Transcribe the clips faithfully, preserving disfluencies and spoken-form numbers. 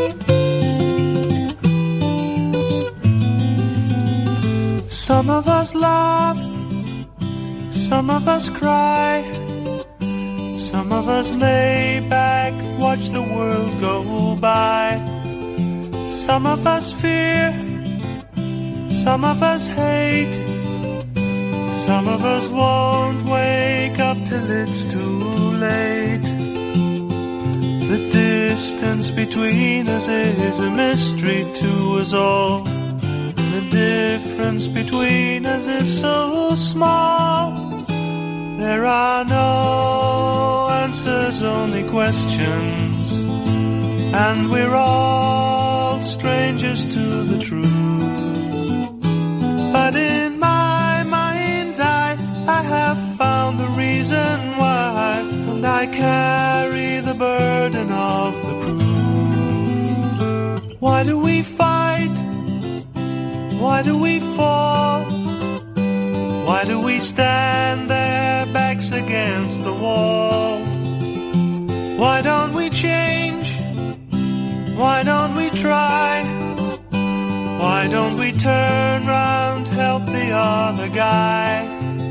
Some of us laugh, some of us cry, some of us lay back, watch the world go by. Some of us fear, some of us hate, some of us won't wake up till it's too late. The distance between us is a mystery to us all. The difference between us is so small. There are no answers, only questions, and we're all strangers to the truth. But in my mind's eye, I have found the reason why, and I carry the burden of the proof. Why do we fight? Why do we fall? Why do we stand there, backs against the wall? Why don't we change? Why don't we try? Why don't we turn round, help the other guy?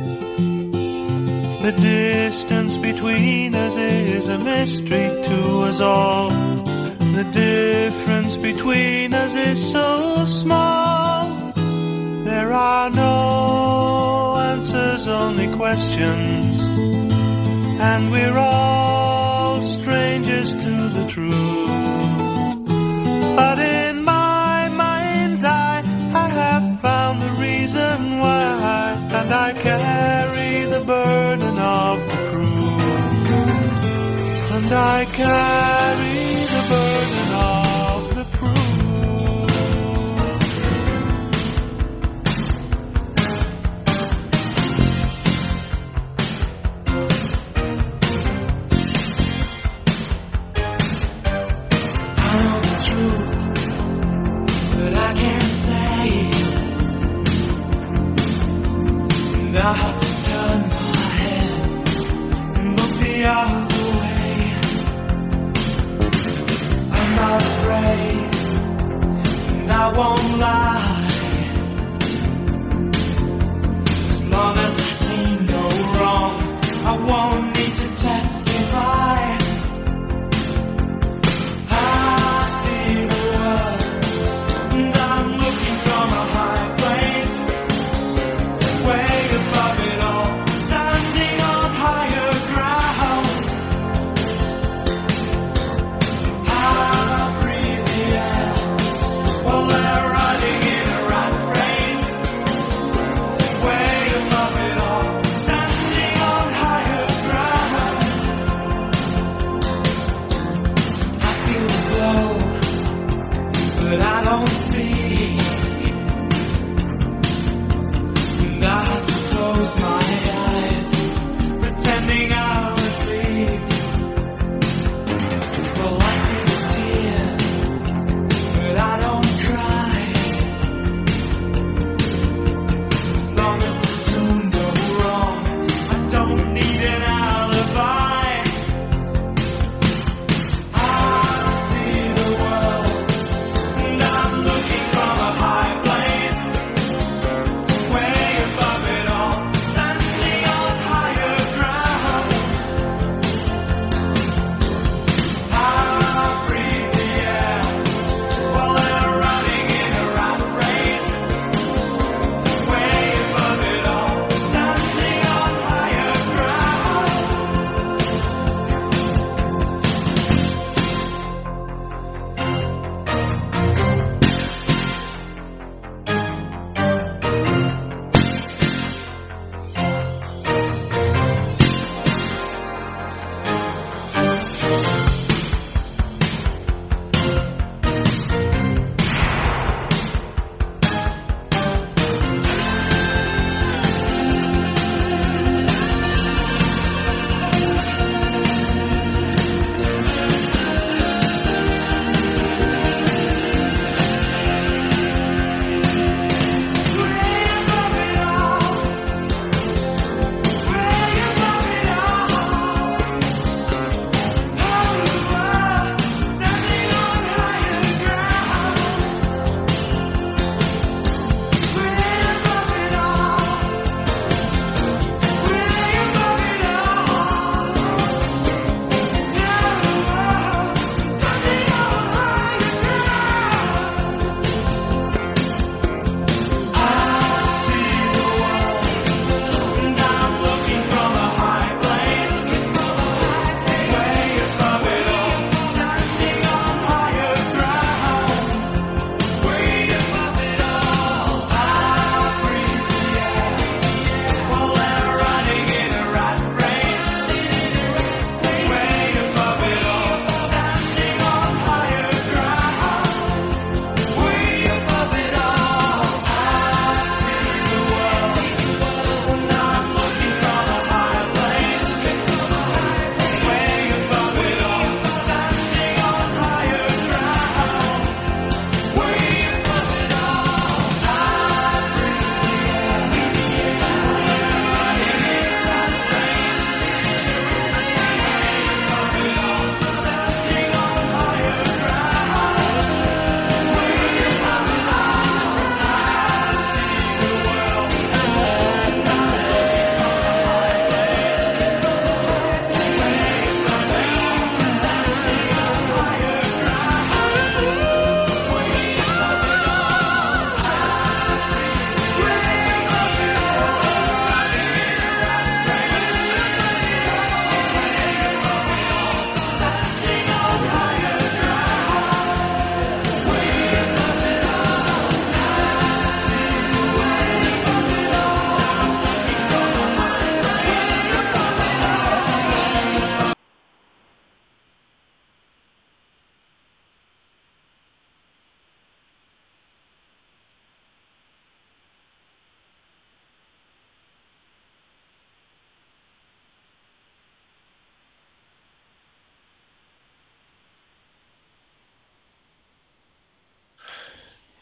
The distance between us is a mystery to us all. The difference between us is so small. There are no answers, only questions, and we're all strangers to the truth. But in my mind's eye, I have found the reason why, and I carry the burden of the proof. And I carry the burden of the proof. I have to turn my head and look the other way.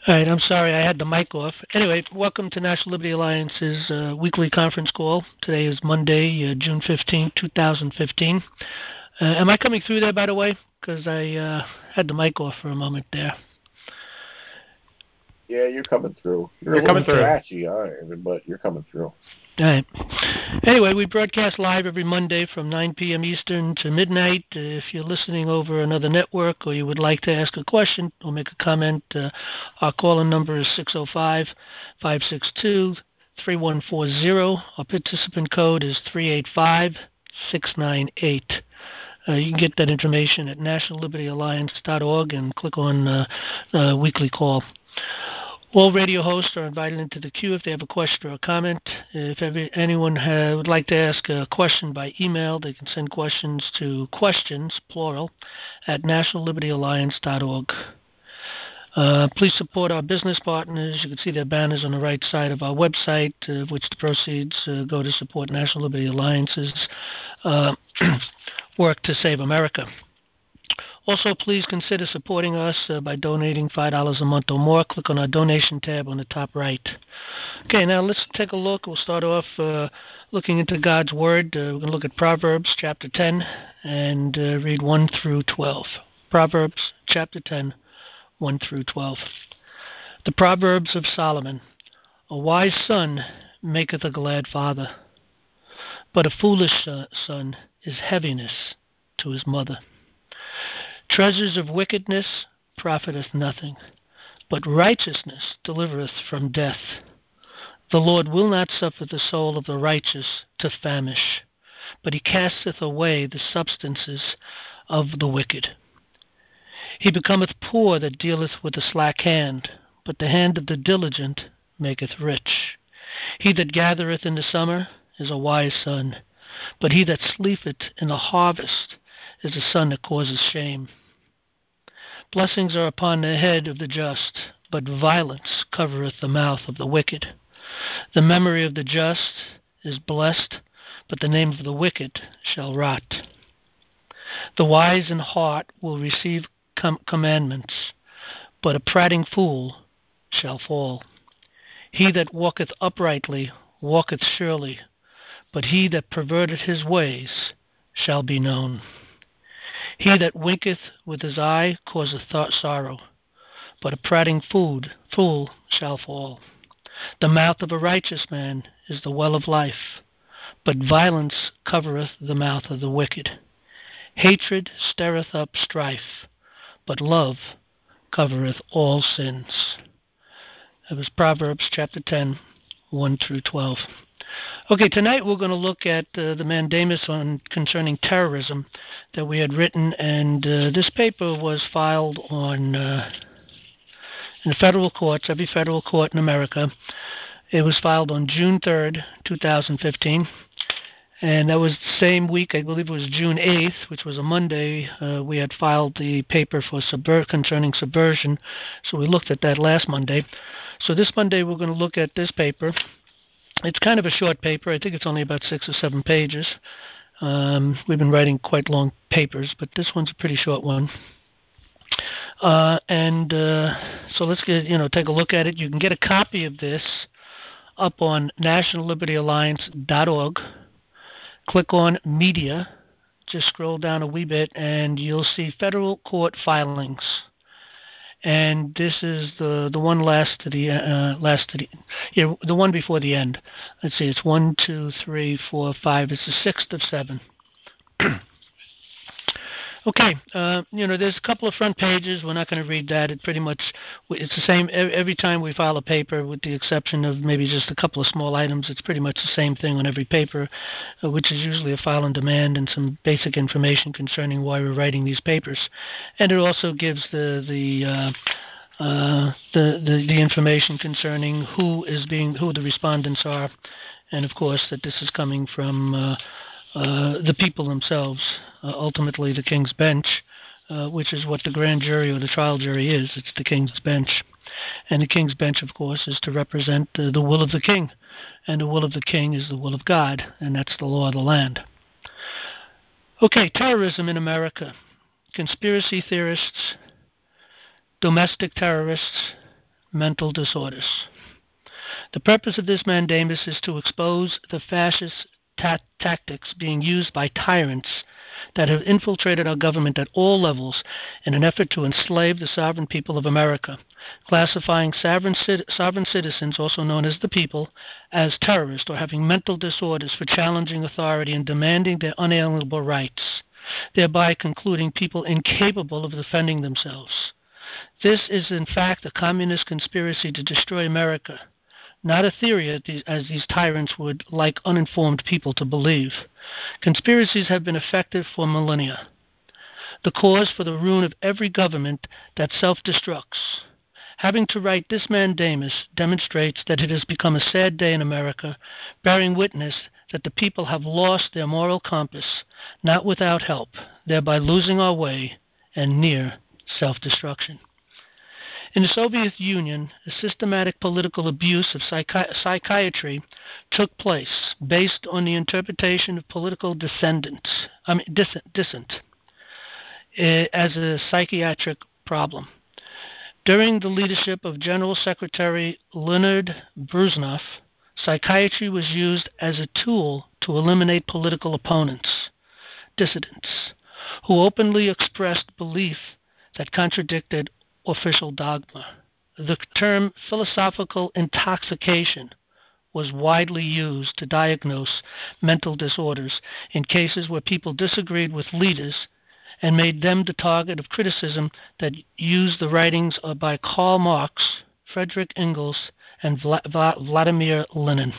All right, I'm sorry, I had the mic off. Anyway, welcome to National Liberty Alliance's uh, weekly conference call. Today is Monday, uh, June fifteenth, twenty fifteen. Uh, am I coming through there, by the way? Because I uh, had the mic off for a moment there. Yeah, you're coming through. You're, you're a coming little through. patchy, aren't but you're coming through. All right. Anyway, we broadcast live every Monday from nine p.m. Eastern to midnight. Uh, if you're listening over another network or you would like to ask a question or make a comment, uh, our call-in number is six oh five, five six two, three one four zero. Our participant code is three eight five, six nine eight. Uh, you can get that information at national liberty alliance dot org and click on uh, uh, weekly call. All radio hosts are invited into the queue if they have a question or a comment. If every, anyone ha, would like to ask a question by email, they can send questions to questions, plural, at national liberty alliance dot org. Uh, please support our business partners. You can see their banners on the right side of our website, uh, which the proceeds uh, go to support National Liberty Alliance's uh, work to save America. Also, please consider supporting us uh, by donating five dollars a month or more. Click on our donation tab on the top right. Okay, now let's take a look. We'll start off uh, looking into God's Word. Uh, we're going to look at Proverbs chapter ten and uh, read one through twelve. Proverbs chapter ten, one through twelve. The Proverbs of Solomon. A wise son maketh a glad father, but a foolish son is heaviness to his mother. Treasures of wickedness profiteth nothing, but righteousness delivereth from death. The Lord will not suffer the soul of the righteous to famish, but he casteth away the substances of the wicked. He becometh poor that dealeth with a slack hand, but the hand of the diligent maketh rich. He that gathereth in the summer is a wise son, but he that sleepeth in the harvest is a son that causes shame. Blessings are upon the head of the just, but violence covereth the mouth of the wicked. The memory of the just is blessed, but the name of the wicked shall rot. The wise in heart will receive com- commandments, but a prating fool shall fall. He that walketh uprightly walketh surely, but he that perverteth his ways shall be known. He that winketh with his eye causeth thought sorrow, but a prating food, fool shall fall. The mouth of a righteous man is the well of life, but violence covereth the mouth of the wicked. Hatred stirreth up strife, but love covereth all sins. That was Proverbs chapter ten, one through twelve. Okay, tonight we're going to look at uh, the mandamus on concerning terrorism that we had written, and uh, this paper was filed on uh, in the federal courts, every federal court in America. It was filed on June third, twenty fifteen, and that was the same week, I believe it was June eighth, which was a Monday, uh, we had filed the paper for subver- concerning subversion, so we looked at that last Monday. So this Monday we're going to look at this paper. It's kind of a short paper. I think it's only about six or seven pages. Um, we've been writing quite long papers, but this one's a pretty short one. Uh, and uh, so let's get you know take a look at it. You can get a copy of this up on national liberty alliance dot org. Click on Media. Just scroll down a wee bit, and you'll see federal court filings. And this is the the one last to the uh, last to the yeah the one before the end. Let's see, it's one, two, three, four, five. It's the sixth of seven. Okay, uh, you know, there's a couple of front pages. We're not going to read that. It pretty much it's the same every time we file a paper, with the exception of maybe just a couple of small items. It's pretty much the same thing on every paper, uh, which is usually a file on demand and some basic information concerning why we're writing these papers. And it also gives the the uh, uh, the, the the information concerning who is being who the respondents are, and of course that this is coming from. Uh, Uh, the people themselves, uh, ultimately the King's Bench, uh, which is what the grand jury or the trial jury is. It's the King's Bench. And the King's Bench, of course, is to represent uh, the will of the King. And the will of the King is the will of God, and that's the law of the land. Okay, terrorism in America. Conspiracy theorists, domestic terrorists, mental disorders. The purpose of this mandamus is to expose the fascist ta- tactics being used by tyrants that have infiltrated our government at all levels in an effort to enslave the sovereign people of America, classifying sovereign, cit- sovereign citizens, also known as the people, as terrorists or having mental disorders for challenging authority and demanding their unalienable rights, thereby concluding people incapable of defending themselves. This is in fact a communist conspiracy to destroy America, not a theory as these tyrants would like uninformed people to believe. Conspiracies have been effective for millennia, the cause for the ruin of every government that self-destructs. Having to write this mandamus demonstrates that it has become a sad day in America, bearing witness that the people have lost their moral compass, not without help, thereby losing our way and near self-destruction. In the Soviet Union, a systematic political abuse of psychi- psychiatry took place based on the interpretation of political descendants, I mean, dissent, dissent uh, as a psychiatric problem. During the leadership of General Secretary Leonid Brezhnev, psychiatry was used as a tool to eliminate political opponents, dissidents, who openly expressed belief that contradicted official dogma. The term philosophical intoxication was widely used to diagnose mental disorders in cases where people disagreed with leaders and made them the target of criticism that used the writings by Karl Marx, Friedrich Engels, and Vladimir Lenin.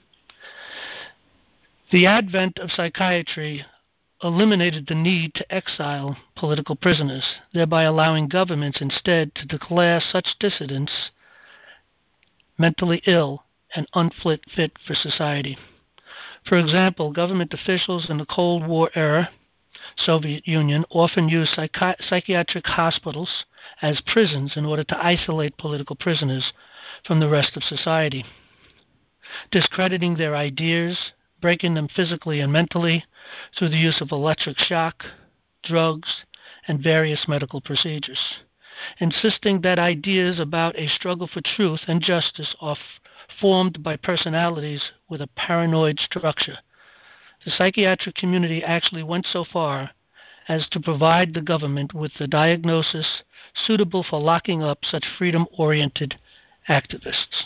The advent of psychiatry eliminated the need to exile political prisoners, thereby allowing governments instead to declare such dissidents mentally ill and unfit fit for society. For example, government officials in the Cold War era Soviet Union often used psychi- psychiatric hospitals as prisons in order to isolate political prisoners from the rest of society, discrediting their ideas, breaking them physically and mentally through the use of electric shock, drugs, and various medical procedures, insisting that ideas about a struggle for truth and justice are f- formed by personalities with a paranoid structure. The psychiatric community actually went so far as to provide the government with the diagnosis suitable for locking up such freedom-oriented activists.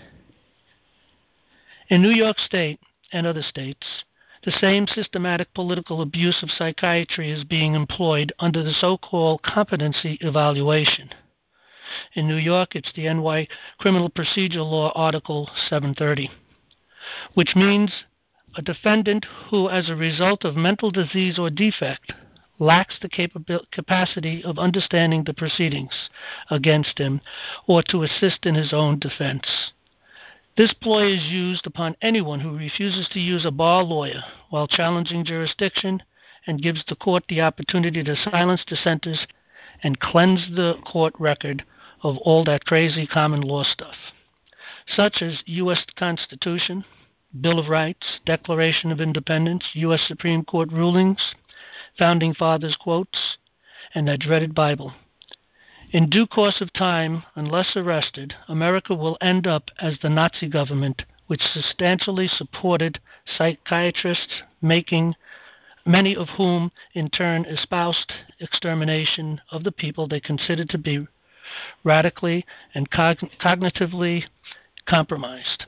In New York State and other states, the same systematic political abuse of psychiatry is being employed under the so-called competency evaluation. In New York, it's the N Y Criminal Procedure Law Article seven thirty, which means a defendant who, as a result of mental disease or defect, lacks the capabil- capacity of understanding the proceedings against him or to assist in his own defense. This ploy is used upon anyone who refuses to use a bar lawyer while challenging jurisdiction and gives the court the opportunity to silence dissenters and cleanse the court record of all that crazy common law stuff, such as U S Constitution, Bill of Rights, Declaration of Independence, U S Supreme Court rulings, Founding Fathers quotes, and that dreaded Bible. In due course of time, unless arrested, America will end up as the Nazi government, which substantially supported psychiatrists, making many of whom in turn espoused extermination of the people they considered to be radically and cogn- cognitively compromised.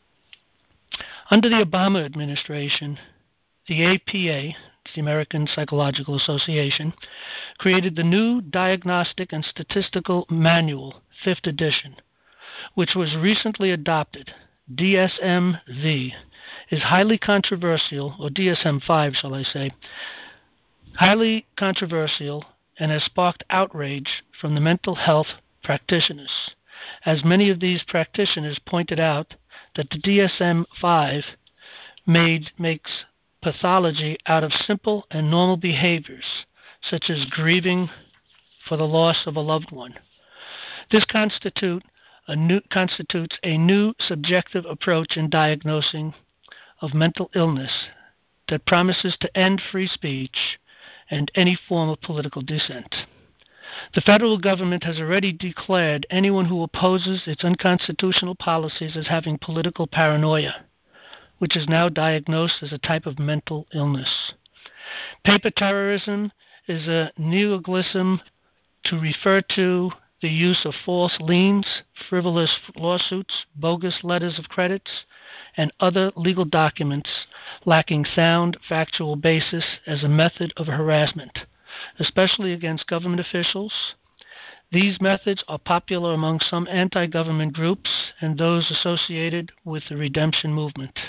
Under the Obama administration, the A P A, the American Psychological Association, created the new Diagnostic and Statistical Manual, fifth edition, which was recently adopted. D S M V is highly controversial, or D S M five, shall I say, highly controversial and has sparked outrage from the mental health practitioners, as many of these practitioners pointed out that the D S M five made, makes pathology out of simple and normal behaviors, such as grieving for the loss of a loved one. This constitute a new, constitutes a new subjective approach in diagnosing of mental illness that promises to end free speech and any form of political dissent. The federal government has already declared anyone who opposes its unconstitutional policies as having political paranoia, which is now diagnosed as a type of mental illness. Paper terrorism is a neologism to refer to the use of false liens, frivolous lawsuits, bogus letters of credits, and other legal documents lacking sound factual basis as a method of harassment, especially against government officials. These methods are popular among some anti-government groups and those associated with the redemption movement.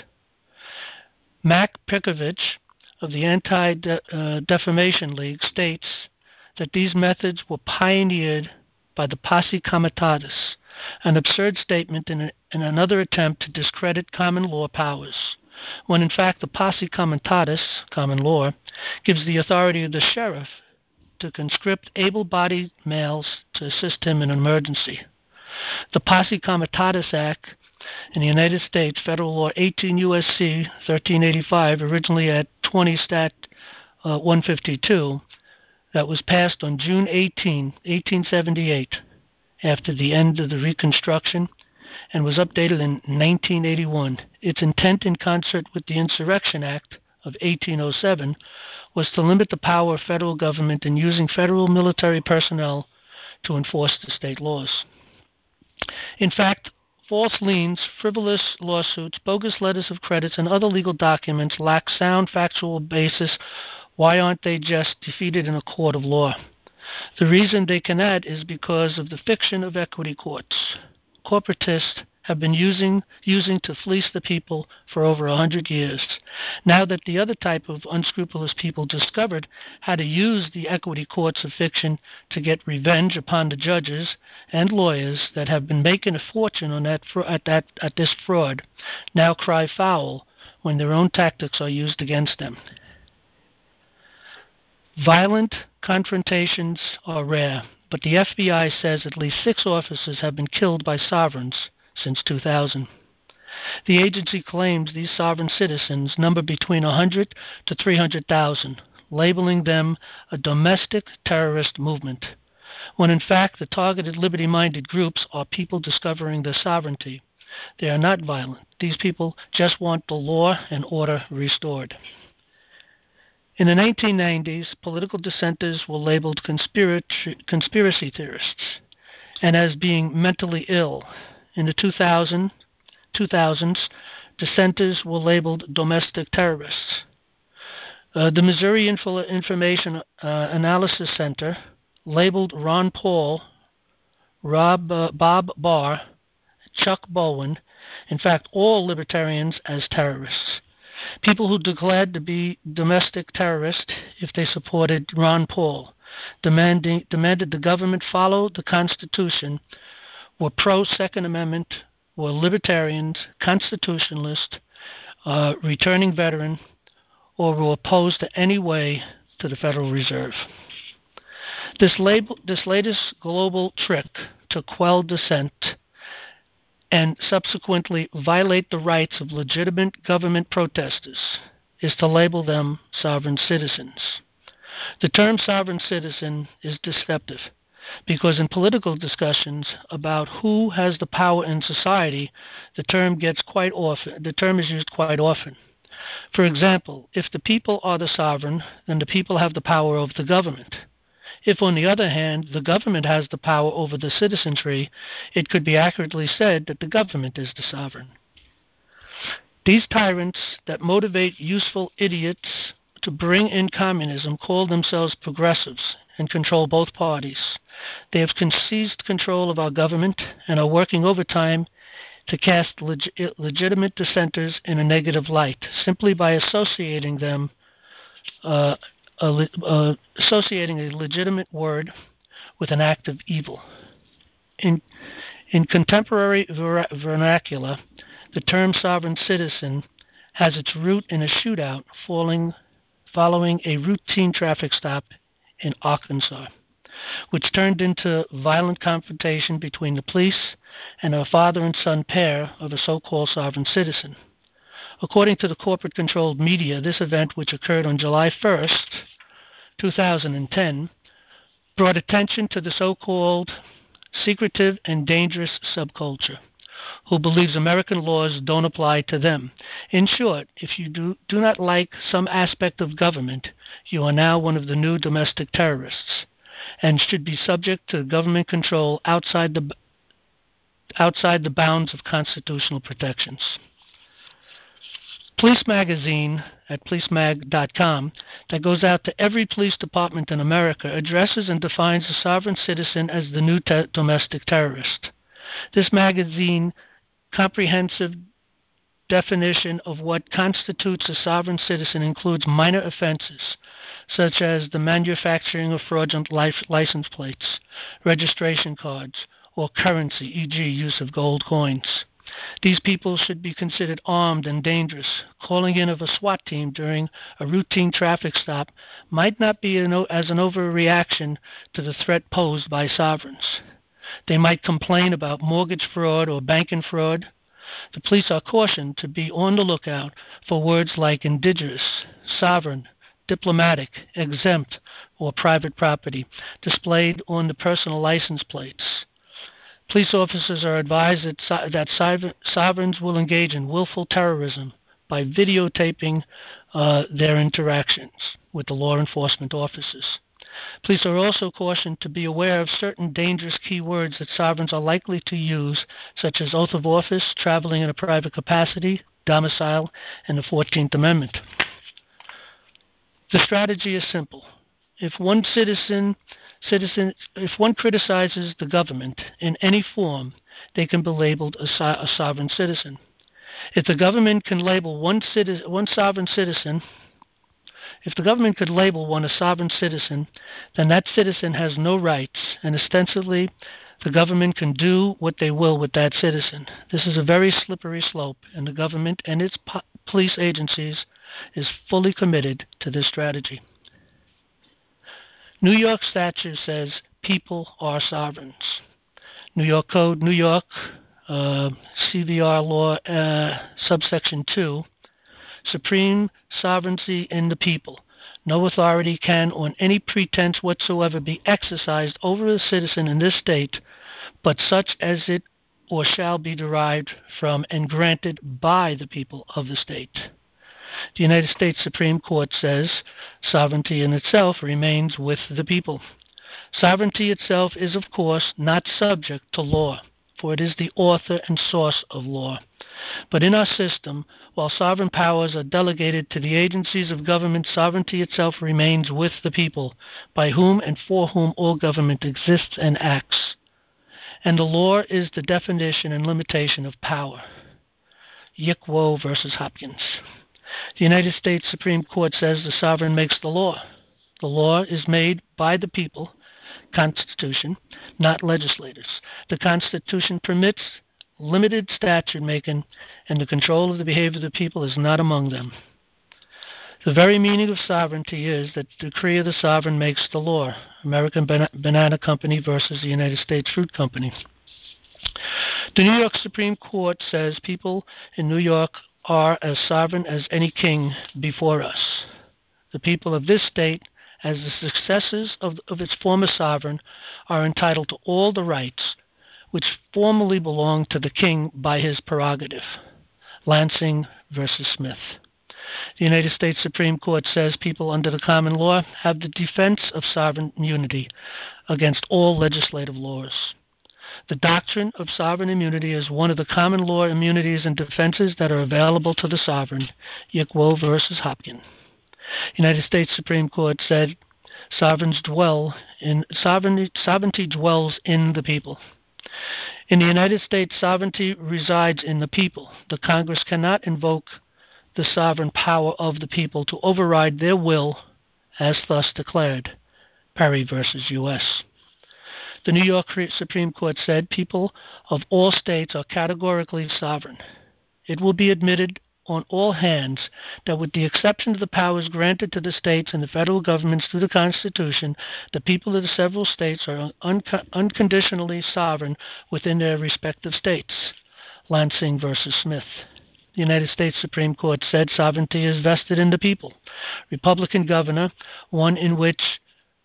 Mac Pikovich of the Anti-Defamation League states that these methods were pioneered by the Posse Comitatus, an absurd statement in, a, in another attempt to discredit common law powers, when in fact the Posse Comitatus, common law, gives the authority of the sheriff to conscript able-bodied males to assist him in an emergency. The Posse Comitatus Act in the United States, Federal Law eighteen U S C thirteen eighty-five, originally at twenty Stat uh, one fifty-two, that was passed on June eighteenth, eighteen seventy-eight, after the end of the Reconstruction, and was updated in nineteen eighty-one. Its intent, in concert with the Insurrection Act of eighteen oh seven, was to limit the power of federal government in using federal military personnel to enforce the state laws. In fact, false liens, frivolous lawsuits, bogus letters of credits, and other legal documents lack sound factual basis. Why aren't they just defeated in a court of law? The reason they cannot is because of the fiction of equity courts. Corporatists have been using using to fleece the people for over a hundred years. Now that the other type of unscrupulous people discovered how to use the equity courts of fiction to get revenge upon the judges and lawyers that have been making a fortune on that at that at this fraud, now cry foul when their own tactics are used against them. Violent confrontations are rare, but the F B I says at least six officers have been killed by sovereigns since two thousand. The agency claims these sovereign citizens number between one hundred to three hundred thousand, labeling them a domestic terrorist movement, when in fact the targeted liberty-minded groups are people discovering their sovereignty. They are not violent. These people just want the law and order restored. In the nineteen nineties, political dissenters were labeled conspiracy, conspiracy theorists and as being mentally ill. In the two thousands, dissenters were labeled domestic terrorists. Uh, the Missouri Info- Information uh, Analysis Center labeled Ron Paul, Rob, uh, Bob Barr, Chuck Bowen, in fact all libertarians, as terrorists. People who declared to be domestic terrorists if they supported Ron Paul, demanding, demanded the government follow the Constitution, were pro-Second Amendment, were libertarians, constitutionalists, uh, returning veteran, or were opposed to any way to the Federal Reserve. This, label, this latest global trick to quell dissent and subsequently violate the rights of legitimate government protesters is to label them sovereign citizens. The term sovereign citizen is deceptive because in political discussions about who has the power in society, the term gets quite often, the term is used quite often. For example, if the people are the sovereign, then the people have the power over the government. If, on the other hand, the government has the power over the citizenry, it could be accurately said that the government is the sovereign. These tyrants that motivate useful idiots to bring in communism call themselves progressives and control both parties. They have seized control of our government and are working overtime to cast leg- legitimate dissenters in a negative light, simply by associating them uh, Uh, uh, associating a legitimate word with an act of evil. In, in contemporary ver- vernacular, the term sovereign citizen has its root in a shootout falling, following a routine traffic stop in Arkansas, which turned into violent confrontation between the police and a father and son pair of a so-called sovereign citizen. According to the corporate-controlled media, this event, which occurred on July first, two thousand ten, brought attention to the so-called secretive and dangerous subculture who believes American laws don't apply to them. In short, if you do, do not like some aspect of government, you are now one of the new domestic terrorists and should be subject to government control outside the outside the bounds of constitutional protections. Police Magazine at police mag dot com that goes out to every police department in America addresses and defines a sovereign citizen as the new te- domestic terrorist. This magazine comprehensive definition of what constitutes a sovereign citizen includes minor offenses, such as the manufacturing of fraudulent life license plates, registration cards, or currency, for example use of gold coins. These people should be considered armed and dangerous. Calling in of a SWAT team during a routine traffic stop might not be an, as an overreaction to the threat posed by sovereigns. They might complain about mortgage fraud or banking fraud. The police are cautioned to be on the lookout for words like indigenous, sovereign, diplomatic, exempt, or private property displayed on the personal license plates. Police officers are advised that, so- that sover- sovereigns will engage in willful terrorism by videotaping uh, their interactions with the law enforcement officers. Police are also cautioned to be aware of certain dangerous key words that sovereigns are likely to use, such as oath of office, traveling in a private capacity, domicile, and the fourteenth Amendment. The strategy is simple. If one citizen, citizen, if one criticizes the government in any form, they can be labeled a, so- a sovereign citizen. If the government can label one, citizen, one sovereign citizen, if the government could label one a sovereign citizen, then that citizen has no rights, and ostensibly the government can do what they will with that citizen. This is a very slippery slope, and the government and its po- police agencies is fully committed to this strategy. New York statute says people are sovereigns. New York Code, New York, uh, C V R law, uh, subsection two, supreme sovereignty in the people. No authority can, on any pretense whatsoever, be exercised over a citizen in this state, but such as it or shall be derived from and granted by the people of the state. The United States Supreme Court says sovereignty in itself remains with the people. Sovereignty itself is, of course, not subject to law, for it is the author and source of law. But in our system, while sovereign powers are delegated to the agencies of government, sovereignty itself remains with the people, by whom and for whom all government exists and acts. And the law is the definition and limitation of power. Yick Wo versus Hopkins. The United States Supreme Court says the sovereign makes the law. The law is made by the people, Constitution, not legislators. The Constitution permits limited statute making, and the control of the behavior of the people is not among them. The very meaning of sovereignty is that the decree of the sovereign makes the law. American Banana Company versus the United States Fruit Company. The New York Supreme Court says people in New York are as sovereign as any king before us. The people of this state, as the successors of, of its former sovereign, are entitled to all the rights which formerly belonged to the king by his prerogative. Lansing versus Smith. The United States Supreme Court says people under the common law have the defense of sovereign immunity against all legislative laws. The doctrine of sovereign immunity is one of the common law immunities and defenses that are available to the sovereign. Yick Wo versus Hopkins. United States Supreme Court said sovereigns dwell in sovereignty, sovereignty dwells in the people. In the United States, sovereignty resides in the people. The Congress cannot invoke the sovereign power of the people to override their will as thus declared. Perry versus U S The New York Supreme Court said people of all states are categorically sovereign. It will be admitted on all hands that with the exception of the powers granted to the states and the federal governments through the Constitution, the people of the several states are un- unconditionally sovereign within their respective states. Lansing versus Smith. The United States Supreme Court said sovereignty is vested in the people. Republican governor, one in which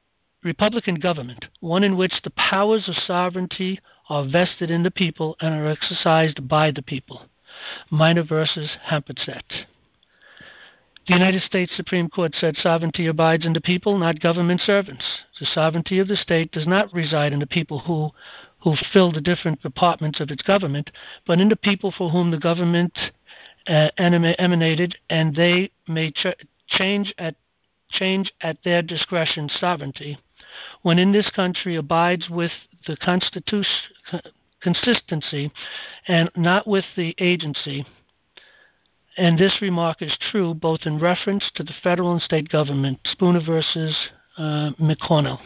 Republican government, one in which the powers of sovereignty are vested in the people and are exercised by the people. Minor versus Hampstead. The United States Supreme Court said sovereignty abides in the people, not government servants. The sovereignty of the state does not reside in the people who, who fill the different departments of its government, but in the people for whom the government uh, emanated, and they may ch- change at change at their discretion sovereignty, when in this country abides with the constitution, consistency and not with the agency. And this remark is true both in reference to the federal and state government, Spooner versus uh, McConnell.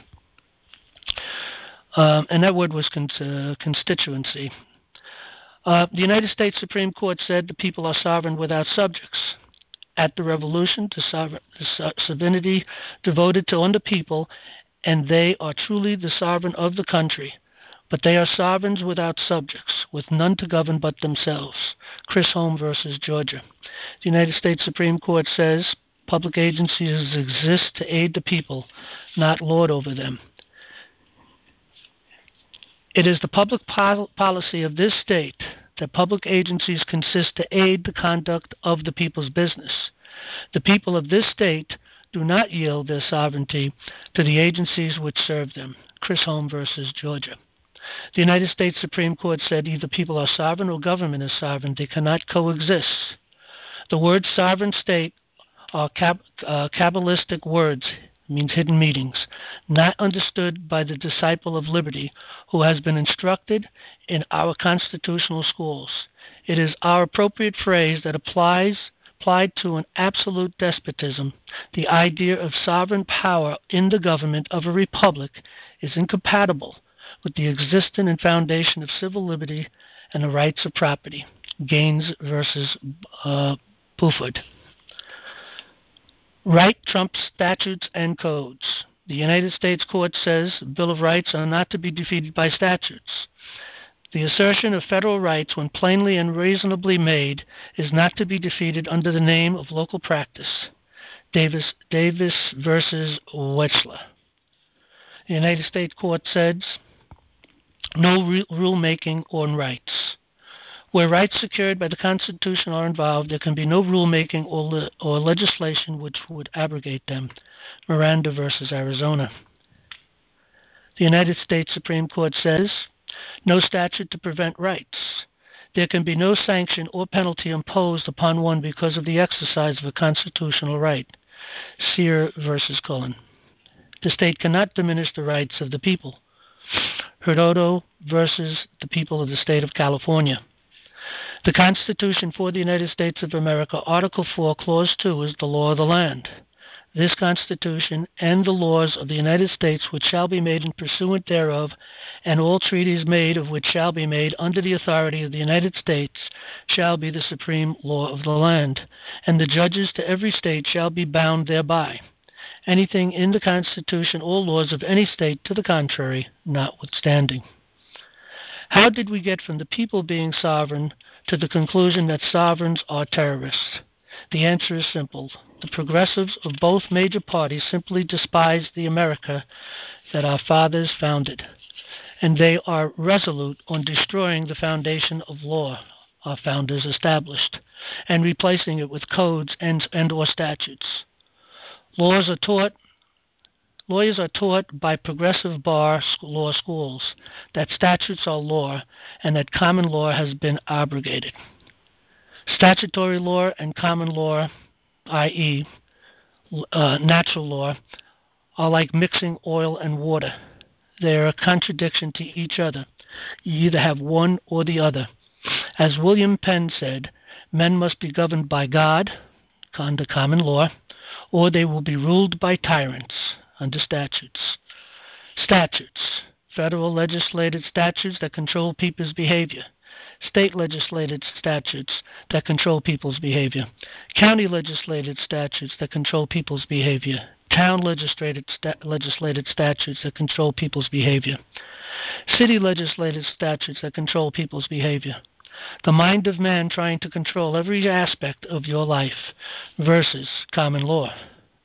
Um, and that word was con- uh, constituency. Uh, the United States Supreme Court said the people are sovereign without subjects. At the Revolution, the, sover- the sovereignty devoted to on the people, and they are truly the sovereign of the country. But they are sovereigns without subjects, with none to govern but themselves. Chris Home versus Georgia. The United States Supreme Court says public agencies exist to aid the people, not lord over them. It is the public pol- policy of this state that public agencies consist to aid the conduct of the people's business. The people of this state do not yield their sovereignty to the agencies which serve them. Chris Home versus Georgia. The United States Supreme Court said either people are sovereign or government is sovereign. They cannot coexist. The words sovereign state are cab- uh, Kabbalistic words, means hidden meanings, not understood by the disciple of liberty who has been instructed in our constitutional schools. It is our appropriate phrase that applies applied to an absolute despotism. The idea of sovereign power in the government of a republic is incompatible with the existence and foundation of civil liberty and the rights of property. Gaines versus uh, Buford. Right trumps statutes and codes. The United States Court says the Bill of Rights are not to be defeated by statutes. The assertion of federal rights, when plainly and reasonably made, is not to be defeated under the name of local practice. Davis, Davis versus Wetzler. The United States Court says no re- rulemaking on rights. Where rights secured by the Constitution are involved, there can be no rulemaking or, le- or legislation which would abrogate them. Miranda versus Arizona. The United States Supreme Court says no statute to prevent rights. There can be no sanction or penalty imposed upon one because of the exercise of a constitutional right. Sear versus Cullen. The state cannot diminish the rights of the people. Hurtado versus the people of the state of California. The Constitution for the United States of America, Article four, Clause two, is the law of the land. This Constitution and the laws of the United States which shall be made in pursuant thereof, and all treaties made of which shall be made under the authority of the United States, shall be the supreme law of the land, and the judges to every state shall be bound thereby. Anything in the Constitution or laws of any state to the contrary notwithstanding. How did we get from the people being sovereign to the conclusion that sovereigns are terrorists? The answer is simple. The progressives of both major parties simply despise the America that our fathers founded, and they are resolute on destroying the foundation of law our founders established, and replacing it with codes and, and or statutes. Laws are taught Lawyers are taught by progressive bar law schools that statutes are law and that common law has been abrogated. Statutory law and common law, that is, uh, natural law, are like mixing oil and water. They are a contradiction to each other. You either have one or the other. As William Penn said, men must be governed by God, under common law, or they will be ruled by tyrants, under statutes. Statutes. Federal legislated statutes that control people's behavior. State legislated statutes that control people's behavior. County legislated statutes that control people's behavior. Town legislated, sta- legislated statutes that control people's behavior. City legislated statutes that control people's behavior. The mind of man trying to control every aspect of your life versus common law.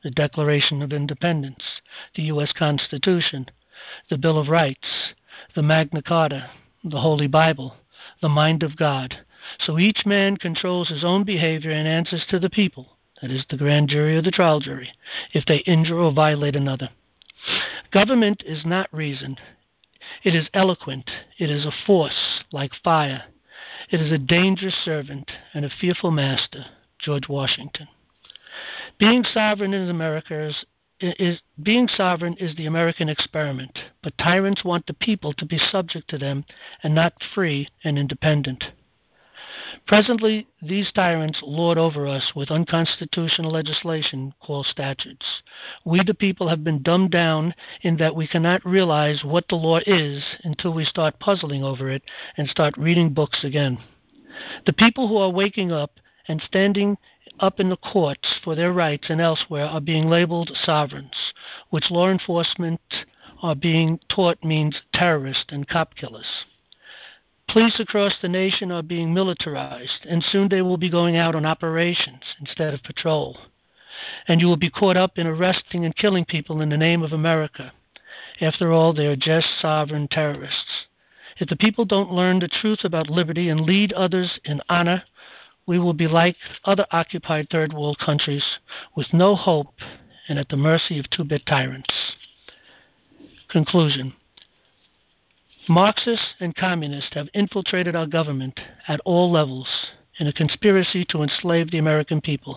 the Declaration of Independence, the U S Constitution, the Bill of Rights, the Magna Carta, the Holy Bible, the mind of God. So each man controls his own behavior and answers to the people, that is, the grand jury or the trial jury, if they injure or violate another. Government is not reason. It is eloquent. It is a force like fire. It is a dangerous servant and a fearful master. George Washington. Being sovereign in America is, is being sovereign is the American experiment, but tyrants want the people to be subject to them and not free and independent. Presently, these tyrants lord over us with unconstitutional legislation called statutes. We, the people, have been dumbed down in that we cannot realize what the law is until we start puzzling over it and start reading books again. The people who are waking up and standing up in the courts for their rights and elsewhere are being labeled sovereigns, which law enforcement are being taught means terrorists and cop killers. Police across the nation are being militarized, and soon they will be going out on operations instead of patrol. And you will be caught up in arresting and killing people in the name of America. After all, they are just sovereign terrorists. If the people don't learn the truth about liberty and lead others in honor, we will be like other occupied third world countries with no hope and at the mercy of two-bit tyrants. Conclusion. Marxists and communists have infiltrated our government at all levels in a conspiracy to enslave the American people.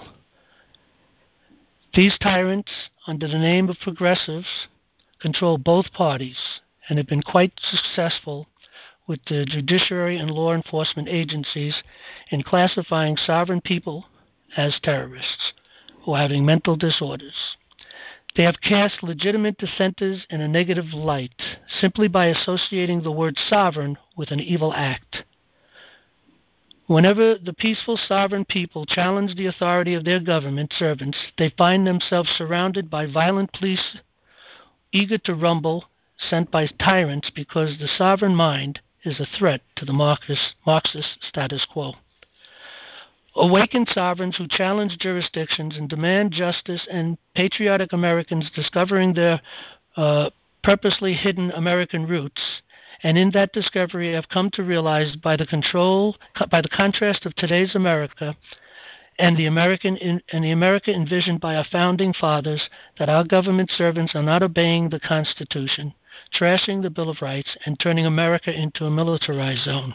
These tyrants, under the name of progressives, control both parties and have been quite successful with the judiciary and law enforcement agencies in classifying sovereign people as terrorists who are having mental disorders. They have cast legitimate dissenters in a negative light simply by associating the word sovereign with an evil act. Whenever the peaceful sovereign people challenge the authority of their government servants, they find themselves surrounded by violent police eager to rumble, sent by tyrants because the sovereign mind is a threat to the Marxist, Marxist status quo. Awakened sovereigns who challenge jurisdictions and demand justice, and patriotic Americans discovering their uh, purposely hidden American roots, and in that discovery have come to realize by the control, by the contrast of today's America and the American in, and the America envisioned by our founding fathers, that our government servants are not obeying the Constitution, trashing the Bill of Rights, and turning America into a militarized zone.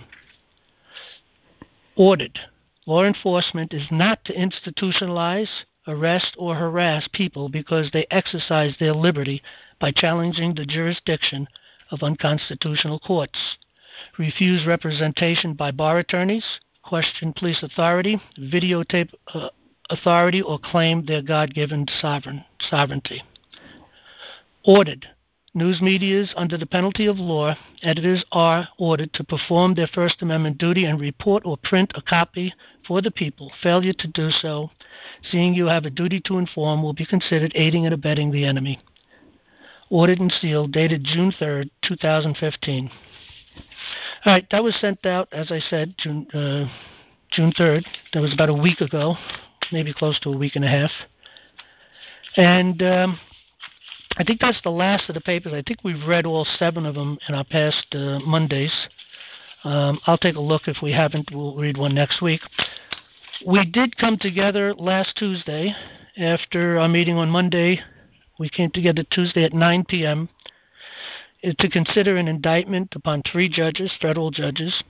Ordered. Law enforcement is not to institutionalize, arrest, or harass people because they exercise their liberty by challenging the jurisdiction of unconstitutional courts, refuse representation by bar attorneys, question police authority, videotape uh, authority, or claim their God-given sovereign, sovereignty. Ordered. News medias, under the penalty of law, editors are ordered to perform their First Amendment duty and report or print a copy for the people. Failure to do so, seeing you have a duty to inform, will be considered aiding and abetting the enemy. Ordered and sealed, dated June third, two thousand fifteen. All right, that was sent out, as I said, June, uh, June third. That was about a week ago, maybe close to a week and a half. And Um, I think that's the last of the papers. I think we've read all seven of them in our past uh, Mondays. Um, I'll take a look. If we haven't, we'll read one next week. We did come together last Tuesday after our meeting on Monday. We came together Tuesday at nine p.m. to consider an indictment upon three judges, federal judges,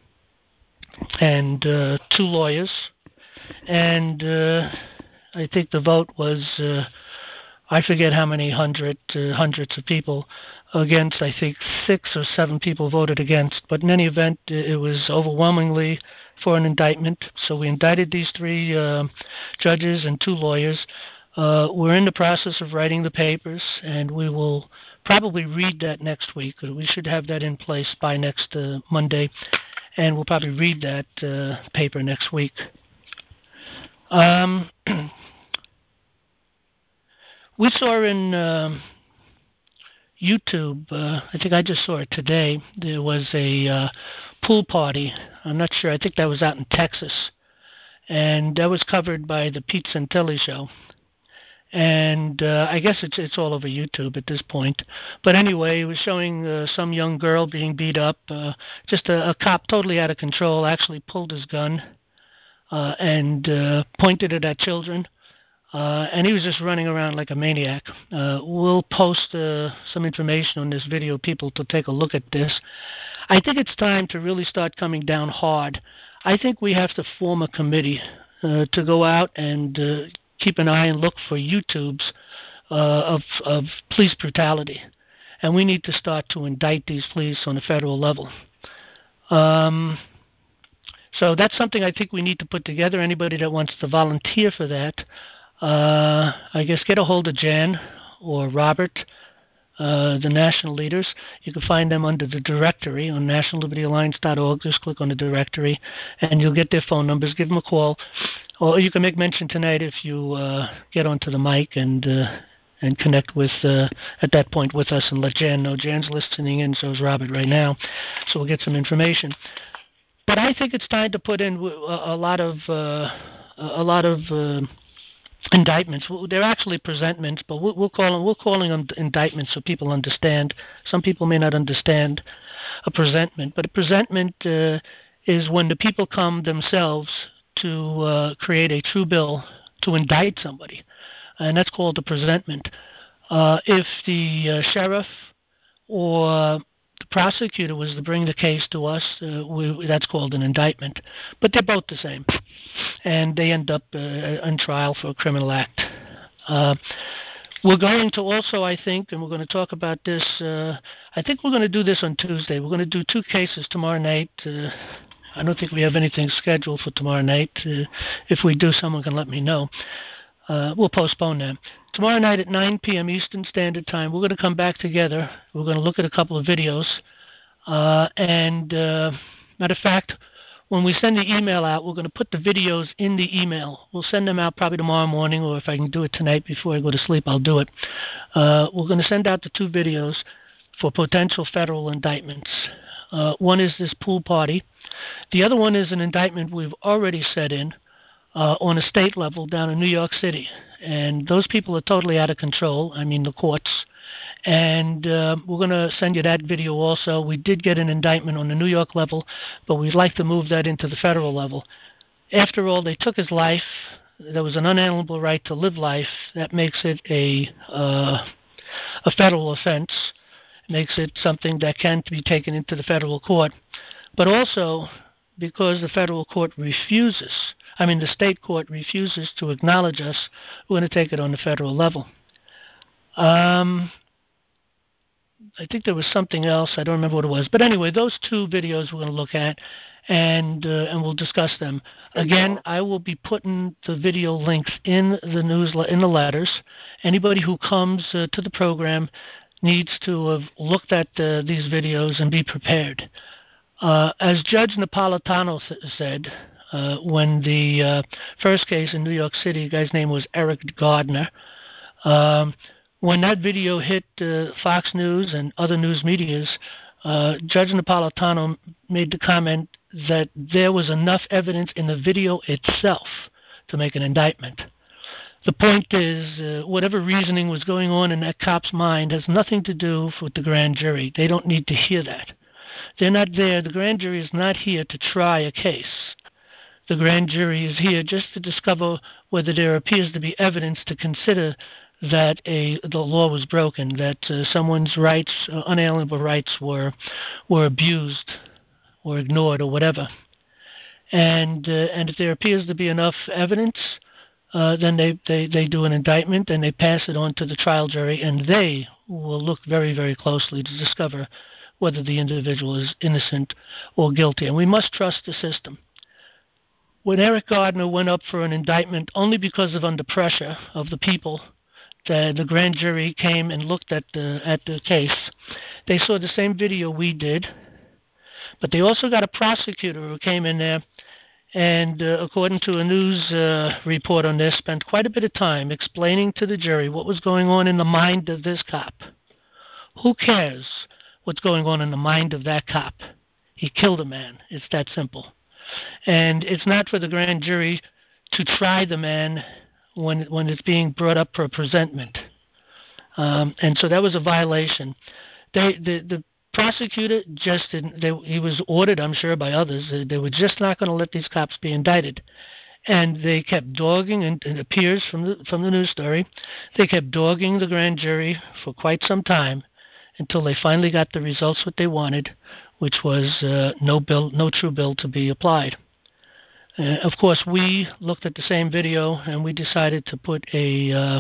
and uh, two lawyers. And uh, I think the vote was... Uh, I forget how many hundred, uh, hundreds of people against. I think six or seven people voted against. But in any event, it was overwhelmingly for an indictment. So we indicted these three uh, judges and two lawyers. Uh, we're in the process of writing the papers, and we will probably read that next week. We should have that in place by next uh, Monday, and we'll probably read that uh, paper next week. Um... We saw in uh, YouTube, uh, I think I just saw it today, there was a uh, pool party. I'm not sure. I think that was out in Texas. And that was covered by the Pete Santilli show. And uh, I guess it's it's all over YouTube at this point. But anyway, it was showing uh, some young girl being beat up. Uh, just a, a cop, totally out of control, actually pulled his gun uh, and uh, pointed it at children. Uh, and he was just running around like a maniac. Uh, we'll post uh, some information on this video, people, to take a look at this. I think it's time to really start coming down hard. I think we have to form a committee uh, to go out and uh, keep an eye and look for YouTubes uh, of, of police brutality. And we need to start to indict these police on a federal level. Um, so that's something I think we need to put together. Anybody that wants to volunteer for that, uh, I guess get a hold of Jan or Robert, uh, the national leaders. You can find them under the directory on national liberty alliance dot org. Just click on the directory, and you'll get their phone numbers. Give them a call. Or you can make mention tonight if you uh, get onto the mic and uh, and connect with, uh, at that point, with us and let Jan know. Jan's listening in, so is Robert right now. So we'll get some information. But I think it's time to put in a, a lot of uh, a lot of uh, indictments. They're actually presentments, but we'll, we'll call them, we're calling them indictments so people understand. Some people may not understand a presentment, but a presentment uh, is when the people come themselves to uh, create a true bill to indict somebody, and that's called a presentment. Uh, if the uh, sheriff or the prosecutor was to bring the case to us, uh, we, that's called an indictment. But they're both the same, and they end up uh, on trial for a criminal act. Uh, we're going to also, I think, and we're going to talk about this, uh, I think we're going to do this on Tuesday. We're going to do two cases tomorrow night. Uh, I don't think we have anything scheduled for tomorrow night. Uh, if we do, someone can let me know. Uh, we'll postpone them. Tomorrow night at nine p.m. Eastern Standard Time, we're going to come back together. We're going to look at a couple of videos. Uh, and, uh, matter of fact, when we send the email out, we're going to put the videos in the email. We'll send them out probably tomorrow morning, or if I can do it tonight before I go to sleep, I'll do it. Uh, we're going to send out the two videos for potential federal indictments. Uh, one is this pool party. The other one is an indictment we've already set in uh, on a state level down in New York City. And those people are totally out of control, I mean the courts. And uh, we're going to send you that video also. We did get an indictment on the New York level, but we'd like to move that into the federal level. After all, they took his life. There was an unalienable right to live life. That makes it a, uh, a federal offense. Makes it something that can be taken into the federal court. But also, because the federal court refuses, I mean the state court refuses to acknowledge us, we're going to take it on the federal level. Um, I think there was something else. I don't remember what it was. But anyway, those two videos we're going to look at, and uh, and we'll discuss them. Again, I will be putting the video links in the news in the letters. Anybody who comes uh, to the program needs to have looked at uh, these videos and be prepared. Uh, as Judge Napolitano th- said, uh, when the uh, first case in New York City, the guy's name was Eric Gardner, um, when that video hit uh, Fox News and other news medias, uh, Judge Napolitano made the comment that there was enough evidence in the video itself to make an indictment. The point is, uh, whatever reasoning was going on in that cop's mind has nothing to do with the grand jury. They don't need to hear that. They're not there. The grand jury is not here to try a case. The grand jury is here just to discover whether there appears to be evidence to consider that a the law was broken, that uh, someone's rights, uh, unalienable rights, were were abused or ignored or whatever. And uh, and if there appears to be enough evidence, Uh, then they, they, they do an indictment and they pass it on to the trial jury, and they will look very, very closely to discover whether the individual is innocent or guilty. And we must trust the system. When Eric Gardner went up for an indictment only because of under pressure of the people, the, the grand jury came and looked at the, at the case. They saw the same video we did, but they also got a prosecutor who came in there and, uh, according to a news uh, report on this, spent quite a bit of time explaining to the jury what was going on in the mind of this cop. Who cares what's going on in the mind of that cop? He killed a man. It's that simple. And it's not for the grand jury to try the man when when it's being brought up for presentment. Um, and so that was a violation. They, the, the prosecutor just didn't, they, he was ordered, I'm sure, by others. They, they were just not going to let these cops be indicted. And they kept dogging, and it appears from the, from the news story, they kept dogging the grand jury for quite some time until they finally got the results what they wanted, which was uh, no bill, no true bill to be applied. Uh, of course, we looked at the same video and we decided to put a uh,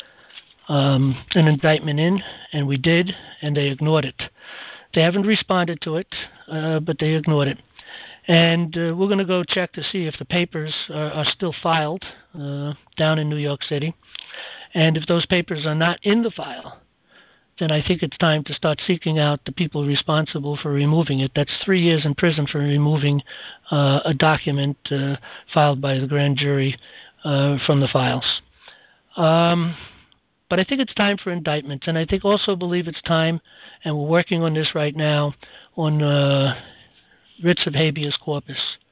um, an indictment in, and we did, and they ignored it. They haven't responded to it, uh, but they ignored it. And uh, we're going to go check to see if the papers are, are still filed uh, down in New York City. And if those papers are not in the file, then I think it's time to start seeking out the people responsible for removing it. That's three years in prison for removing uh, a document uh, filed by the grand jury uh, from the files. Um, but I think it's time for indictments, and I think also believe it's time, and we're working on this right now, on uh, writs of habeas corpus.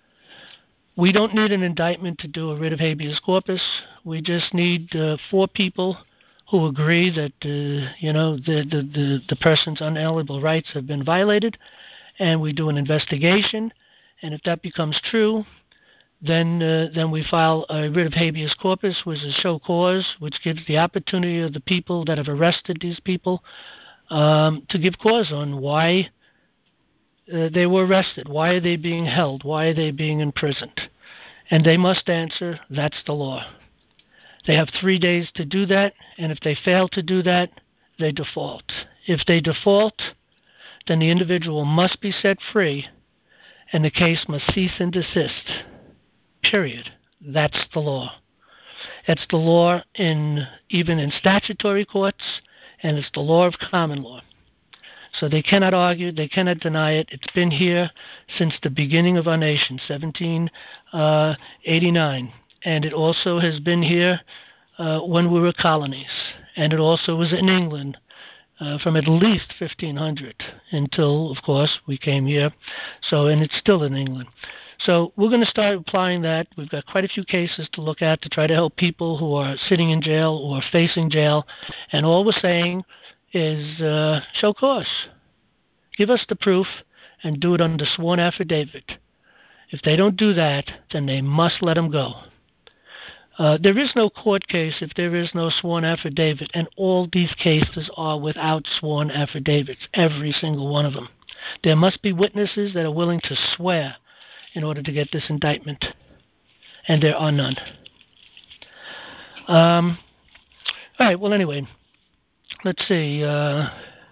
We don't need an indictment to do a writ of habeas corpus. We just need uh, four people who agree that uh, you know the, the, the, the person's unalienable rights have been violated, and we do an investigation. And if that becomes true, then uh, then we file a writ of habeas corpus, which is show cause, which gives the opportunity of the people that have arrested these people um, to give cause on why uh, they were arrested, why are they being held, why are they being imprisoned, and they must answer. That's the law. They have three days to do that, and if they fail to do that, they default. If they default, then the individual must be set free, and the case must cease and desist. Period. That's the law. It's the law in even in statutory courts, and it's the law of common law. So they cannot argue, they cannot deny it. It's been here since the beginning of our nation, seventeen eighty-nine. And it also has been here uh, when we were colonies. And it also was in England uh, from at least fifteen hundred until, of course, we came here. So, and it's still in England. So we're going to start applying that. We've got quite a few cases to look at to try to help people who are sitting in jail or facing jail. And all we're saying is uh, show cause. Give us the proof and do it under sworn affidavit. If they don't do that, then they must let them go. Uh, there is no court case if there is no sworn affidavit, and all these cases are without sworn affidavits, every single one of them. There must be witnesses that are willing to swear in order to get this indictment, and there are none. Um, all right, well, anyway, let's see. Uh,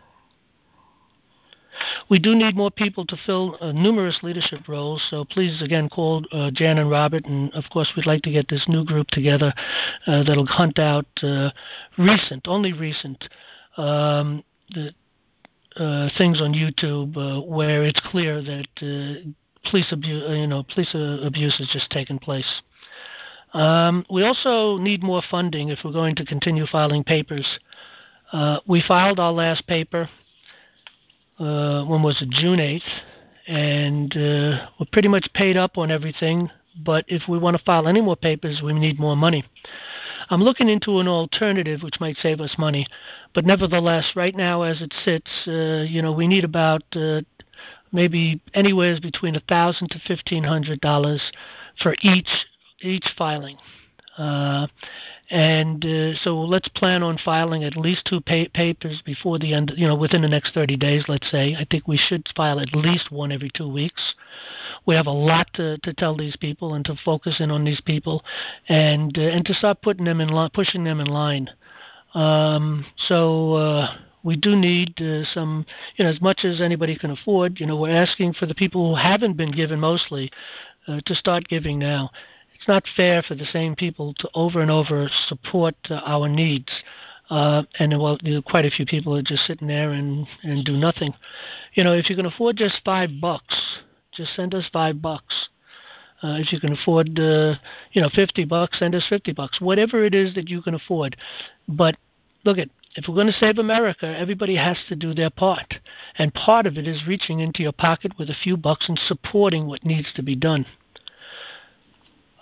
we do need more people to fill uh, numerous leadership roles, so please, again, call uh, Jan and Robert, and, of course, we'd like to get this new group together uh, that'll hunt out uh, recent, only recent, um, the, uh, things on YouTube uh, where it's clear that uh, police abuse, you know, police uh, abuse has just taken place. Um, we also need more funding if we're going to continue filing papers. Uh, we filed our last paper. Uh, when was it? June eighth, and uh, we're pretty much paid up on everything. But if we want to file any more papers, we need more money. I'm looking into an alternative which might save us money, but nevertheless, right now as it sits, uh, you know, we need about uh, maybe anywhere between a thousand to fifteen hundred dollars for each each filing. Uh, and uh, so let's plan on filing at least two pa- papers before the end, you know, within the next thirty days, let's say. I think we should file at least one every two weeks. We have a lot to, to tell these people and to focus in on these people and uh, and to start putting them in line, pushing them in line. Um, so uh, we do need uh, some, you know, as much as anybody can afford. You know, we're asking for the people who haven't been given mostly uh, to start giving now. It's not fair for the same people to over and over support uh, our needs. Uh, and well, you know, quite a few people are just sitting there and, and do nothing. You know, if you can afford just five bucks, just send us five bucks. Uh, if you can afford, uh, you know, fifty bucks, send us fifty bucks. Whatever it is that you can afford. But look at, if we're going to save America, everybody has to do their part. And part of it is reaching into your pocket with a few bucks and supporting what needs to be done.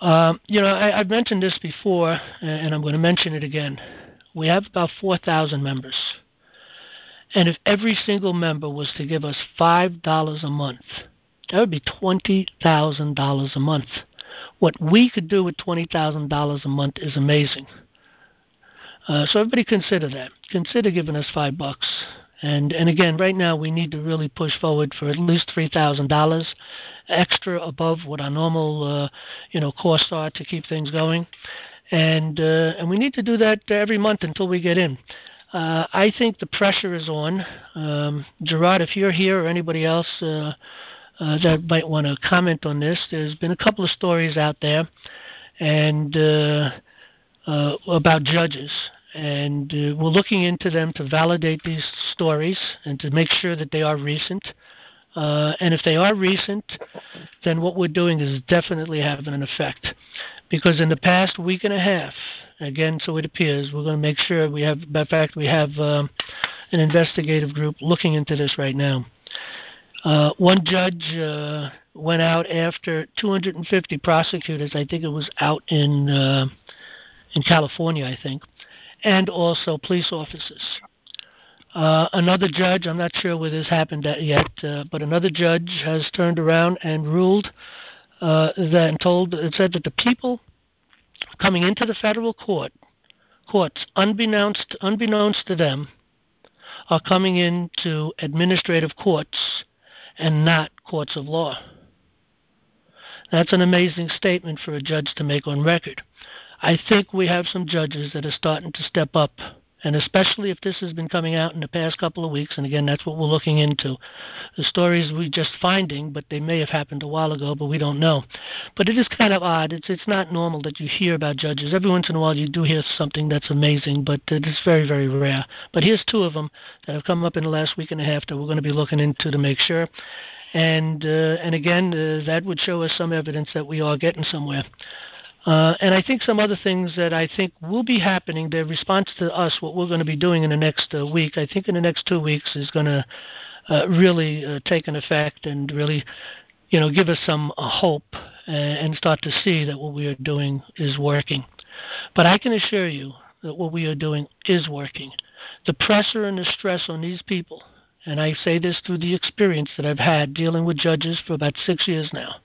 Um, you know, I, I've mentioned this before, and I'm going to mention it again. We have about four thousand members. And if every single member was to give us five dollars a month, that would be twenty thousand dollars a month. What we could do with twenty thousand dollars a month is amazing. Uh, so everybody consider that. Consider giving us five bucks. And and again, right now we need to really push forward for at least three thousand dollars extra above what our normal uh, you know costs are to keep things going. And uh, and we need to do that every month until we get in. Uh, I think the pressure is on. Um, Gerard, if you're here or anybody else uh, uh, that might want to comment on this, there's been a couple of stories out there and uh, uh, about judges. And uh, we're looking into them to validate these stories and to make sure that they are recent. Uh, and if they are recent, then what we're doing is definitely having an effect. Because in the past week and a half, again, so it appears, we're going to make sure we have, in fact, we have um, an investigative group looking into this right now. Uh, one judge uh, went out after two hundred fifty prosecutors, I think it was out in uh, in California, I think, and also police officers. Uh, another judge, I'm not sure whether this happened yet, uh, but another judge has turned around and ruled uh, that and told, it said that the people coming into the federal court, courts, unbeknownst, unbeknownst to them, are coming into administrative courts and not courts of law. That's an amazing statement for a judge to make on record. I think we have some judges that are starting to step up, and especially if this has been coming out in the past couple of weeks, and again, that's what we're looking into. The stories we're just finding, but they may have happened a while ago, but we don't know. But it is kind of odd. It's it's not normal that you hear about judges. Every once in a while you do hear something that's amazing, but it is very, very rare. But here's two of them that have come up in the last week and a half that we're going to be looking into to make sure. And, uh, and again, uh, that would show us some evidence that we are getting somewhere. Uh, and I think some other things that I think will be happening, their response to us, what we're going to be doing in the next uh, week, I think in the next two weeks is going to uh, really uh, take an effect and really, you know, give us some uh, hope and, and start to see that what we are doing is working. But I can assure you that what we are doing is working. The pressure and the stress on these people, and I say this through the experience that I've had dealing with judges for about six years now,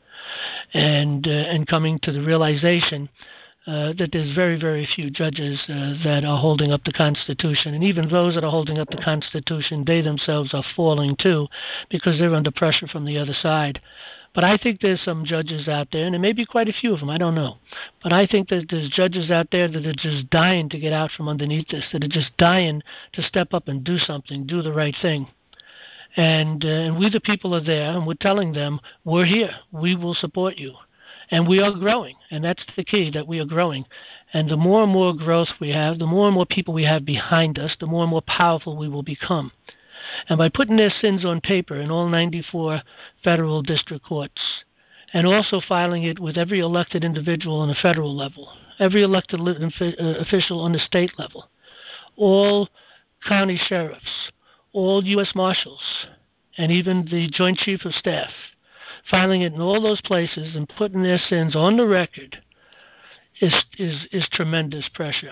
and uh, and coming to the realization uh, that there's very, very few judges uh, that are holding up the Constitution. And even those that are holding up the Constitution, they themselves are falling too because they're under pressure from the other side. But I think there's some judges out there, and there may be quite a few of them, I don't know. But I think that there's judges out there that are just dying to get out from underneath this, that are just dying to step up and do something, do the right thing. And, uh, and we the people are there, and we're telling them, we're here, we will support you. And we are growing, and that's the key, that we are growing. And the more and more growth we have, the more and more people we have behind us, the more and more powerful we will become. And by putting their sins on paper in all ninety-four federal district courts, and also filing it with every elected individual on the federal level, every elected official on the state level, all county sheriffs, all U S Marshals, and even the Joint Chief of Staff, filing it in all those places and putting their sins on the record is is, is tremendous pressure.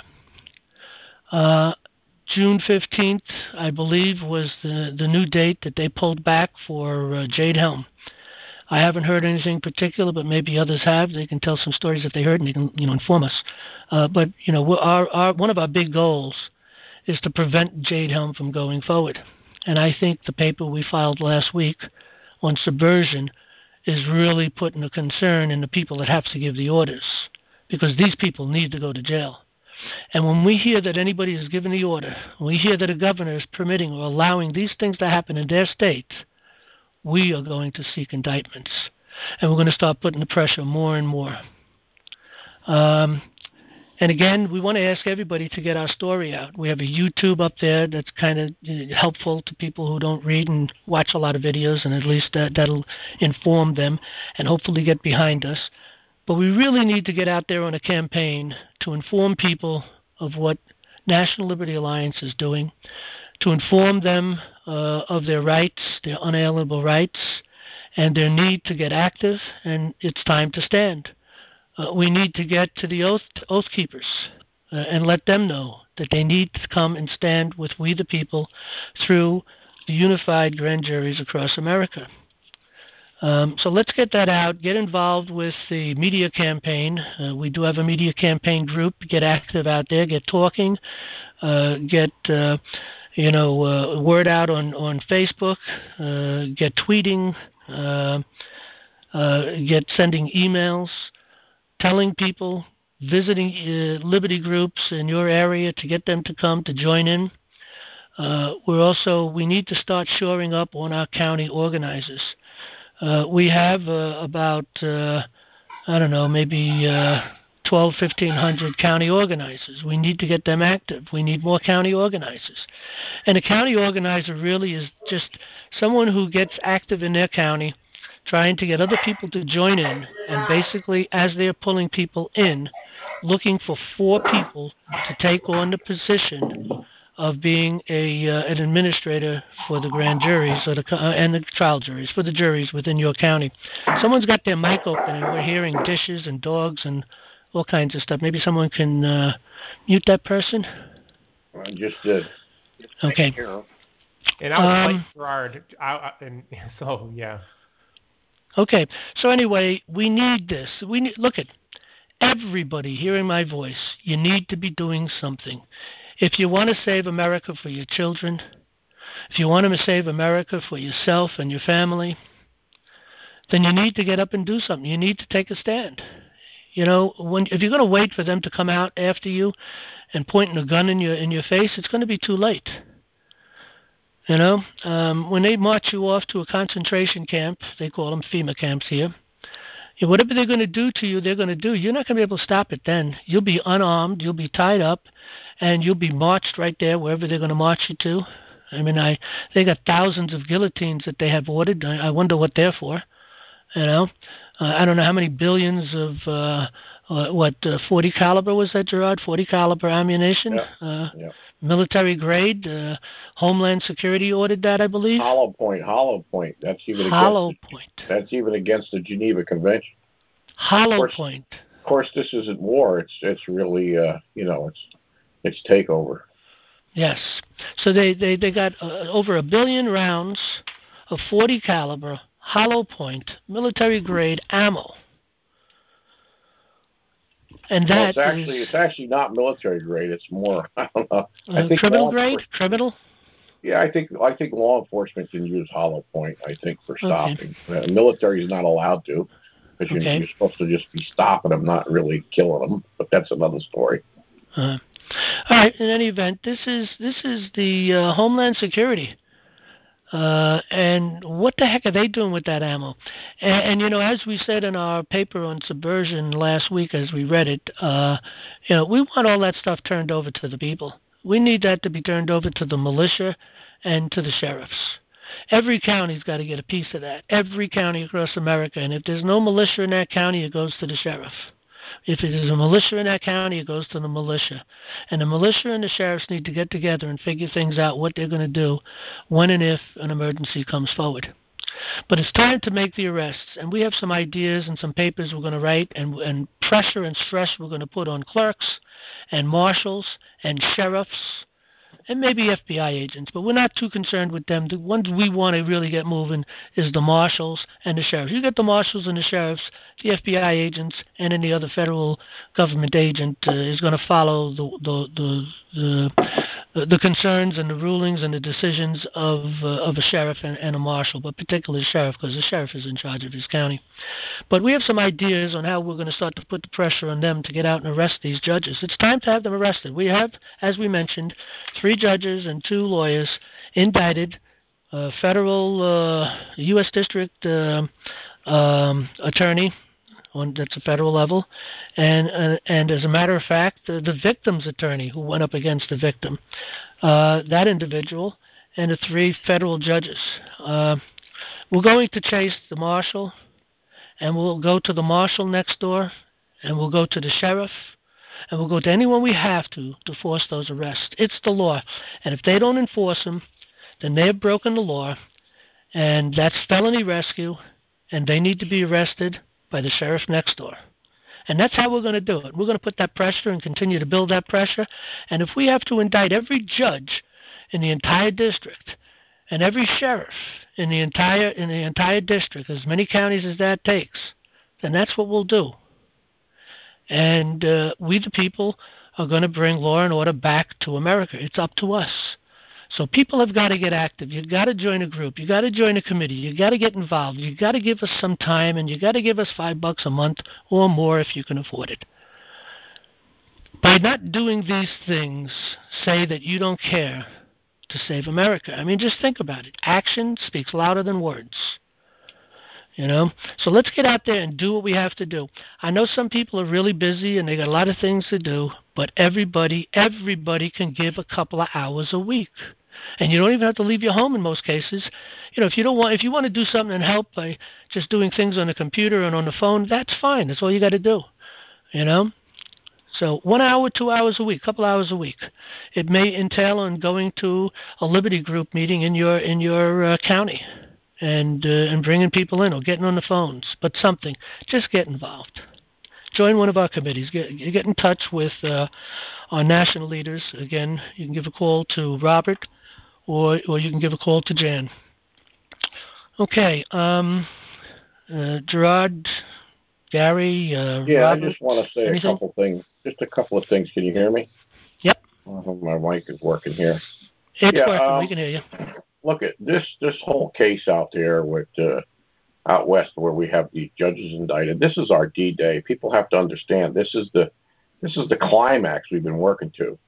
Uh, June fifteenth, I believe, was the, the new date that they pulled back for uh, Jade Helm. I haven't heard anything particular, but maybe others have. They can tell some stories that they heard, and they can, you know, inform us. Uh, but you know, our, our one of our big goals is to prevent Jade Helm from going forward. And I think the paper we filed last week on subversion is really putting a concern in the people that have to give the orders, because these people need to go to jail. And when we hear that anybody is giving the order, when we hear that a governor is permitting or allowing these things to happen in their state, we are going to seek indictments. And we're going to start putting the pressure more and more. Um, and again, we want to ask everybody to get our story out. We have a YouTube up there that's kind of helpful to people who don't read and watch a lot of videos, and at least that, that'll inform them and hopefully get behind us. But we really need to get out there on a campaign to inform people of what National Liberty Alliance is doing, to inform them uh, of their rights, their unalienable rights, and their need to get active, and it's time to stand. Uh, we need to get to the oath oath keepers uh, and let them know that they need to come and stand with we the people through the unified grand juries across America. Um, so let's get that out. Get involved with the media campaign. Uh, we do have a media campaign group. Get active out there. Get talking. Uh, get uh, you know uh, word out on on Facebook. Uh, get tweeting. Uh, uh, get sending emails, telling people, visiting uh, Liberty groups in your area to get them to come to join in. Uh, we're also we need to start shoring up on our county organizers. Uh, we have uh, about, uh, I don't know, maybe uh, twelve, fifteen hundred county organizers. We need to get them active. We need more county organizers. And a county organizer really is just someone who gets active in their county, trying to get other people to join in, and basically, as they're pulling people in, looking for four people to take on the position of being a uh, an administrator for the grand juries or the uh, and the trial juries for the juries within your county. Someone's got their mic open and we're hearing dishes and dogs and all kinds of stuff. Maybe someone can uh, mute that person. I just did. Okay. And I was um, like Gerard, I, I, and so yeah. Okay. So anyway, we need this. We need, look at everybody hearing my voice. You need to be doing something. If you want to save America for your children, if you want to save America for yourself and your family, then you need to get up and do something. You need to take a stand. You know, when if you're going to wait for them to come out after you and pointing a gun in your in your face, it's going to be too late. You know, um, when they march you off to a concentration camp, they call them FEMA camps here. Yeah, whatever they're going to do to you, they're going to do. You're not going to be able to stop it then. You'll be unarmed, you'll be tied up, and you'll be marched right there wherever they're going to march you to. I mean, I they got thousands of guillotines that they have ordered. I, I wonder what they're for. You know, uh, I don't know how many billions of uh, uh, what uh, forty caliber was that, Gerard? forty caliber ammunition, yeah. Uh, yeah. military grade. Uh, Homeland Security ordered that, I believe. Hollow point, hollow point. That's even hollow against the, point. That's even against the Geneva Convention. Hollow of course, point. Of course, this isn't war. It's it's really uh, you know it's it's takeover. Yes. So they they they got uh, over a billion rounds of forty caliber hollow point military grade ammo. And well, that it's actually is, it's actually not military grade. It's more I don't know. I uh, think criminal grade. Criminal. Yeah, I think I think law enforcement can use hollow point. I think for stopping. Okay. Uh, military is not allowed to because okay. you're, you're supposed to just be stopping them, not really killing them. But that's another story. Uh, all right. In any event, this is this is the uh, Homeland Security. Uh, and what the heck are they doing with that ammo? And, and you know, as we said in our paper on subversion last week, as we read it, uh, you know, we want all that stuff turned over to the people. We need that to be turned over to the militia and to the sheriffs. Every county's got to get a piece of that. Every county across America. And if there's no militia in that county, it goes to the sheriff. If it is a militia in that county, it goes to the militia. And the militia and the sheriffs need to get together and figure things out, what they're going to do when and if an emergency comes forward. But it's time to make the arrests. And we have some ideas and some papers we're going to write, and, and pressure and stress we're going to put on clerks and marshals and sheriffs and maybe F B I agents, but we're not too concerned with them. The ones we want to really get moving is the marshals and the sheriffs. You get the marshals and the sheriffs, the F B I agents, and any other federal government agent uh, is going to follow the the, the the the concerns and the rulings and the decisions of uh, of a sheriff and, and a marshal, but particularly the sheriff, because the sheriff is in charge of his county. But we have some ideas on how we're going to start to put the pressure on them to get out and arrest these judges. It's time to have them arrested. We have, as we mentioned, three judges and two lawyers indicted, uh, federal uh, U S District uh, um, attorney, on, that's a federal level, and uh, and as a matter of fact, uh, the victim's attorney who went up against the victim, uh, that individual, and the three federal judges. Uh, we're going to chase the marshal, and we'll go to the marshal next door, and we'll go to the sheriff, and we'll go to anyone we have to to force those arrests. It's the law. And if they don't enforce them, then they have broken the law, and that's felony rescue, and they need to be arrested by the sheriff next door. And that's how we're going to do it. We're going to put that pressure and continue to build that pressure. And if we have to indict every judge in the entire district and every sheriff in the entire in the entire district, as many counties as that takes, then that's what we'll do. And uh, we, the people, are going to bring law and order back to America. It's up to us. So people have got to get active. You've got to join a group. You've got to join a committee. You've got to get involved. You've got to give us some time, and you've got to give us five bucks a month or more if you can afford it. By not doing these things, say that you don't care to save America. I mean, just think about it. Action speaks louder than words. You know, so let's get out there and do what we have to do. I know some people are really busy and they got a lot of things to do, but everybody, everybody can give a couple of hours a week. And you don't even have to leave your home in most cases. You know, if you don't want, if you want to do something and help by just doing things on the computer and on the phone, that's fine. That's all you got to do. You know, so one hour, two hours a week, couple hours a week. It may entail on going to a Liberty Group meeting in your in your uh, county. And uh, and bringing people in or getting on the phones, but something. Just get involved. Join one of our committees. Get get in touch with uh, our national leaders. Again, you can give a call to Robert, or or you can give a call to Jan. Okay, um, uh, Gerard, Gary, uh, yeah, Robert, I just want to say anything? a couple things. Just a couple of things. Can you hear me? Yep. I hope my mic is working here. It's yeah, working. Um, we can hear you. Look at this this whole case out there with uh, out west where we have the judges indicted. This is our D-Day. People have to understand this is the this is the climax we've been working to.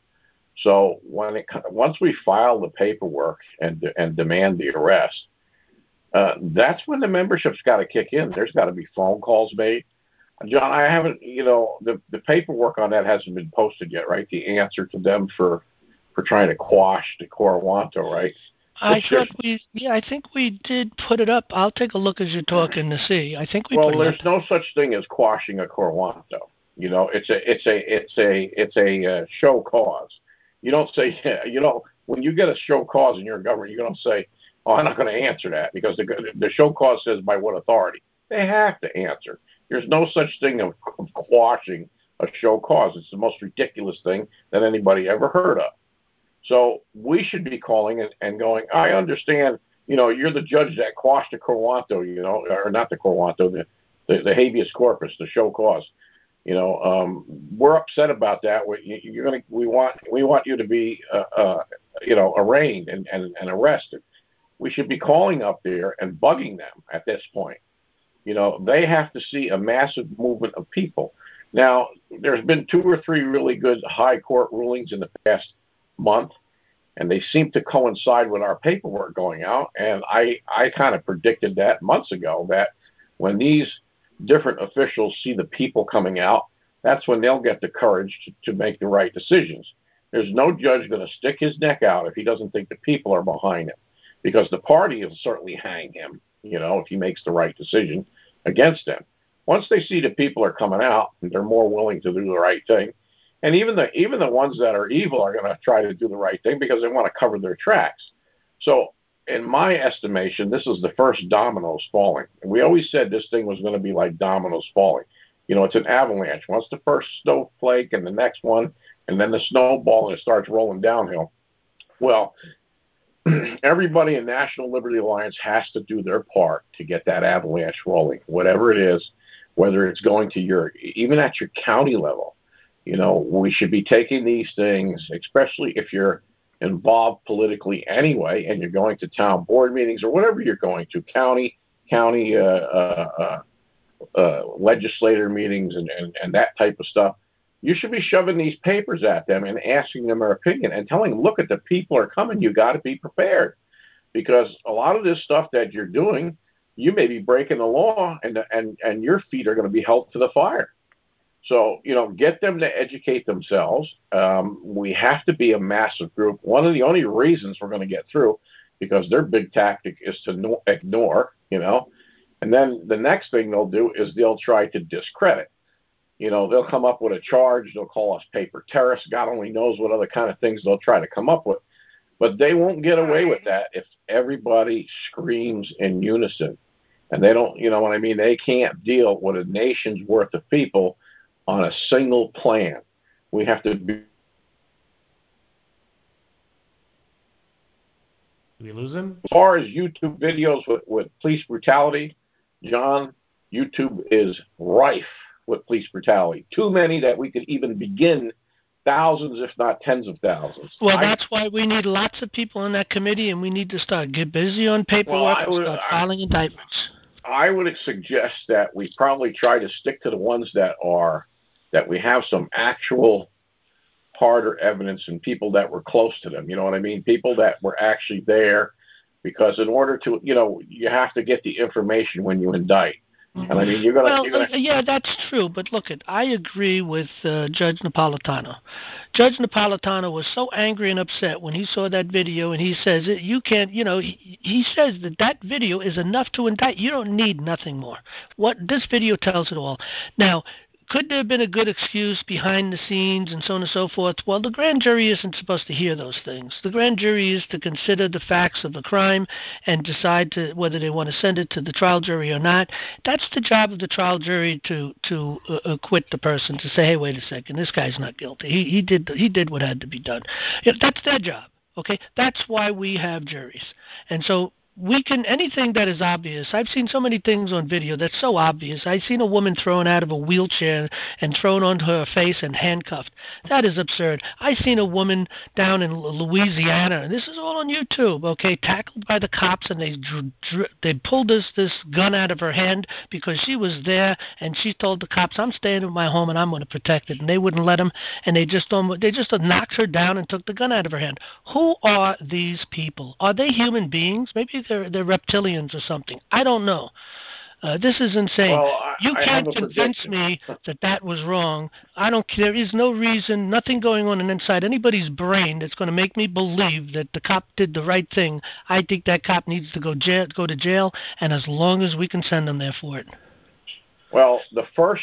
So when it once we file the paperwork and and demand the arrest, uh, that's when the membership's got to kick in. There's got to be phone calls made. John, I haven't, you know, the the paperwork on that hasn't been posted yet, right? The answer to them for for trying to quash the Corowanto, right? I thought we, yeah, I think we did put it up. I'll take a look as you're talking to see. I think we well, put it there's up. no such thing as quashing a Corowanto. You know, it's a, it's a, it's a, it's a uh, show cause. You don't say, you know, when you get a show cause in your government, you don't say, oh, I'm not going to answer that because the the show cause says by what authority. They have to answer. There's no such thing of, of quashing a show cause. It's the most ridiculous thing that anybody ever heard of. So we should be calling and, and going, I understand, you know, you're the judge that quashed the Corowanto, you know, or not the Corowanto, the, the, the habeas corpus, the show cause. You know, um, we're upset about that. We, you're gonna, we want, we want you to be, uh, uh, you know, arraigned and, and, and arrested. We should be calling up there and bugging them at this point. You know, they have to see a massive movement of people. Now, there's been two or three really good high court rulings in the past month, and they seem to coincide with our paperwork going out. And I, I kind of predicted that months ago, that when these different officials see the people coming out, that's when they'll get the courage to, to make the right decisions. There's no judge going to stick his neck out if he doesn't think the people are behind him, because the party will certainly hang him, you know, if he makes the right decision against them. Once they see the people are coming out, they're more willing to do the right thing. And even the even the ones that are evil are going to try to do the right thing because they want to cover their tracks. So in my estimation, this is the first dominoes falling. And we always said this thing was going to be like dominoes falling. You know, it's an avalanche. Once the first snowflake and the next one, and then the snowball, and it starts rolling downhill. Well, everybody in National Liberty Alliance has to do their part to get that avalanche rolling, whatever it is, whether it's going to your, even at your county level. You know, we should be taking these things, especially if you're involved politically anyway, and you're going to town board meetings or whatever you're going to, county, county uh, uh, uh, uh, legislator meetings and, and, and that type of stuff. You should be shoving these papers at them and asking them their opinion and telling them, look, at the people are coming. You got to be prepared, because a lot of this stuff that you're doing, you may be breaking the law, and and and your feet are going to be held to the fire. So, you know, get them to educate themselves. Um, we have to be a massive group. One of the only reasons we're going to get through, because their big tactic is to no- ignore, you know, and then the next thing they'll do is they'll try to discredit. You know, they'll come up with a charge. They'll call us paper terrorists. God only knows what other kind of things they'll try to come up with. But they won't get away with that if everybody screams in unison. And they don't, you know what I mean? They can't deal with a nation's worth of people on a single plan. We have to be. Did we lose him? As far as YouTube videos with, with police brutality, John, YouTube is rife with police brutality. Too many that we could even begin thousands, if not tens of thousands. Well, I, that's why we need lots of people in that committee, and we need to start get busy on paperwork well, I and would, start I, filing indictments. I would suggest that we probably try to stick to the ones that are, that we have some actual harder evidence and people that were close to them. You know what I mean? People that were actually there, because in order to, you know, you have to get the information when you indict. And I mean, you're gonna, well, you're gonna... yeah, that's true. But look, it, I agree with uh, Judge Napolitano. Judge Napolitano was so angry and upset when he saw that video, and he says, "You can't," you know, he, he says that that video is enough to indict. You don't need nothing more. What this video tells it all. Now, could there have been a good excuse behind the scenes and so on and so forth? Well, the grand jury isn't supposed to hear those things. The grand jury is to consider the facts of the crime and decide to, whether they want to send it to the trial jury or not. That's the job of the trial jury, to to uh, acquit the person, to say, hey, wait a second, this guy's not guilty. He he did he did what had to be done. You know, that's their job. Okay, that's why we have juries, and so. We can, anything that is obvious. I've seen so many things on video that's so obvious. I've seen a woman thrown out of a wheelchair and thrown onto her face and handcuffed. That is absurd. I've seen a woman down in Louisiana, and this is all on YouTube, okay, tackled by the cops, and they dr- dr- they pulled this, this gun out of her hand because she was there, and she told the cops, I'm staying in my home and I'm going to protect it. And they wouldn't let them, and they just, they just knocked her down and took the gun out of her hand. Who are these people? Are they human beings? Maybe they're, they're reptilians or something. I don't know. Uh, this is insane. Well, I, you I can't convince prediction. me that that was wrong. I don't. There is no reason, nothing going on inside anybody's brain that's going to make me believe that the cop did the right thing. I think that cop needs to go jail, go to jail, and as long as we can send them there for it. Well, the first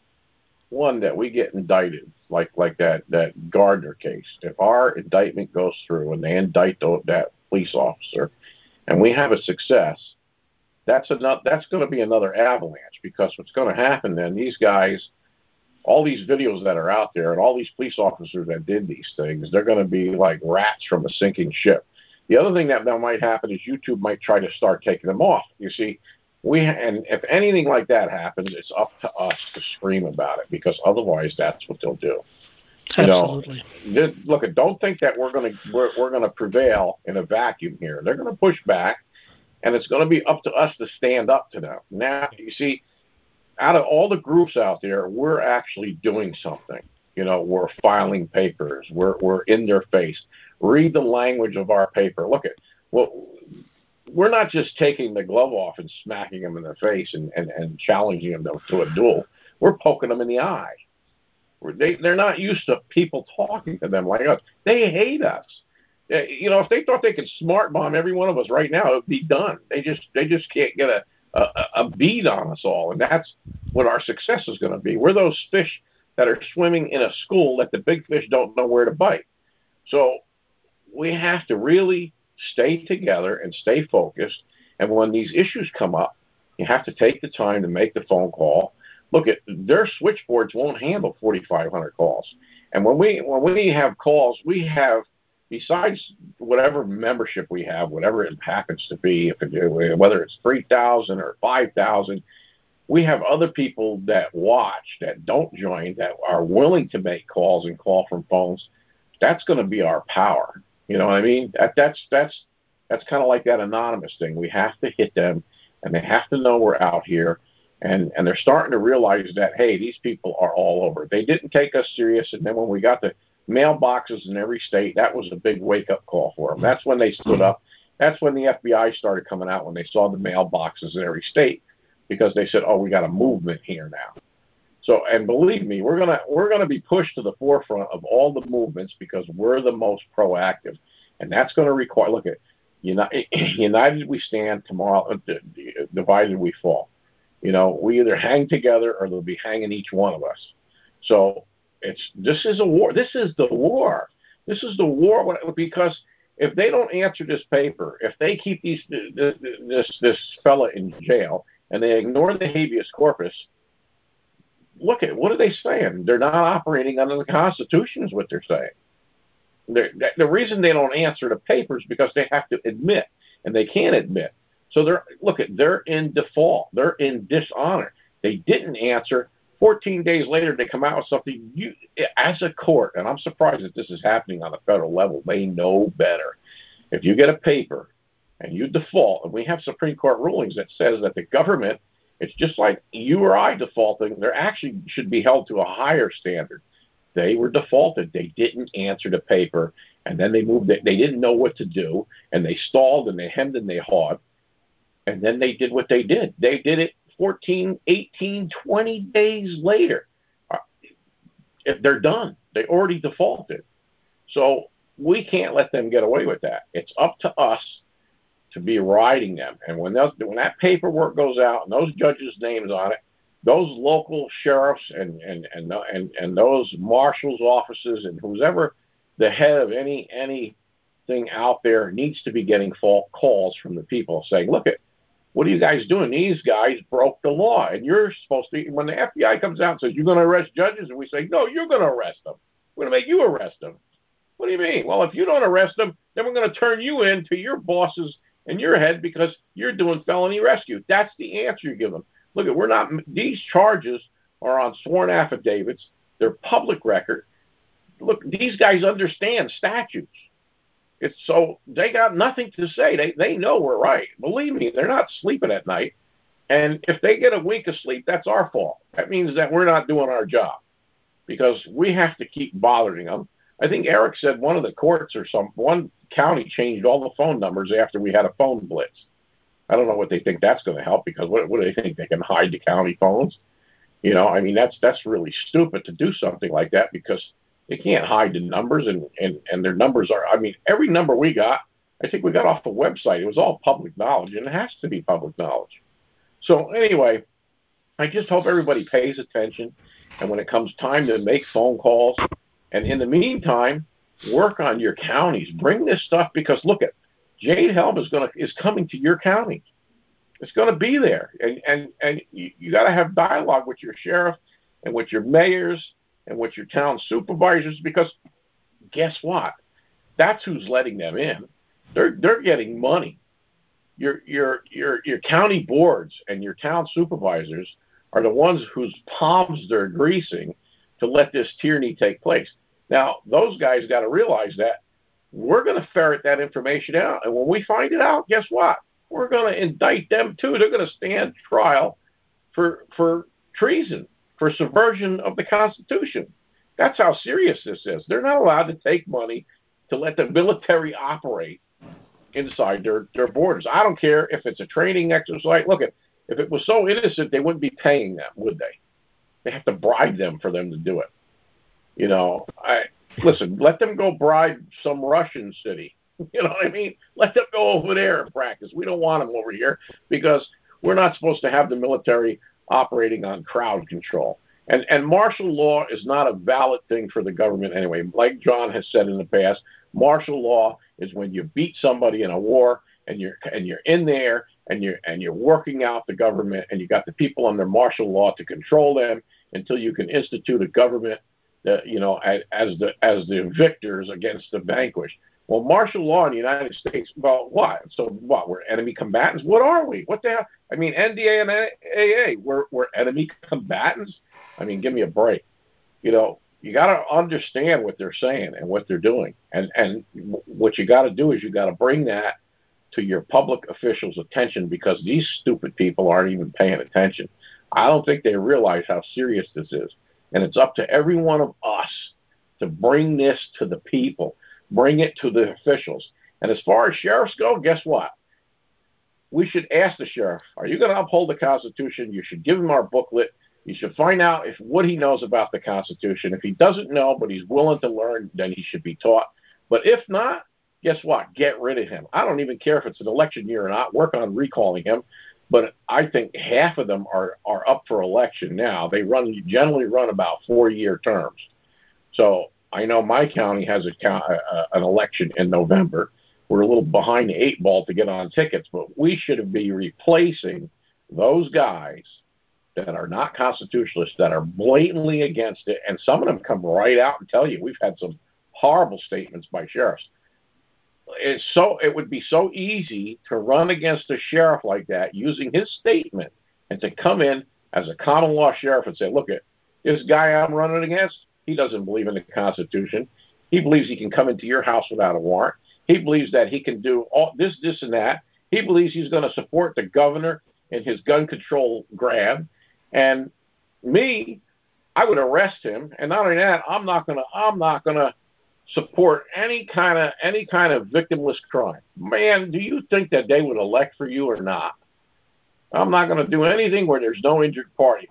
one that we get indicted, like like that that Gardner case, if our indictment goes through and they indict that police officer, and we have a success, that's enough. That's going to be another avalanche, because what's going to happen then? These guys, all these videos that are out there, and all these police officers that did these things, they're going to be like rats from a sinking ship. The other thing that, that might happen is YouTube might try to start taking them off. You see, we and if anything like that happens, it's up to us to scream about it, because otherwise, that's what they'll do. Absolutely. You know, look, don't think that we're going to we're, we're going to prevail in a vacuum here. They're going to push back, and it's going to be up to us to stand up to them. Now, you see, out of all the groups out there, we're actually doing something. You know, we're filing papers. We're we're in their face. Read the language of our paper. Look at well, we're not just taking the glove off and smacking them in the face and, and, and challenging them to, to a duel. We're poking them in the eye. They, they're not used to people talking to them like us. They hate us. You know, if they thought they could smart bomb every one of us right now, it would be done. They just they just can't get a, a, a bead on us all, and that's what our success is going to be. We're those fish that are swimming in a school that the big fish don't know where to bite. So we have to really stay together and stay focused. And when these issues come up, you have to take the time to make the phone call. Look, at their switchboards won't handle forty-five hundred calls. And when we when we have calls, we have, besides whatever membership we have, whatever it happens to be, if it, whether it's three thousand or five thousand, we have other people that watch, that don't join, that are willing to make calls and call from phones. That's going to be our power. You know what I mean? That, that's that's that's kind of like that anonymous thing. We have to hit them, and they have to know we're out here. And and they're starting to realize that, hey, these people are all over. They didn't take us serious, and then when we got the mailboxes in every state, that was a big wake-up call for them. That's when they stood up. That's when the F B I started coming out, when they saw the mailboxes in every state, because they said, oh, we got a movement here now. So, and believe me, we're gonna we're gonna be pushed to the forefront of all the movements, because we're the most proactive, and that's going to require. Look at United, united we stand, tomorrow divided we fall. You know, we either hang together or they'll be hanging each one of us. So it's this is a war. This is the war. This is the war, because if they don't answer this paper, if they keep these this this, this fella in jail and they ignore the habeas corpus, look at what are they saying? They're not operating under the Constitution, is what they're saying. They're, the reason they don't answer the papers is because they have to admit, and they can't admit. So they're look at they're in default. They're in dishonor. They didn't answer. fourteen days later, they come out with something. You, as a court, and I'm surprised that this is happening on the federal level. They know better. If you get a paper and you default, and we have Supreme Court rulings that says that the government, it's just like you or I defaulting. They actually should be held to a higher standard. They were defaulted. They didn't answer the paper, and then they moved it. They didn't know what to do, and they stalled, and they hemmed, and they hawed, and then they did what they did. They did it fourteen, eighteen, twenty days later. They're done. They already defaulted. So we can't let them get away with that. It's up to us to be riding them. And when, those, when that paperwork goes out and those judges' names on it, those local sheriffs and, and, and, and, and those marshals' offices and whoever the head of any anything out there needs to be getting fault calls from the people saying, look, at what are you guys doing? These guys broke the law. And you're supposed to, when the F B I comes out and says, you're going to arrest judges, and we say, no, you're going to arrest them. We're going to make you arrest them. What do you mean? Well, if you don't arrest them, then we're going to turn you in to your bosses and your head because you're doing felony rescue. That's the answer you give them. Look, we're not. These charges are on sworn affidavits. They're public record. Look, these guys understand statutes. It's so they got nothing to say. They they know we're right. Believe me, they're not sleeping at night. And if they get a wink of sleep, that's our fault. That means that we're not doing our job because we have to keep bothering them. I think Eric said one of the courts or some one county changed all the phone numbers after we had a phone blitz. I don't know what they think that's going to help because what, what do they think? They can hide the county phones? You know, I mean, that's that's really stupid to do something like that because they can't hide the numbers and, and, and their numbers are, I mean, every number we got, I think we got off the website. It was all public knowledge and it has to be public knowledge. So anyway, I just hope everybody pays attention. And when it comes time to make phone calls, and in the meantime, work on your counties. Bring this stuff because look at Jade Helm is going to is coming to your county. It's going to be there, and and and you, you got to have dialogue with your sheriff and with your mayors and with your town supervisors because guess what? That's who's letting them in. They're they're getting money. Your your your your county boards and your town supervisors are the ones whose palms they're greasing to let this tyranny take place. Now, those guys got to realize that we're going to ferret that information out. And when we find it out, guess what? We're going to indict them, too. They're going to stand trial for for treason, for subversion of the Constitution. That's how serious this is. They're not allowed to take money to let the military operate inside their, their borders. I don't care if it's a training exercise. Look, if it was so innocent, they wouldn't be paying them, would they? They have to bribe them for them to do it. You know, I listen, let them go bribe some Russian city. You know what I mean? Let them go over there and practice. We don't want them over here because we're not supposed to have the military operating on crowd control. And and martial law is not a valid thing for the government anyway. Like John has said in the past, martial law is when you beat somebody in a war and you're and you're in there and you're and you're working out the government and you got the people under martial law to control them until you can institute a government that, you know, as, as the as the victors against the vanquished. Well, martial law in the United States, well, what? So what? We're enemy combatants? What are we? What the hell? I mean, N D A and A A, we're, we're enemy combatants? I mean, give me a break. You know, you got to understand what they're saying and what they're doing. And, and what you got to do is you got to bring that to your public officials' attention because these stupid people aren't even paying attention. I don't think they realize how serious this is. And it's up to every one of us to bring this to the people. Bring it to the officials. And as far as sheriffs go, guess what? We should ask the sheriff, are you going to uphold the Constitution? You should give him our booklet. You should find out if what he knows about the Constitution. If he doesn't know, but he's willing to learn, then he should be taught. But if not, guess what? Get rid of him. I don't even care if it's an election year or not. Work on recalling him. But I think half of them are, are up for election now. They run generally run about four-year terms. So I know my county has a, uh, an election in November. We're a little behind the eight ball to get on tickets, but we should be replacing those guys that are not constitutionalists, that are blatantly against it, and some of them come right out and tell you. We've had some horrible statements by sheriffs. It's so it would be so easy to run against a sheriff like that using his statement and to come in as a common law sheriff and say, look, at this guy I'm running against, he doesn't believe in the Constitution. He believes he can come into your house without a warrant. He believes that he can do all this, this, and that. He believes he's going to support the governor in his gun control grab. And me, I would arrest him. And not only that, I'm not going to, I'm not going to support any kind of, any kind of victimless crime. Man, do you think that they would elect for you or not? I'm not going to do anything where there's no injured party.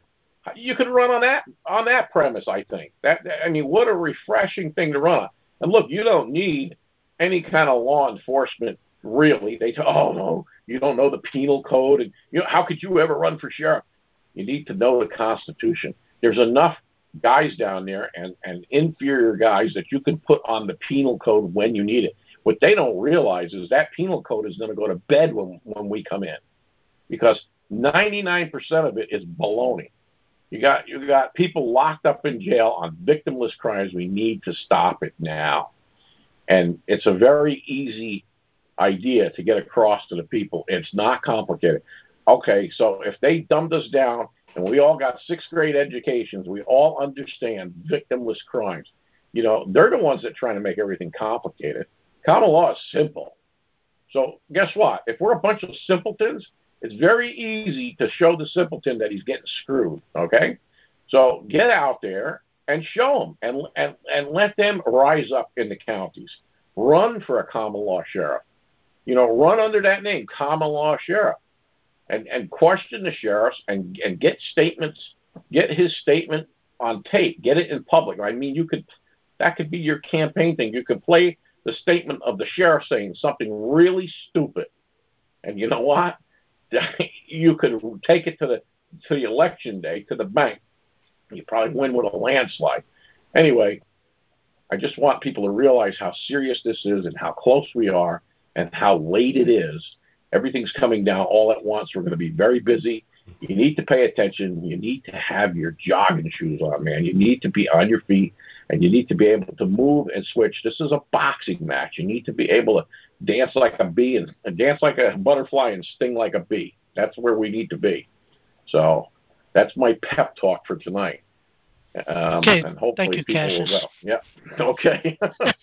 You could run on that, on that premise, I think. That, I mean, what a refreshing thing to run on. And look, you don't need any kind of law enforcement, really. They say, oh, no, you don't know the penal code. And you know, how could you ever run for sheriff? You need to know the Constitution. There's enough guys down there and, and inferior guys that you can put on the penal code when you need it. What they don't realize is that penal code is going to go to bed when, when we come in, because ninety-nine percent of it is baloney. You got you got people locked up in jail on victimless crimes. We need to stop it now. And it's a very easy idea to get across to the people. It's not complicated. Okay, so if they dumbed us down and we all got sixth grade educations, we all understand victimless crimes. You know, they're the ones that are trying to make everything complicated. Common law is simple. So guess what? If we're a bunch of simpletons, it's very easy to show the simpleton that he's getting screwed, okay? So get out there and show them and, and, and let them rise up in the counties. Run for a common law sheriff. You know, run under that name, common law sheriff, and, and question the sheriffs and, and get statements, get his statement on tape, get it in public. I mean, you could, that could be your campaign thing. You could play the statement of the sheriff saying something really stupid. And you know what? You could take it to the to the election day, to the bank. You probably win with a landslide. Anyway, I just want people to realize how serious this is and how close we are and how late it is. Everything's coming down all at once. We're going to be very busy. You need to pay attention. You need to have your jogging shoes on, man. You need to be on your feet, and you need to be able to move and switch. This is a boxing match. You need to be able to dance like a bee and, and dance like a butterfly and sting like a bee. That's where we need to be. So that's my pep talk for tonight. Um, okay. And hopefully Thank you, people Cassius. will go. Yeah. Okay.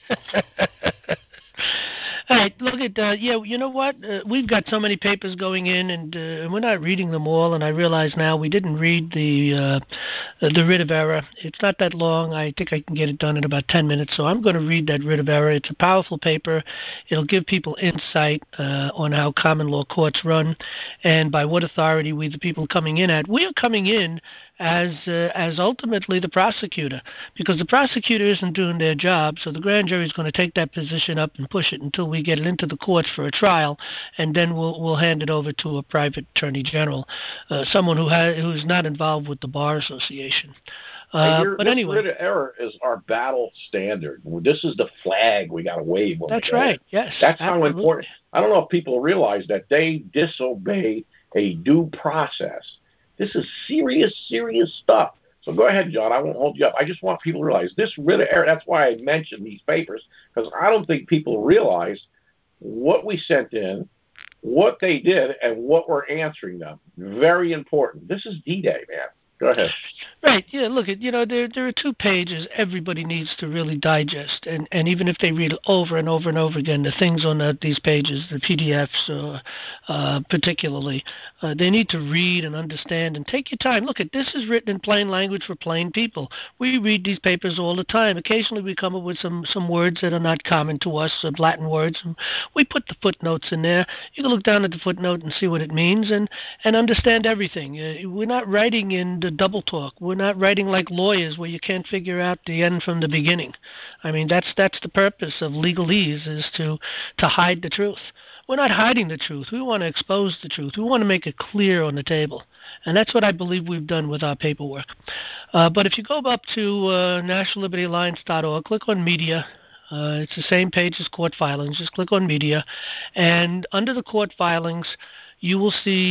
All right, look at, uh, yeah, you know what? Uh, we've got so many papers going in, and uh, we're not reading them all, and I realize now we didn't read the uh, the writ of error. It's not that long. I think I can get it done in about ten minutes, so I'm going to read that writ of error. It's a powerful paper. It'll give people insight uh, on how common law courts run and by what authority we, the people coming in at. We are coming in as uh, as ultimately the prosecutor, because the prosecutor isn't doing their job, so the grand jury is going to take that position up and push it until we get it into the courts for a trial, and then we'll we'll hand it over to a private attorney general, uh, someone who has who's not involved with the bar association. Uh, but this anyway, writ of error is our battle standard. This is the flag we got to wave. When that's we go right. in. Yes, that's absolutely. how important. I don't know if people realize that they disobey a due process. This is serious, serious stuff. So go ahead, John. I won't hold you up. I just want people to realize this writ of error. That's why I mentioned these papers, because I don't think people realize what we sent in, what they did, and what we're answering them. Very important. This is D-Day, man. Go ahead. Right. Yeah. Look, at you know, there there are two pages everybody needs to really digest, and and even if they read over and over and over again the things on the, these pages, the P D Fs, uh, uh, particularly, uh, they need to read and understand and take your time. Look, at this is written in plain language for plain people. We read these papers all the time. Occasionally, we come up with some some words that are not common to us, some Latin words, and we put the footnotes in there. You can look down at the footnote and see what it means, and and understand everything. Uh, we're not writing in the double talk. We're not writing like lawyers where you can't figure out the end from the beginning. I mean, that's that's the purpose of legalese, is to to hide the truth. We're not hiding the truth. We want to expose the truth. We want to make it clear on the table. And that's what I believe we've done with our paperwork. Uh, but if you go up to uh, national liberty alliance dot org, click on media. Uh, it's the same page as court filings. Just click on media. And under the court filings, you will see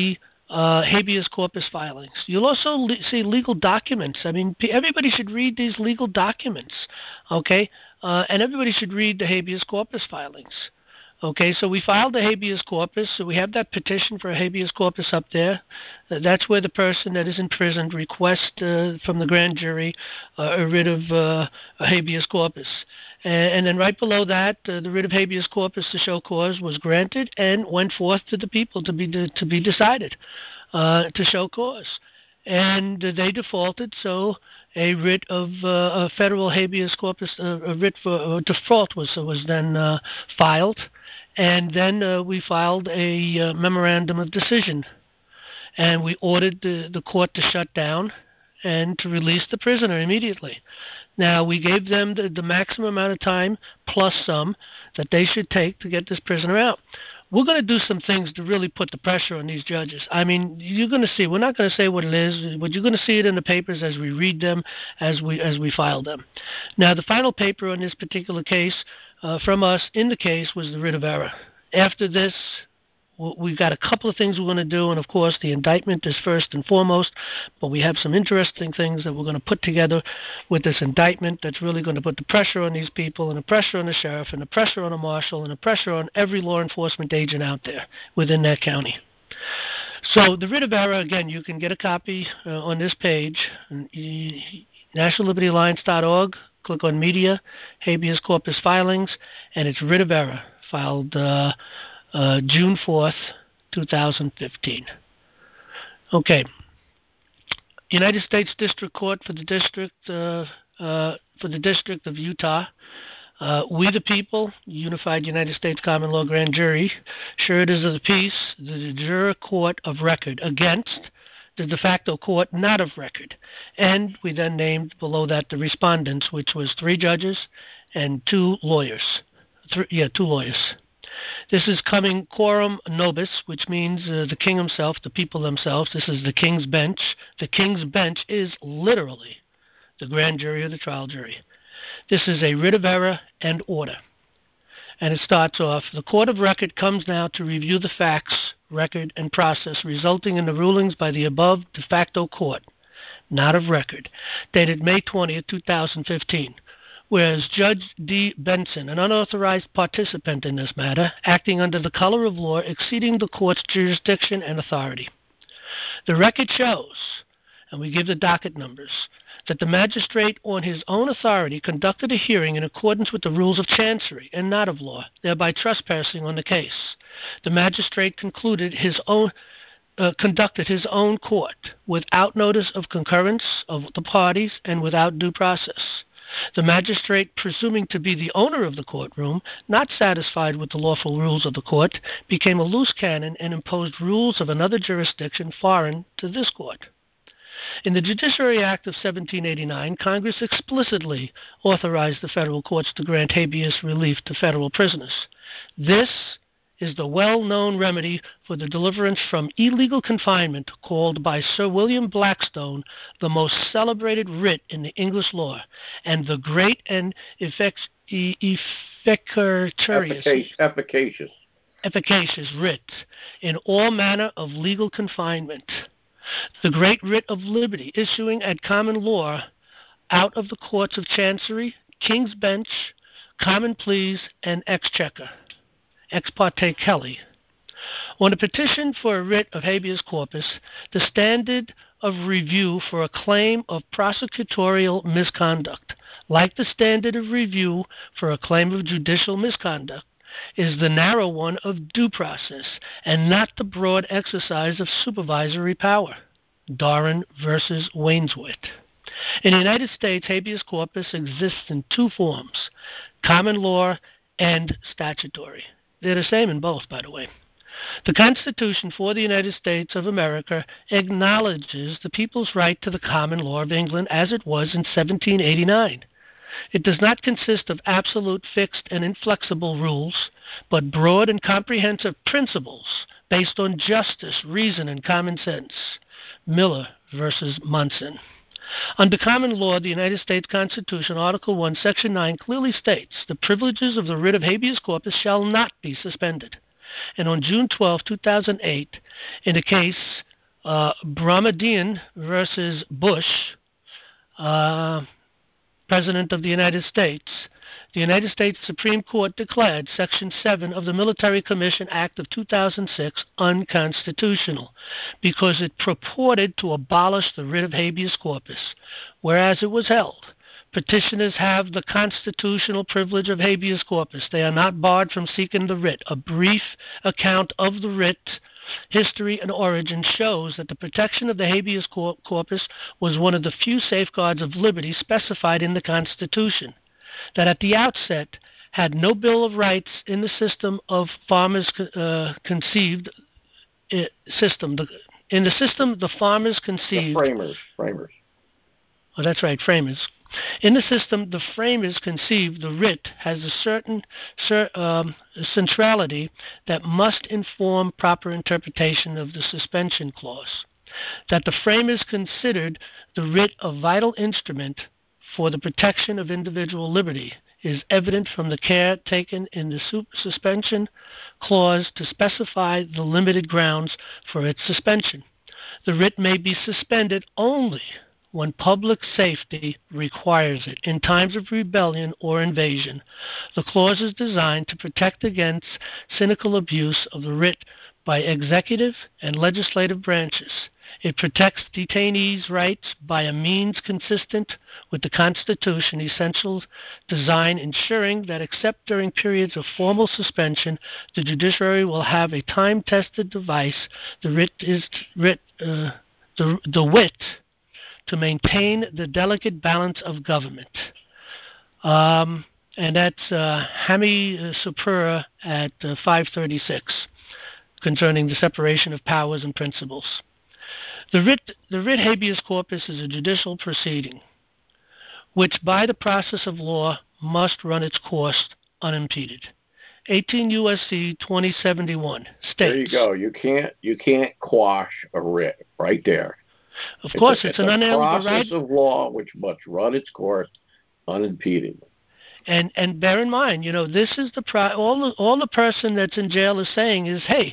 uh, habeas corpus filings. You'll also le- see legal documents. I mean, p- everybody should read these legal documents, okay? Uh, and everybody should read the habeas corpus filings. Okay, so we filed the habeas corpus. So we have that petition for habeas corpus up there. Uh, That's where the person that is in prison requests uh, from the grand jury uh, a writ of uh, a habeas corpus. And, and then right below that, uh, the writ of habeas corpus to show cause was granted and went forth to the people to be de- to be decided uh, to show cause. And uh, they defaulted, so a writ of uh, a federal habeas corpus, uh, a writ for uh, default was was then uh, filed, and then uh, we filed a uh, memorandum of decision, and we ordered the, the court to shut down and to release the prisoner immediately. Now, we gave them the, the maximum amount of time plus some that they should take to get this prisoner out. We're going to do some things to really put the pressure on these judges. I mean, you're going to see. We're not going to say what it is, but you're going to see it in the papers as we read them, as we as we file them. Now, the final paper on this particular case uh, from us in the case was the writ of error. After this, we've got a couple of things we're going to do, and of course the indictment is first and foremost, but we have some interesting things that we're going to put together with this indictment that's really going to put the pressure on these people, and the pressure on the sheriff, and the pressure on the marshal, and the pressure on every law enforcement agent out there within that county. So the writ of error, again, you can get a copy uh, on this page, national liberty alliance dot org, click on Media, Habeas Corpus Filings, and it's writ of error, filed uh, Uh, June fourth, twenty fifteen. Okay. United States District Court for the District uh, uh, for the District of Utah. Uh, we the people, Unified United States Common Law Grand Jury, sureties of the peace, the juror court of record against the de facto court not of record. And we then named below that the respondents, which was three judges and two lawyers. Three, yeah, two lawyers. This is coming quorum nobis, which means uh, the king himself, the people themselves. This is the king's bench. The king's bench is literally the grand jury or the trial jury. This is a writ of error and order. And it starts off, the court of record comes now to review the facts, record, and process resulting in the rulings by the above de facto court, not of record, dated May twentieth, twenty fifteen. Whereas Judge D. Benson, an unauthorized participant in this matter, acting under the color of law exceeding the court's jurisdiction and authority. The record shows, and we give the docket numbers, that the magistrate on his own authority conducted a hearing in accordance with the rules of chancery and not of law, thereby trespassing on the case. The magistrate concluded his own Uh, conducted his own court without notice of concurrence of the parties and without due process. The magistrate, presuming to be the owner of the courtroom, not satisfied with the lawful rules of the court, became a loose cannon and imposed rules of another jurisdiction foreign to this court. In the Judiciary Act of seventeen eighty-nine, Congress explicitly authorized the federal courts to grant habeas relief to federal prisoners. This is the well-known remedy for the deliverance from illegal confinement called by Sir William Blackstone the most celebrated writ in the English law, and the great and effect- e- efficacious, efficacious efficacious writ in all manner of legal confinement. The great writ of liberty issuing at common law out of the courts of chancery, king's bench, common pleas, and exchequer. Ex parte Kelly. On a petition for a writ of habeas corpus, the standard of review for a claim of prosecutorial misconduct, like the standard of review for a claim of judicial misconduct, is the narrow one of due process and not the broad exercise of supervisory power. Doran versus Wainswit. In the United States, habeas corpus exists in two forms, common law and statutory. They're the same in both, by the way. The Constitution for the United States of America acknowledges the people's right to the common law of England as it was in seventeen eighty-nine. It does not consist of absolute, fixed, and inflexible rules, but broad and comprehensive principles based on justice, reason, and common sense. Miller versus Munson. Under common law, the United States Constitution, Article one, Section nine, clearly states the privileges of the writ of habeas corpus shall not be suspended. And on June twelfth, two thousand eight, in a case uh, Brahmadian versus Bush, uh, President of the United States. The United States Supreme Court declared Section seven of the Military Commission Act of two thousand six unconstitutional because it purported to abolish the writ of habeas corpus, whereas it was held. Petitioners have the constitutional privilege of habeas corpus. They are not barred from seeking the writ. A brief account of the writ, history, and origin shows that the protection of the habeas corpus was one of the few safeguards of liberty specified in the Constitution, that at the outset had no Bill of Rights in the system of farmers uh, conceived uh, system. The, in the system, the farmers conceived... The framers, framers. Oh, that's right, framers. In the system, the framers conceived the writ has a certain cer- um, centrality that must inform proper interpretation of the suspension clause. That the framers considered the writ a vital instrument for the protection of individual liberty is evident from the care taken in the su- suspension clause to specify the limited grounds for its suspension. The writ may be suspended only when public safety requires it, in times of rebellion or invasion. The clause is designed to protect against cynical abuse of the writ by executive and legislative branches. It protects detainees' rights by a means consistent with the Constitution, essential design ensuring that except during periods of formal suspension, the judiciary will have a time-tested device. The writ is writ, uh, the, the wit to maintain the delicate balance of government. Um, and that's uh, Hami Supura at uh, five thirty-six, concerning the separation of powers and principles. The writ, the writ habeas corpus is a judicial proceeding, which by the process of law must run its course unimpeded. eighteen U S C twenty seventy-one states... There you go. You can't, you can't quash a writ right there. Of course, it's, a, it's, it's an unalienable right. It's a process of law which must run its course unimpeded. And and bear in mind, you know, this is the pro- all the, all the person that's in jail is saying is, hey,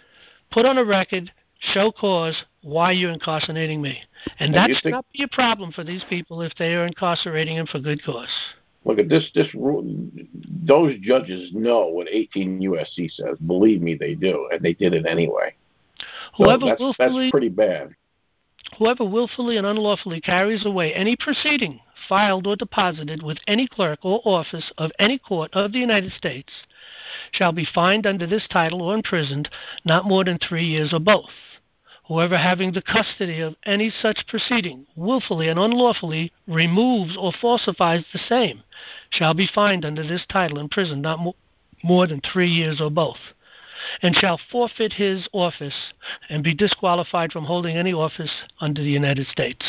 put on a record, show cause why you're incarcerating me, and, and that should think, not be a problem for these people if they are incarcerating him for good cause. Look at this. This those judges know what eighteen U S C says. Believe me, they do, and they did it anyway. Whoever so that's, willfully, that's pretty bad. Whoever willfully and unlawfully carries away any proceeding filed or deposited with any clerk or office of any court of the United States shall be fined under this title or imprisoned not more than three years or both. Whoever having the custody of any such proceeding willfully and unlawfully removes or falsifies the same shall be fined under this title and imprisoned not mo- more than three years or both, and shall forfeit his office and be disqualified from holding any office under the United States.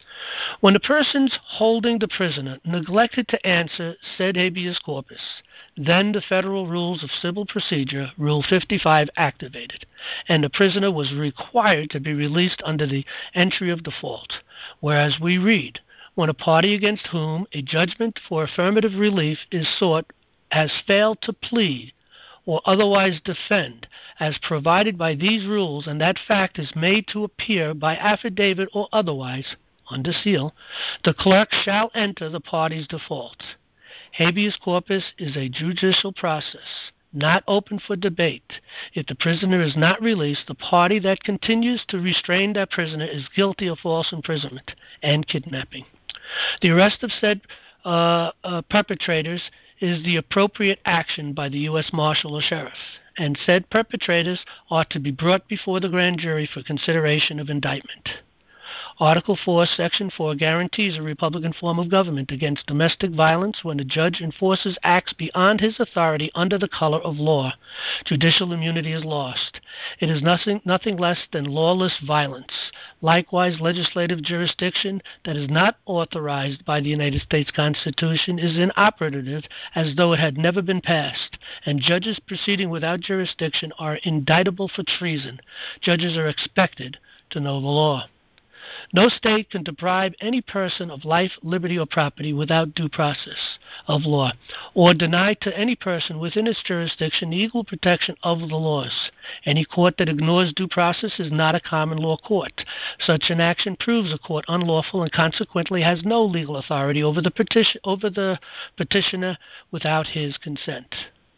When the persons holding the prisoner neglected to answer said habeas corpus, then the Federal Rules of Civil Procedure, Rule fifty-five, activated, and the prisoner was required to be released under the entry of default, whereas we read, when a party against whom a judgment for affirmative relief is sought has failed to plead or otherwise defend as provided by these rules, and that fact is made to appear by affidavit or otherwise, under seal, the clerk shall enter the party's default. Habeas corpus is a judicial process, not open for debate. If the prisoner is not released, the party that continues to restrain that prisoner is guilty of false imprisonment and kidnapping. The arrest of said uh, uh, perpetrators is the appropriate action by the U S Marshal or Sheriff, and said perpetrators are to be brought before the grand jury for consideration of indictment. Article four, Section four guarantees a Republican form of government against domestic violence when a judge enforces acts beyond his authority under the color of law. Judicial immunity is lost. It is nothing, nothing less than lawless violence. Likewise, legislative jurisdiction that is not authorized by the United States Constitution is inoperative as though it had never been passed, and judges proceeding without jurisdiction are indictable for treason. Judges are expected to know the law. No state can deprive any person of life, liberty, or property without due process of law, or deny to any person within its jurisdiction the equal protection of the laws. Any court that ignores due process is not a common law court. Such an action proves a court unlawful and consequently has no legal authority over the, petition, over the petitioner without his consent.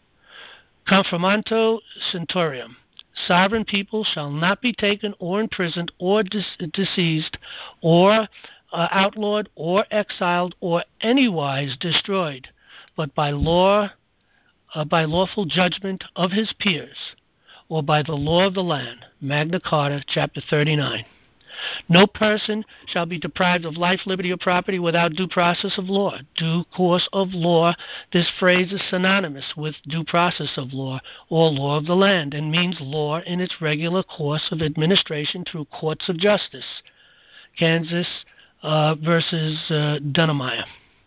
Confirmando centuriam. Sovereign people shall not be taken or imprisoned or dis- deceased or uh, outlawed or exiled or anywise destroyed, but by law, uh, by lawful judgment of his peers, or by the law of the land. Magna Carta, Chapter thirty-nine. No person shall be deprived of life, liberty, or property without due process of law. Due course of law, this phrase is synonymous with due process of law or law of the land and means law in its regular course of administration through courts of justice. Kansas uh, versus uh, Dunnemeyer.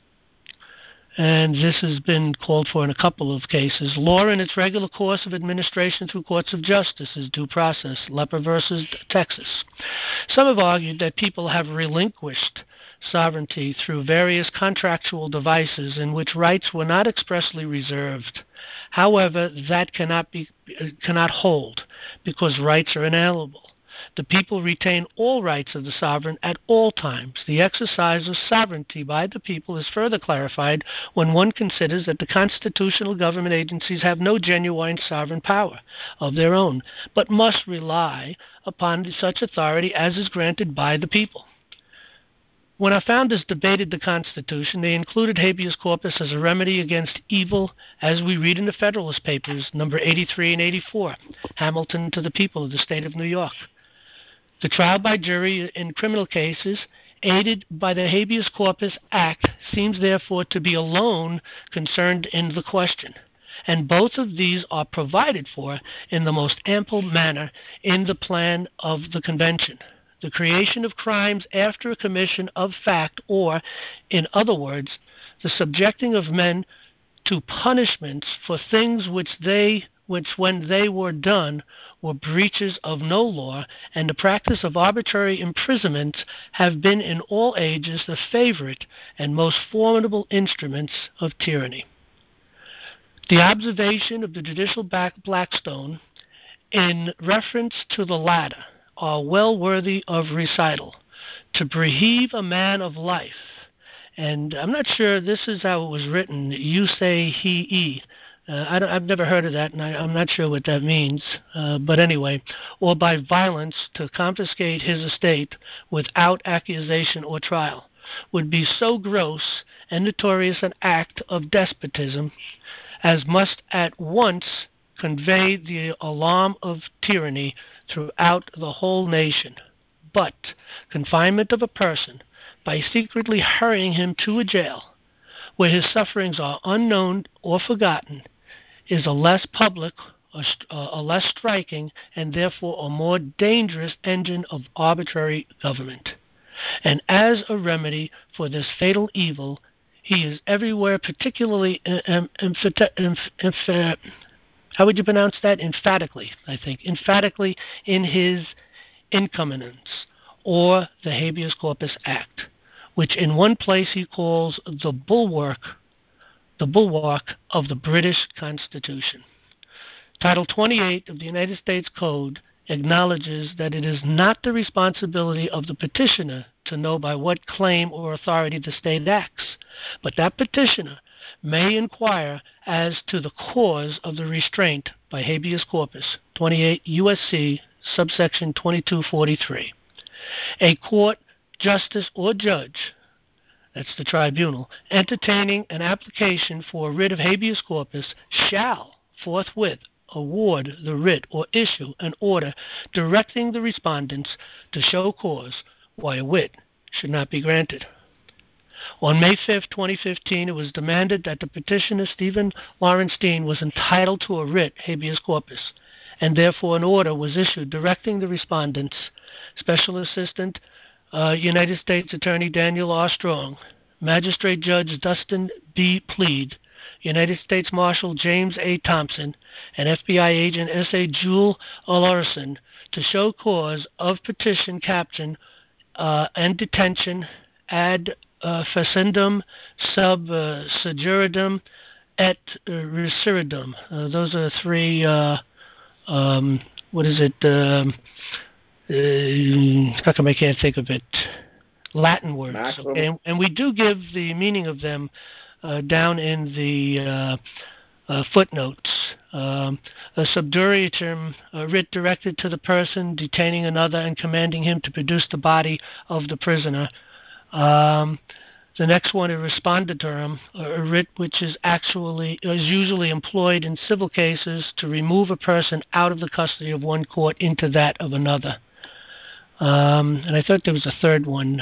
And this has been called for in a couple of cases. Law in its regular course of administration through courts of justice is due process. Lepper versus Texas. Some have argued that people have relinquished sovereignty through various contractual devices in which rights were not expressly reserved. However, that cannot be cannot hold because rights are inalienable. The people retain all rights of the sovereign at all times. The exercise of sovereignty by the people is further clarified when one considers that the constitutional government agencies have no genuine sovereign power of their own, but must rely upon such authority as is granted by the people. When our founders debated the Constitution, they included habeas corpus as a remedy against evil, as we read in the Federalist Papers, number eighty-three and eighty-four, Hamilton to the people of the state of New York. The trial by jury in criminal cases, aided by the Habeas Corpus Act, seems therefore to be alone concerned in the question, and both of these are provided for in the most ample manner in the plan of the Convention. The creation of crimes after a commission of fact, or, in other words, the subjecting of men to punishments for things which they which when they were done were breaches of no law, and the practice of arbitrary imprisonment have been in all ages the favorite and most formidable instruments of tyranny. The observation of the judicial Blackstone in reference to the latter are well worthy of recital. To bereave a man of life, and I'm not sure this is how it was written, you say he, e. Uh, I don't, I've never heard of that, and I, I'm not sure what that means. Uh, but anyway, or by violence to confiscate his estate without accusation or trial, would be so gross and notorious an act of despotism as must at once convey the alarm of tyranny throughout the whole nation. But confinement of a person by secretly hurrying him to a jail, where his sufferings are unknown or forgotten, is a less public, a, a less striking, and therefore a more dangerous engine of arbitrary government. And as a remedy for this fatal evil, he is everywhere particularly, um, emph- emph- emph- how would you pronounce that? Emphatically, I think. Emphatically in his incumbents, or the Habeas Corpus Act, which in one place he calls the bulwark the bulwark of the British Constitution. Title twenty-eight of the United States Code acknowledges that it is not the responsibility of the petitioner to know by what claim or authority the state acts, but that petitioner may inquire as to the cause of the restraint by habeas corpus, twenty-eight U S C, subsection twenty-two forty-three. A court, justice, or judge, that's the tribunal, entertaining an application for a writ of habeas corpus shall forthwith award the writ or issue an order directing the respondents to show cause why a writ should not be granted. On May fifth, twenty fifteen, it was demanded that the petitioner, Stephen Lawrence Dean, was entitled to a writ habeas corpus, and therefore an order was issued directing the respondents, Special Assistant Uh, United States Attorney Daniel R. Strong, Magistrate Judge Dustin B. Plead, United States Marshal James A. Thompson, and F B I Agent S A. Jewel Larson to show cause of petition caption uh, and detention ad uh, facendum sub uh, segurandum et uh, residuum. Uh, those are three, uh, um, what is it, um, uh, how come I can't think of it, Latin words. Okay? And, and we do give the meaning of them uh, down in the uh, uh, footnotes. Um, a subduritum, a writ directed to the person detaining another and commanding him to produce the body of the prisoner. Um, the next one is responditorum, a writ which is actually is usually employed in civil cases to remove a person out of the custody of one court into that of another. Um, and I thought there was a third one.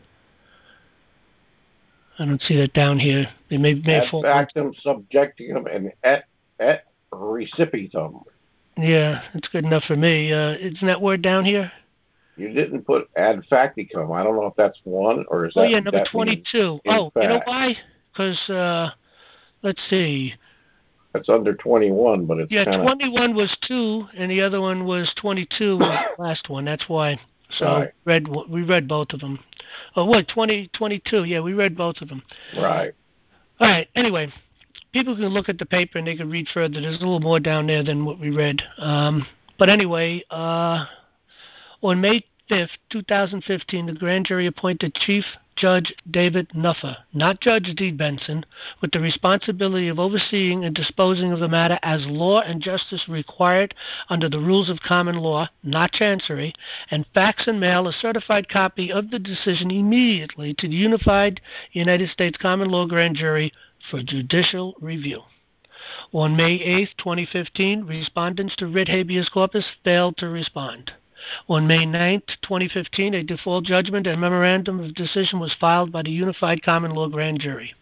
I don't see that down here. They may may ad factum subjectum and et et recipitum. Yeah, that's good enough for me. Uh, isn't that word down here? You didn't put ad facticum. I don't know if that's one or is oh, that. Oh yeah, number that twenty-two. Oh, fact. You know why? Because uh, let's see. That's under twenty-one, but it's yeah. Kinda... twenty-one was two, and the other one was twenty-two. Was the last one. That's why. So right. read we read both of them. Oh, what twenty twenty-two? Yeah, we read both of them. Right. All right. Anyway, people can look at the paper and they can read further. There's a little more down there than what we read. Um, but anyway, uh, on May fifth, twenty fifteen, the grand jury appointed Chief Judge David Nuffer, not Judge D. Benson, with the responsibility of overseeing and disposing of the matter as law and justice required under the rules of common law, not chancery, and fax and mail a certified copy of the decision immediately to the Unified United States Common Law Grand Jury for judicial review. On May eighth, twenty fifteen, respondents to writ habeas corpus failed to respond. On May ninth, twenty fifteen, a default judgment and memorandum of decision was filed by the Unified Common Law Grand Jury.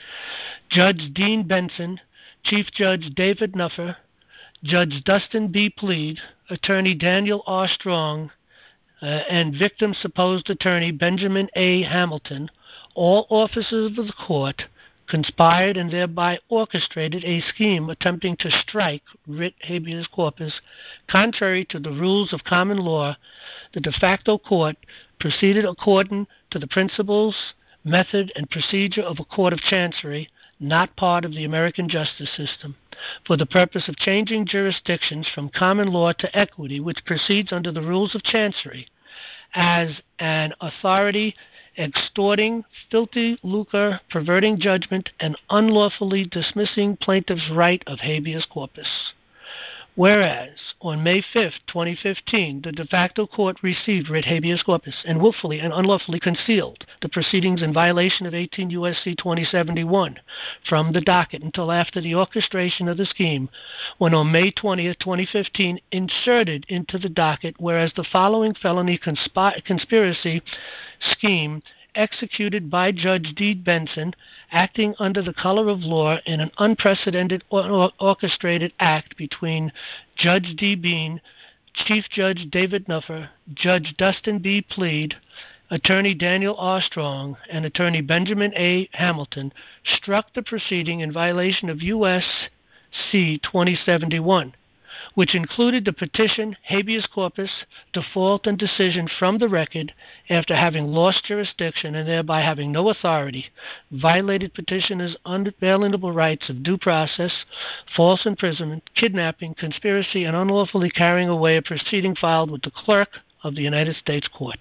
Judge Dean Benson, Chief Judge David Nuffer, Judge Dustin B. Plead, Attorney Daniel R. Strong, uh, and victim supposed attorney Benjamin A. Hamilton, all officers of the court, conspired and thereby orchestrated a scheme attempting to strike writ habeas corpus contrary to the rules of common law. The de facto court proceeded according to the principles, method, and procedure of a court of chancery, not part of the American justice system, for the purpose of changing jurisdictions from common law to equity, which proceeds under the rules of chancery, as an authority extorting filthy lucre, perverting judgment, and unlawfully dismissing plaintiff's right of habeas corpus. Whereas, on May fifth, twenty fifteen, the de facto court received writ habeas corpus and willfully and unlawfully concealed the proceedings in violation of eighteen U S C twenty seventy-one from the docket until after the orchestration of the scheme, when on May twentieth, twenty fifteen, inserted into the docket, whereas the following felony conspi- conspiracy scheme executed by Judge D. Benson, acting under the color of law in an unprecedented or- orchestrated act between Judge D. Bean, Chief Judge David Nuffer, Judge Dustin B. Plead, Attorney Daniel R. Strong, and Attorney Benjamin A. Hamilton, struck the proceeding in violation of U S C twenty seventy-one, which included the petition, habeas corpus, default, and decision from the record after having lost jurisdiction and thereby having no authority, violated petitioners' unalienable rights of due process, false imprisonment, kidnapping, conspiracy, and unlawfully carrying away a proceeding filed with the clerk of the United States Court.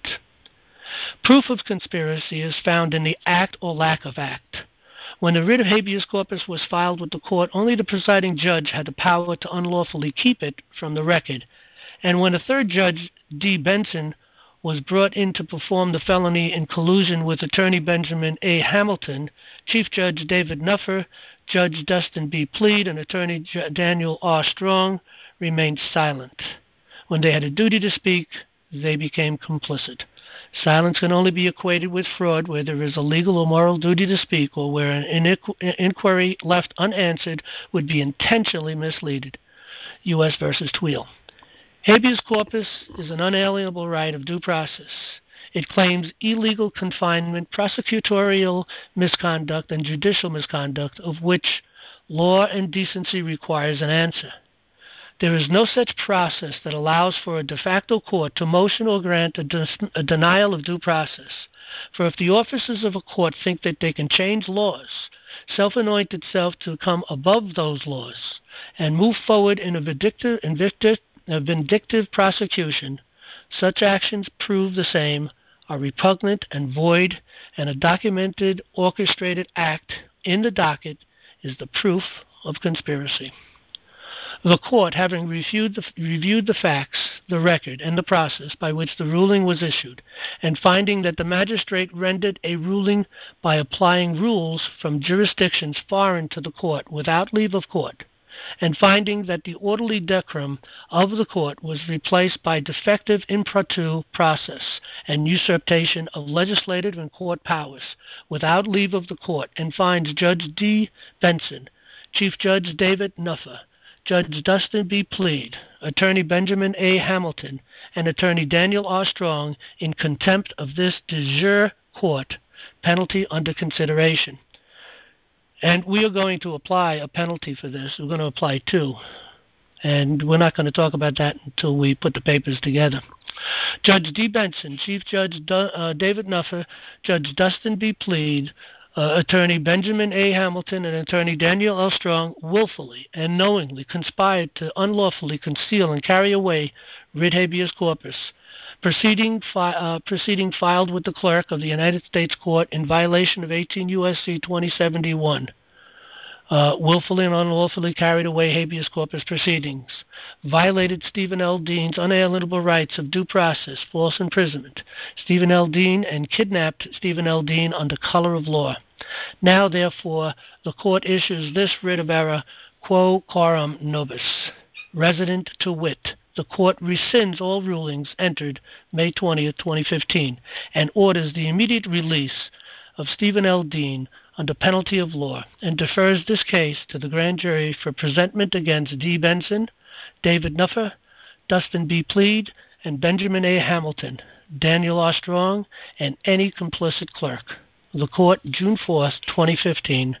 Proof of conspiracy is found in the act or lack of act. When the writ of habeas corpus was filed with the court, only the presiding judge had the power to unlawfully keep it from the record. And when a third judge, D. Benson, was brought in to perform the felony in collusion with Attorney Benjamin A. Hamilton, Chief Judge David Nuffer, Judge Dustin B. Plead, and Attorney J- Daniel R. Strong remained silent. When they had a duty to speak, they became complicit. Silence can only be equated with fraud where there is a legal or moral duty to speak, or where an iniqu- inquiry left unanswered would be intentionally misleaded. U S versus Tweel. Habeas corpus is an unalienable right of due process. It claims illegal confinement, prosecutorial misconduct, and judicial misconduct, of which law and decency requires an answer. There is no such process that allows for a de facto court to motion or grant a, de- a denial of due process. For if the officers of a court think that they can change laws, self-anoint itself to come above those laws, and move forward in a vindictive, invictive, a vindictive prosecution, such actions prove the same, are repugnant and void, and a documented, orchestrated act in the docket is the proof of conspiracy. The court, having reviewed the, reviewed the facts, the record, and the process by which the ruling was issued, and finding that the magistrate rendered a ruling by applying rules from jurisdictions foreign to the court without leave of court, and finding that the orderly decorum of the court was replaced by defective impromptu process and usurpation of legislative and court powers without leave of the court, and finds Judge D. Benson, Chief Judge David Nuffer, Judge Dustin B. Plead, Attorney Benjamin A. Hamilton, and Attorney Daniel R. Strong in contempt of this de jure court, penalty under consideration. And we are going to apply a penalty for this. We're going to apply two. And we're not going to talk about that until we put the papers together. Judge D. Benson, Chief Judge D- uh, David Nuffer, Judge Dustin B. Plead, Uh, Attorney Benjamin A. Hamilton, and Attorney Daniel L. Strong willfully and knowingly conspired to unlawfully conceal and carry away writ habeas corpus, proceeding, fi- uh, proceeding filed with the clerk of the United States Court in violation of eighteen U S C twenty seventy-one. Uh, willfully and unlawfully carried away habeas corpus proceedings, violated Stephen L. Dean's unalienable rights of due process, false imprisonment, Stephen L. Dean, and kidnapped Stephen L. Dean under color of law. Now, therefore, the court issues this writ of error, quo coram nobis, resident to wit. The court rescinds all rulings entered May twentieth, twenty fifteen, and orders the immediate release of Stephen L. Dean under penalty of law, and defers this case to the grand jury for presentment against D. Benson, David Nuffer, Dustin B. Plead, and Benjamin A. Hamilton, Daniel R. Strong, and any complicit clerk. The court, June fourth, twenty fifteen,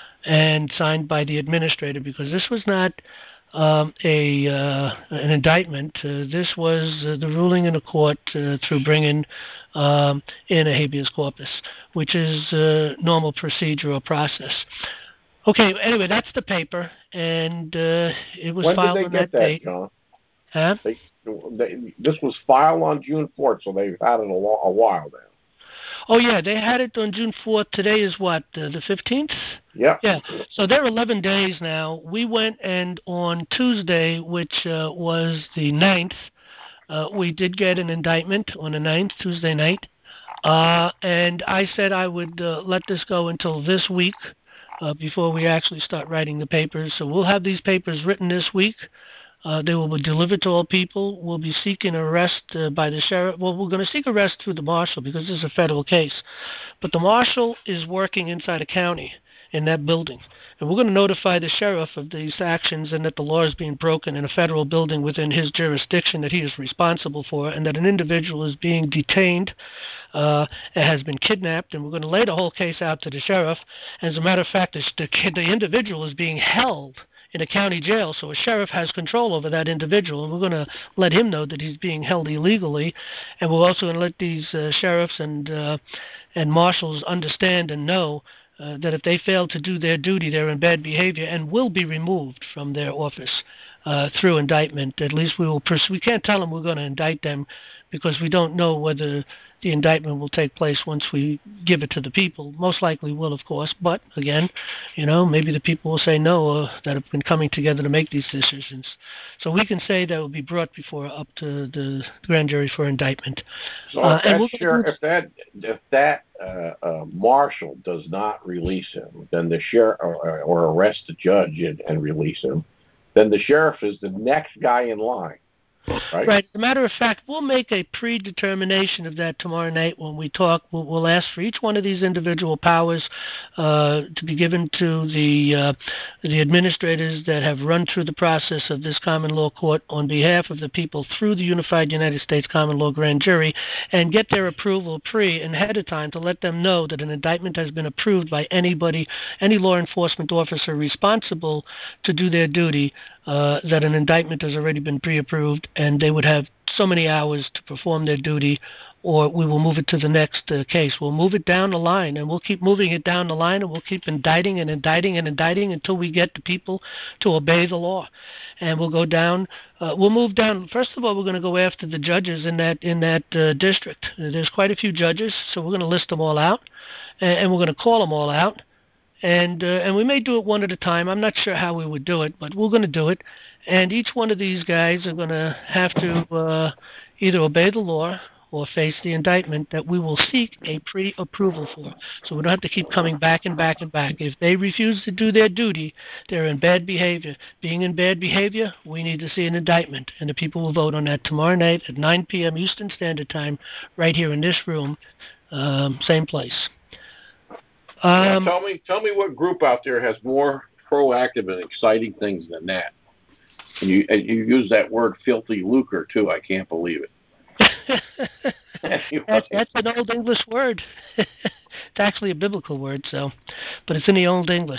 and signed by the administrator, because this was not um, a uh, an indictment. Uh, this was uh, the ruling in the court uh, through bringing um, in a habeas corpus, which is uh, normal procedural process. Okay, anyway, that's the paper, and uh, it was when filed did they on get that, that, date. John? Huh? They, they, this was filed on June fourth, so they've had it a, lo- a while now. Oh, yeah, they had it on June fourth. Today is what, uh, the fifteenth? Yeah. Yeah, so they're eleven days now. We went, and on Tuesday, which uh, was the ninth, uh, we did get an indictment on the ninth, Tuesday night. Uh, and I said I would uh, let this go until this week uh, before we actually start writing the papers. So we'll have these papers written this week. Uh, they will be delivered to all people. We'll be seeking arrest uh, by the sheriff. Well, we're going to seek arrest through the marshal because this is a federal case. But the marshal is working inside a county in that building. And we're going to notify the sheriff of these actions and that the law is being broken in a federal building within his jurisdiction that he is responsible for, and that an individual is being detained uh, and has been kidnapped. And we're going to lay the whole case out to the sheriff. As a matter of fact, the, the individual is being held in a county jail, so a sheriff has control over that individual, and we're going to let him know that he's being held illegally, and we're also going to let these uh, sheriffs and uh, and marshals understand and know uh, that if they fail to do their duty, they're in bad behavior and will be removed from their office uh, through indictment. At least we will. Pers- we can't tell them we're going to indict them because we don't know whether the indictment will take place once we give it to the people. Most likely will, of course, but again, you know, maybe the people will say no uh, that have been coming together to make these decisions. So we can say that will be brought before up to the grand jury for indictment. So uh, if, and that we'll, sheriff, if that if that uh, uh, marshal does not release him, then the sheriff or, or arrest the judge and, and release him, then the sheriff is the next guy in line. Right. Right. As a matter of fact, we'll make a predetermination of that tomorrow night when we talk. We'll, we'll ask for each one of these individual powers uh, to be given to the uh, the administrators that have run through the process of this common law court on behalf of the people through the Unified United States Common Law Grand Jury, and get their approval pre and ahead of time to let them know that an indictment has been approved by anybody, any law enforcement officer responsible to do their duty uh, that an indictment has already been pre-approved, and they would have so many hours to perform their duty, or we will move it to the next uh, case. We'll move it down the line, and we'll keep moving it down the line, and we'll keep indicting and indicting and indicting until we get the people to obey the law. And we'll go down. Uh, we'll move down. First of all, we're going to go after the judges in that in that uh, district. There's quite a few judges, so we're going to list them all out, and, and we're going to call them all out. And uh, and we may do it one at a time. I'm not sure how we would do it, but we're going to do it. And each one of these guys are going to have to uh, either obey the law or face the indictment that we will seek a pre-approval for. So we don't have to keep coming back and back and back. If they refuse to do their duty, they're in bad behavior. Being in bad behavior, we need to see an indictment. And the people will vote on that tomorrow night at nine p.m. Eastern Standard Time, right here in this room, um, same place. Um, yeah, tell me, tell me what group out there has more proactive and exciting things than that. And you, and you use that word "filthy lucre" too. I can't believe it. Anyway. that's, that's an old English word. It's actually a biblical word, so, but it's in the old English.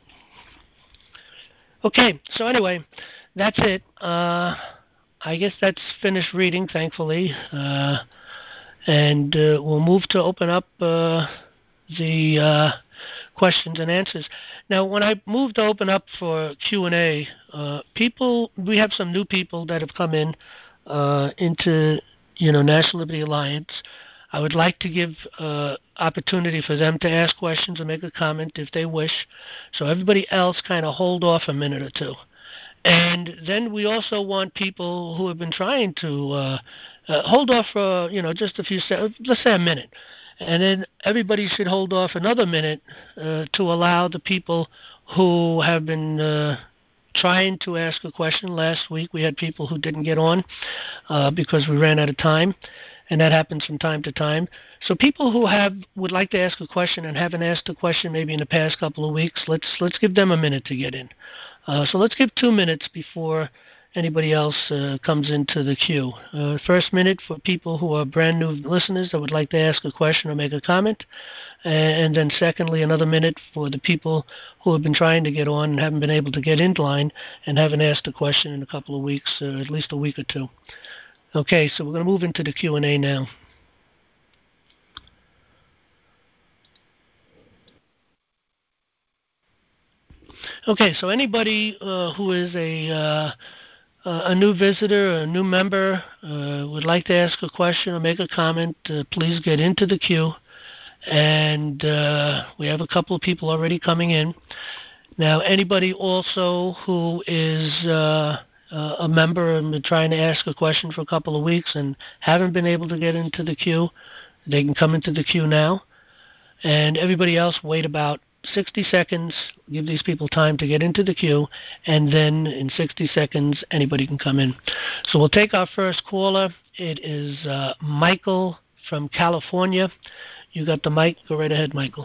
Okay, so anyway, that's it. Uh, I guess that's finished reading, thankfully, uh, and uh, we'll move to open up uh, the uh, questions and answers. Now, when I moved to open up for Q and A, uh, people, we have some new people that have come in uh, into, you know, National Liberty Alliance. I would like to give uh, opportunity for them to ask questions or make a comment if they wish. So everybody else kind of hold off a minute or two. And then we also want people who have been trying to uh, uh, hold off for, you know, just a few seconds, let's say a minute. And then everybody should hold off another minute uh, to allow the people who have been uh, trying to ask a question. Last week we had people who didn't get on uh, because we ran out of time, and that happens from time to time. So people who have would like to ask a question and haven't asked a question maybe in the past couple of weeks, let's let's give them a minute to get in. Uh, so let's give two minutes before anybody else uh, comes into the queue. Uh, first minute for people who are brand new listeners that would like to ask a question or make a comment. And then secondly, another minute for the people who have been trying to get on and haven't been able to get in line and haven't asked a question in a couple of weeks, uh, at least a week or two. Okay, so we're going to move into the Q and A now. Okay, so anybody uh, who is a uh, a new visitor, a new member, uh, would like to ask a question or make a comment, uh, please get into the queue. And uh, we have a couple of people already coming in. Now, anybody also who is uh, uh, a member and been trying to ask a question for a couple of weeks and haven't been able to get into the queue, they can come into the queue now. And everybody else, wait about sixty seconds, give these people time to get into the queue, and then in sixty seconds, anybody can come in. So we'll take our first caller. It is uh, Michael from California. You got the mic. Go right ahead, Michael.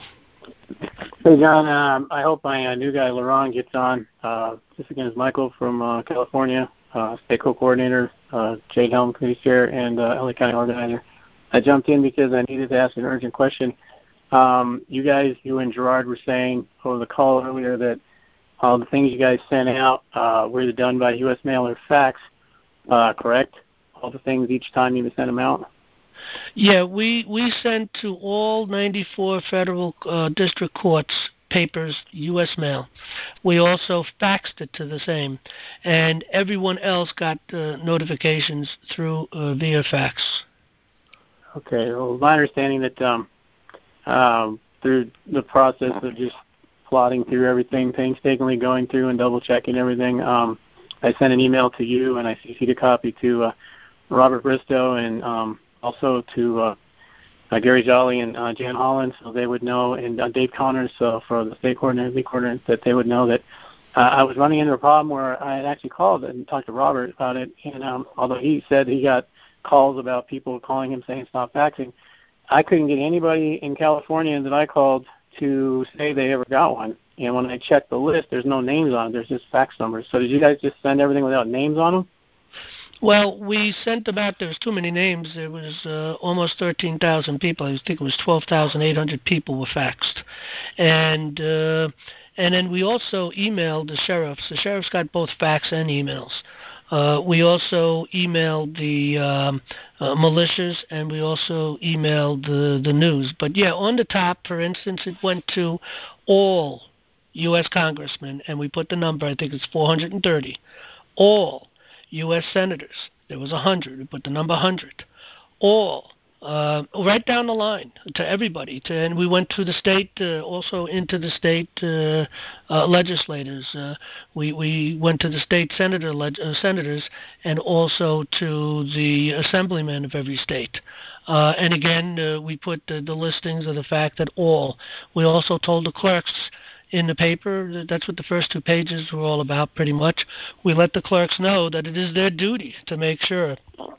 Hey, John. Um, I hope my uh, new guy, Laurent, gets on. Uh, this again is Michael from uh, California, uh, State Co-Coordinator, uh, Jade Helm Committee Chair, and uh, L A County Organizer. I jumped in because I needed to ask an urgent question. Um, you guys, you and Gerard were saying over the call earlier that all the things you guys sent out uh, were either done by U S mail or fax, uh, correct? All the things each time you sent them out? Yeah, we, we sent to all ninety-four federal uh, district courts papers, U S mail. We also faxed it to the same, and everyone else got uh, notifications through uh, via fax. Okay, well, my understanding that um, um, through the process of just plotting through everything, painstakingly going through and double-checking everything, um, I sent an email to you, and I C C'd a copy to uh, Robert Bristow and um, also to uh, uh, Gary Jolly and uh, Jan Holland, so they would know, and uh, Dave Connors so for the state coordinator, league coordinator, that they would know that uh, I was running into a problem where I had actually called and talked to Robert about it, and um, although he said he got calls about people calling him saying stop faxing, I couldn't get anybody in California that I called to say they ever got one. And when I checked the list, there's no names on it. There's just fax numbers. So did you guys just send everything without names on them? Well, we sent about, there was too many names. There was uh, almost thirteen thousand people. I think it was twelve thousand eight hundred people were faxed. And uh, and then we also emailed the sheriffs. The sheriffs got both fax and emails. Uh, we also emailed the um, uh, militias, and we also emailed the, the news. But, yeah, on the top, for instance, it went to all U S congressmen, and we put the number, I think it's four hundred thirty. All U S senators, there was one hundred. We put the number one hundred. All, uh, right down the line to everybody. To, and we went to the state, uh, also into the state uh, uh, legislators. Uh, we we went to the state senator leg- uh, senators and also to the assemblymen of every state. Uh, and again, uh, we put the, the listings of the fact that all. We also told the clerks in the paper, that's what the first two pages were all about pretty much. We let the clerks know that it is their duty to make sure,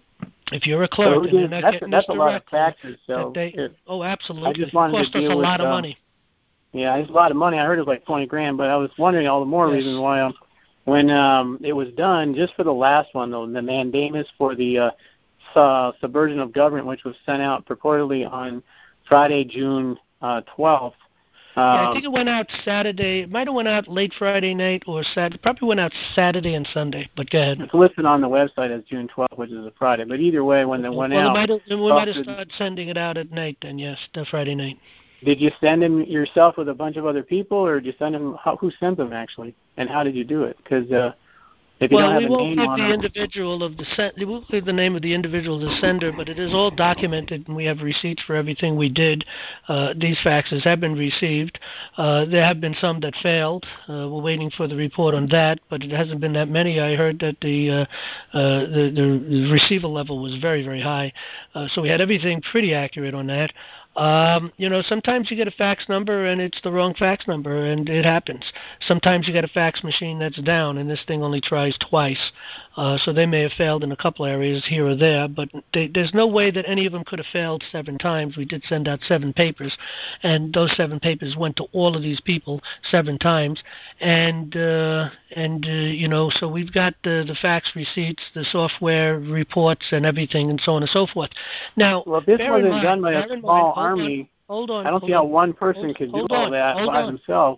if you're a clerk So and you're not that's, getting that's this a lot of directly, faxes. So that they, if, oh, absolutely. I just wanted it cost to us deal a with, lot of um, money. Yeah, it's a lot of money. I heard it was like twenty grand, but I was wondering all the more Yes. reason why um, when um, it was done, just for the last one, though, the mandamus for the uh, uh, subversion of government, which was sent out purportedly on Friday, June uh, twelfth. Um, Yeah, I think it went out Saturday. It might have went out late Friday night or Saturday. Probably went out Saturday and Sunday. But go ahead. It's listed on the website as June twelfth, which is a Friday. But either way, when they went well, out, might have, we might have uh, started sending it out at night then. Yes, the Friday night. Did you send them yourself with a bunch of other people, or did you send them? How, who sent them actually, and how did you do it? Because uh, if you well, don't have we a won't name give on the them, individual of the sen- we won't give the name of the individual of the sender, but it is all documented, and we have receipts for everything we did. Uh, these faxes have been received. Uh, there have been some that failed. Uh, we're waiting for the report on that, but it hasn't been that many. I heard that the uh, uh, the, the receiver level was very, very high, uh, so we had everything pretty accurate on that. Um, you know, sometimes you get a fax number and it's the wrong fax number, and it happens. Sometimes you get a fax machine that's down, and this thing only tries twice. Uh, so they may have failed in a couple areas here or there, but they, there's no way that any of them could have failed seven times. We did send out seven papers, and those seven papers went to all of these people seven times. And, uh, and uh, you know, so we've got the, the fax receipts, the software reports, and everything, and so on and so forth. Now, well, if this bear wasn't in mind, done by a bear in small mind, hold army, on, hold on, I don't hold see how on, one person hold, could do hold all on, that hold by on. themselves.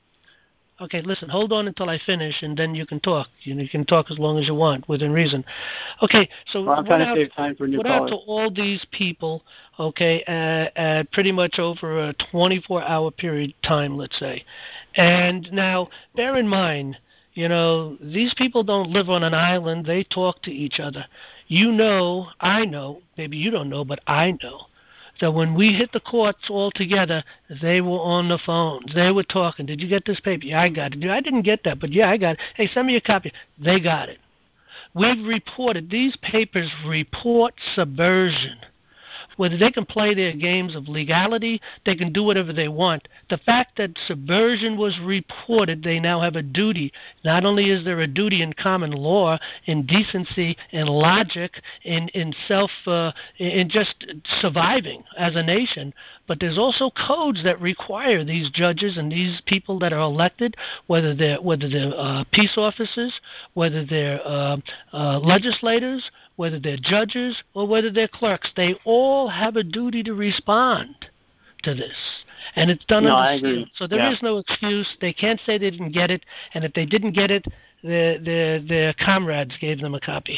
Okay, listen, hold on until I finish, and then you can talk. You, know, you can talk as long as you want, within reason. Okay, so Well, I'm went trying to out, save time for new went out callers. to all these people, okay, uh, uh, pretty much over a twenty-four hour period of time, let's say. And now, bear in mind, you know, these people don't live on an island. They talk to each other. You know, I know, maybe you don't know, but I know. So when we hit the courts all together, they were on the phones. They were talking. Did you get this paper? Yeah, I got it. I didn't get that, but yeah, I got it. Hey, send me a copy. They got it. We've reported. These papers report subversion. Whether they can play their games of legality, they can do whatever they want. The fact that subversion was reported, they now have a duty. Not only is there a duty in common law, in decency, in logic, in, in self, uh, in just surviving as a nation, but there's also codes that require these judges and these people that are elected, whether they're whether they're uh, peace officers, whether they're uh, uh, legislators, whether they're judges, or whether they're clerks. They all have a duty to respond to this, and it's done No, under I agree. seal. So there Yeah. is no excuse. They can't say they didn't get it, and if they didn't get it, their their their comrades gave them a copy.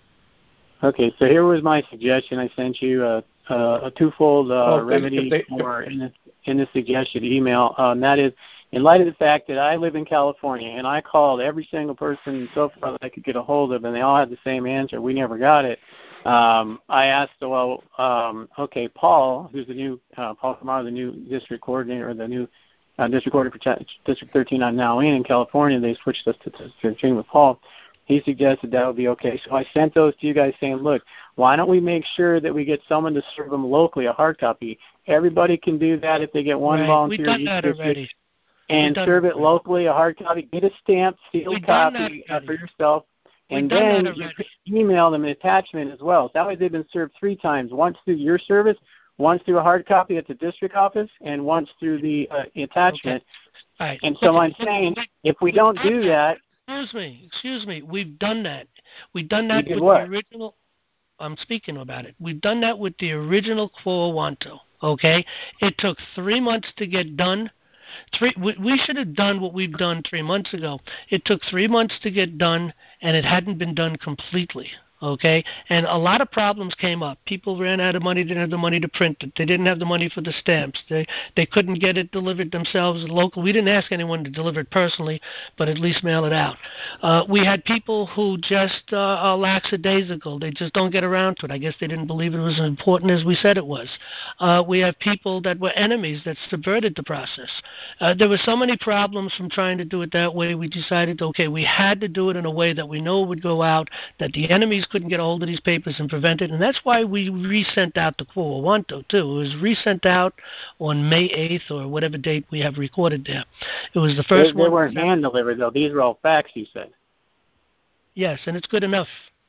Okay, so here was my suggestion. I sent you a, a, a twofold uh, Well, if they- remedy if they- for in the, in the suggested email. Um, that is, in light of the fact that I live in California and I called every single person so far that I could get a hold of, and they all had the same answer. We never got it. Um, I asked, well, um, okay, Paul, who's the new uh, Paul Kamara, the new district coordinator, or the new uh, district coordinator for District thirteen I'm now in in California. They switched us to District thirteen with Paul. He suggested that would be okay. So I sent those to you guys saying, look, why don't we make sure that we get someone to serve them locally, a hard copy. Everybody can do that if they get one right. volunteer. We've done each that district, already. and serve it locally, a hard copy. Get a stamped, sealed We've done copy that uh, for yourself. We've And done then that you already. could email them an attachment as well. That way they've been served three times, once through your service, once through a hard copy at the district office, and once through the uh, attachment. Okay. All right. And so Listen, I'm saying, we, if we we've don't done do that, Excuse me, excuse me. We've done that. We've done that did with what? the original. I'm speaking about it. We've done that with the original Quo Wanto. Okay, it took three months to get done. Three. We, we should have done what we've done three months ago. It took three months to get done, and it hadn't been done completely. Okay, and a lot of problems came up. People ran out of money, didn't have the money to print it. They didn't have the money for the stamps. They they couldn't get it delivered themselves local. We didn't ask anyone to deliver it personally, but at least mail it out. Uh, we had people who just uh, are lackadaisical. They just don't get around to it. I guess they didn't believe it was as important as we said it was. Uh, we have people that were enemies that subverted the process. Uh, there were so many problems from trying to do it that way. We decided, okay, we had to do it in a way that we know would go out, that the enemies couldn't get a hold of these papers and prevent it, and that's why we resent out the Quo Wanto too. It was resent out on May eighth or whatever date we have recorded there. It was the first they, they one. They weren't hand delivered though. These were all fax, you said. Yes, and it's good enough.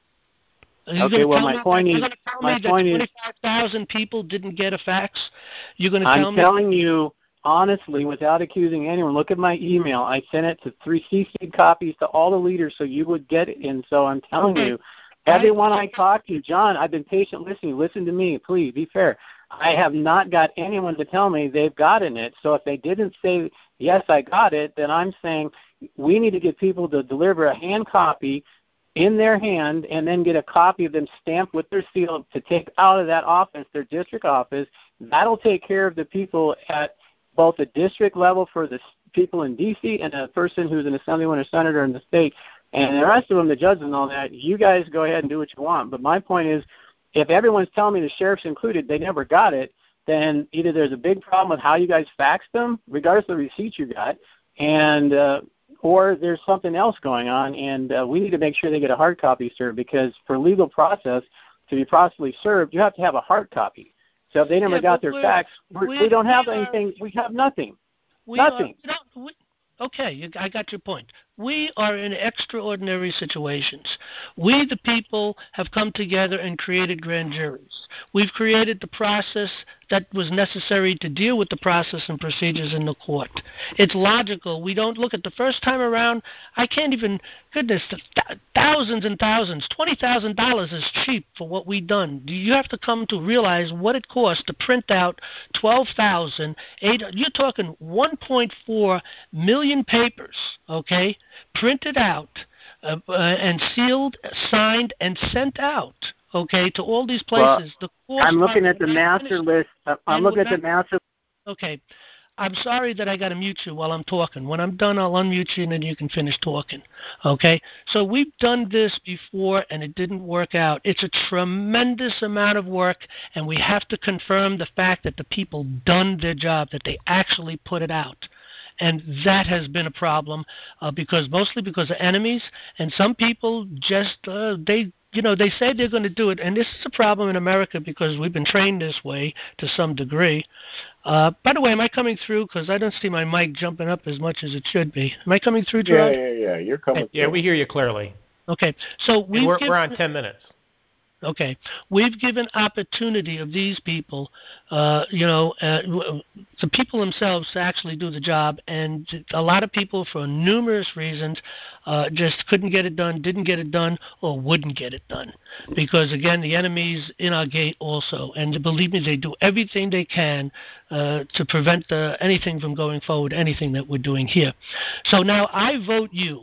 You're okay, well, tell my point that, is, you're going to tell my me that point is, twenty-five thousand people didn't get a fax? You're going to I'm tell me? I'm telling you honestly, without accusing anyone. Look at my email. I sent it to three C C copies to all the leaders so you would get it. And so I'm telling okay. you, everyone I talked to, John, I've been patient listening. Listen to me, please. Be fair. I have not got anyone to tell me they've gotten it. So if they didn't say, yes, I got it, then I'm saying we need to get people to deliver a hand copy in their hand and then get a copy of them stamped with their seal to take out of that office, their district office. That'll take care of the people at both the district level for the people in D C and a person who's an assemblyman or senator in the state. And the rest of them, the judges and all that, you guys go ahead and do what you want. But my point is, if everyone's telling me, the sheriff's included, they never got it, then either there's a big problem with how you guys faxed them, regardless of the receipt you got, and uh, or there's something else going on, and uh, we need to make sure they get a hard copy served, because for legal process, to be properly served, you have to have a hard copy. So if they never yeah, got their fax, we're, we don't have we anything. Are, we have nothing. We nothing. Are, we we, okay, you, I got your point. We are in extraordinary situations. We, the people, have come together and created grand juries. We've created the process that was necessary to deal with the process and procedures in the court. It's logical. We don't look at the first time around. I can't even, goodness, th- thousands and thousands, twenty thousand dollars is cheap for what we've done. You have to come to realize what it costs to print out twelve thousand eight. You're talking one point four million papers, okay? Printed out uh, uh, and sealed, signed, and sent out, okay, to all these places. Well, the I'm looking at the master list. I'm looking at the master. Okay. I'm sorry that I got to mute you while I'm talking. When I'm done, I'll unmute you, and then you can finish talking. Okay? So we've done this before, and it didn't work out. It's a tremendous amount of work, and we have to confirm the fact that the people done their job, that they actually put it out. And that has been a problem uh, because mostly because of enemies, and some people just uh, they you know they say they're going to do it, and this is a problem in America because we've been trained this way to some degree. Uh, by the way, am I coming through? Because I don't see my mic jumping up as much as it should be. Am I coming through, Gerard? Yeah, yeah, yeah. You're coming. Yeah, through. we hear you clearly. Okay, so we've we're, given, we're on ten minutes. Okay, we've given opportunity of these people, uh, you know, uh, the people themselves to actually do the job, and a lot of people, for numerous reasons, uh, just couldn't get it done, didn't get it done, or wouldn't get it done, because again, the enemy's in our gate also, and believe me, they do everything they can uh, to prevent the, anything from going forward, anything that we're doing here. So now I vote you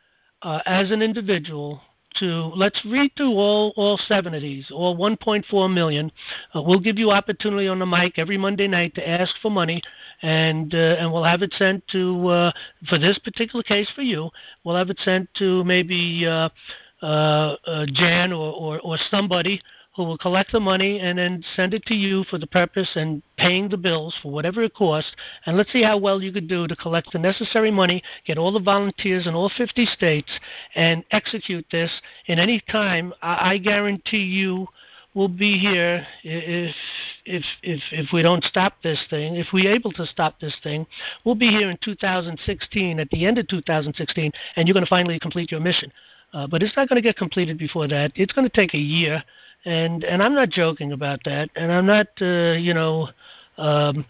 uh, as an individual. To let's read through all, all seven of these, all one point four million. Uh, we'll give you opportunity on the mic every Monday night to ask for money, and uh, and we'll have it sent to uh, for this particular case for you. We'll have it sent to maybe uh, uh, uh, Jan or, or or somebody who will collect the money and then send it to you for the purpose and paying the bills for whatever it costs. And let's see how well you could do to collect the necessary money, get all the volunteers in all fifty states, and execute this in any time. I, I guarantee you we'll be here if if if if we don't stop this thing. If we're able to stop this thing, we'll be here in two thousand sixteen, at the end of two thousand sixteen, and you're going to finally complete your mission. Uh, but it's not going to get completed before that. It's going to take a year, and and I'm not joking about that. And I'm not, uh, you know, um,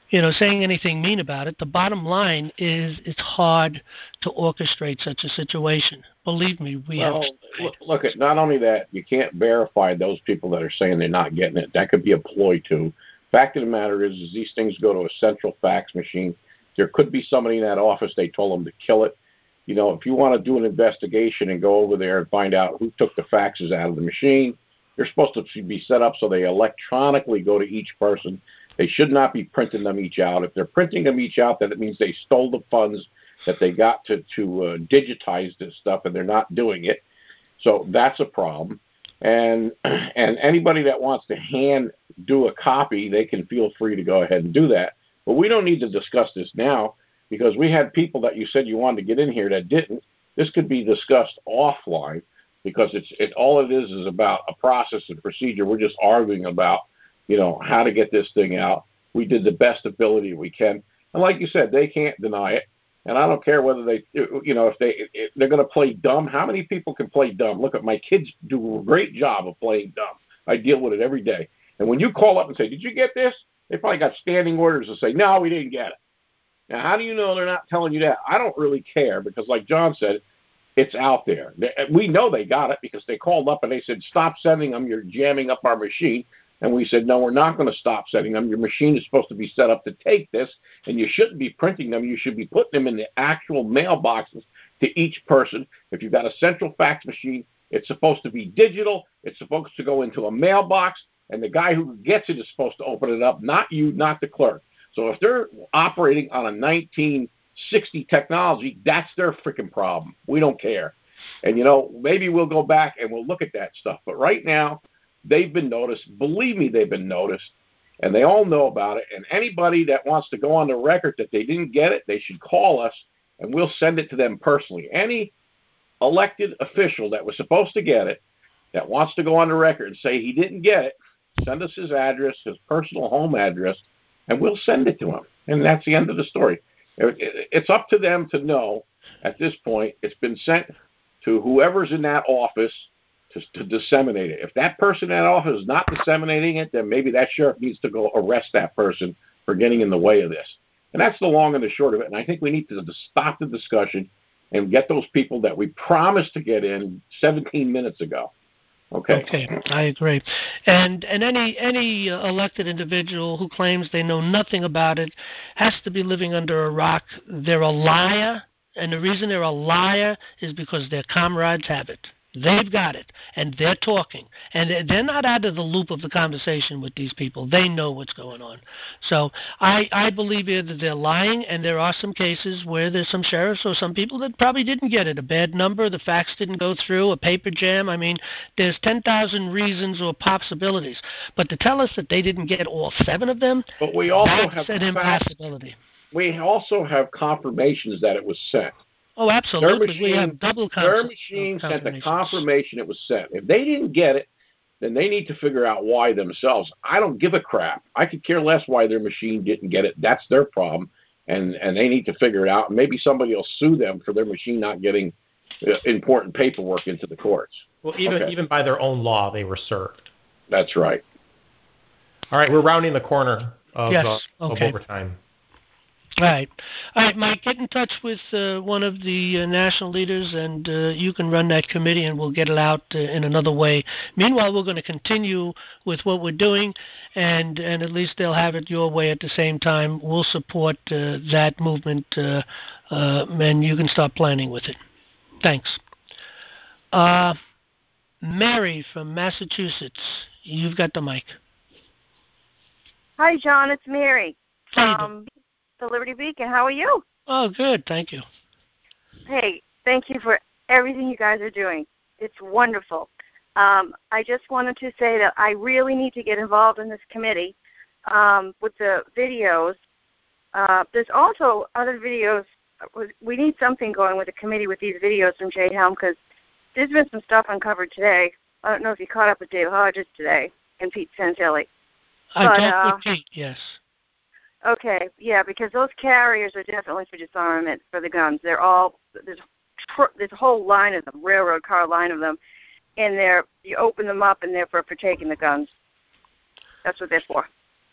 you know, saying anything mean about it. The bottom line is it's hard to orchestrate such a situation. Believe me, we well, have. Look, look at not only that, you can't verify those people that are saying they're not getting it. That could be a ploy too. Fact of the matter is, is these things go to a central fax machine. There could be somebody in that office. They told them to kill it. You know, if you want to do an investigation and go over there and find out who took the faxes out of the machine, they're supposed to be set up so they electronically go to each person. They should not be printing them each out. If they're printing them each out, then it means they stole the funds that they got to, to uh, digitize this stuff, and they're not doing it. So that's a problem. And and anybody that wants to hand do a copy, they can feel free to go ahead and do that. But we don't need to discuss this now because we had people that you said you wanted to get in here that didn't. This could be discussed offline because it's it all it is is about a process and procedure. We're just arguing about, you know, how to get this thing out. We did the best ability we can. And like you said, they can't deny it. And I don't care whether they, you know, if, they, if they're going to play dumb. How many people can play dumb? Look, at my kids do a great job of playing dumb. I deal with it every day. And when you call up and say, did you get this? They probably got standing orders to say, no, we didn't get it. Now, how do you know they're not telling you that? I don't really care because, like John said, it's out there. We know they got it because they called up and they said, stop sending them. You're jamming up our machine. And we said, no, we're not going to stop sending them. Your machine is supposed to be set up to take this, and you shouldn't be printing them. You should be putting them in the actual mailboxes to each person. If you've got a central fax machine, it's supposed to be digital. It's supposed to go into a mailbox, and the guy who gets it is supposed to open it up, not you, not the clerk. So if they're operating on a nineteen sixty technology, that's their freaking problem. We don't care. And, you know, maybe we'll go back and we'll look at that stuff. But right now, they've been noticed. Believe me, they've been noticed, and they all know about it. And anybody that wants to go on the record that they didn't get it, they should call us, and we'll send it to them personally. Any elected official that was supposed to get it that wants to go on the record and say he didn't get it, send us his address, his personal home address, and we'll send it to him. And that's the end of the story. It's up to them to know at this point it's been sent to whoever's in that office To, to disseminate it. If that person in that office is not disseminating it, then maybe that sheriff needs to go arrest that person for getting in the way of this. And that's the long and the short of it. And I think we need to stop the discussion and get those people that we promised to get in seventeen minutes ago. Okay. Okay, I agree. And and any any uh, elected individual who claims they know nothing about it has to be living under a rock. They're a liar, and the reason they're a liar is because their comrades have it. They've got it, and they're talking, and they're not out of the loop of the conversation with these people. They know what's going on. So I, I believe either they're lying, and there are some cases where there's some sheriffs or some people that probably didn't get it. A bad number, the fax didn't go through, a paper jam. I mean, there's ten thousand reasons or possibilities. But to tell us that they didn't get all seven of them, but we also that's have an impossibility. We also have confirmations that it was sent. Oh, absolutely. Machine, we have double Their machine sent the confirmation it was sent. If they didn't get it, then they need to figure out why themselves. I don't give a crap. I could care less why their machine didn't get it. That's their problem, and, and they need to figure it out. Maybe somebody will sue them for their machine not getting uh, important paperwork into the courts. Well, even okay. even by their own law, they were served. That's right. All right, we're rounding the corner of, yes. uh, okay. of overtime. All right. All right, Mike, get in touch with uh, one of the uh, national leaders, and uh, you can run that committee, and we'll get it out uh, in another way. Meanwhile, we're going to continue with what we're doing, and, and at least they'll have it your way at the same time. We'll support uh, that movement, uh, uh, and you can start planning with it. Thanks. Uh, Mary from Massachusetts, you've got the mic. Hi, John. It's Mary. How you Um, the Liberty Beacon. How are you? Oh, good. Thank you. Hey, thank you for everything you guys are doing. It's wonderful. Um, I just wanted to say that I really need to get involved in this committee um, with the videos. Uh, there's also other videos. We need something going with the committee with these videos from Jay Helm because there's been some stuff uncovered today. I don't know if you caught up with Dave Hodges today and Pete Santilli. I but, talked uh, with Pete, yes. Okay, yeah, because those carriers are definitely for disarmament for the guns. They're all there's tr- there's a whole line of them, railroad car line of them, and they're you open them up and they're for, for taking the guns. That's what they're for.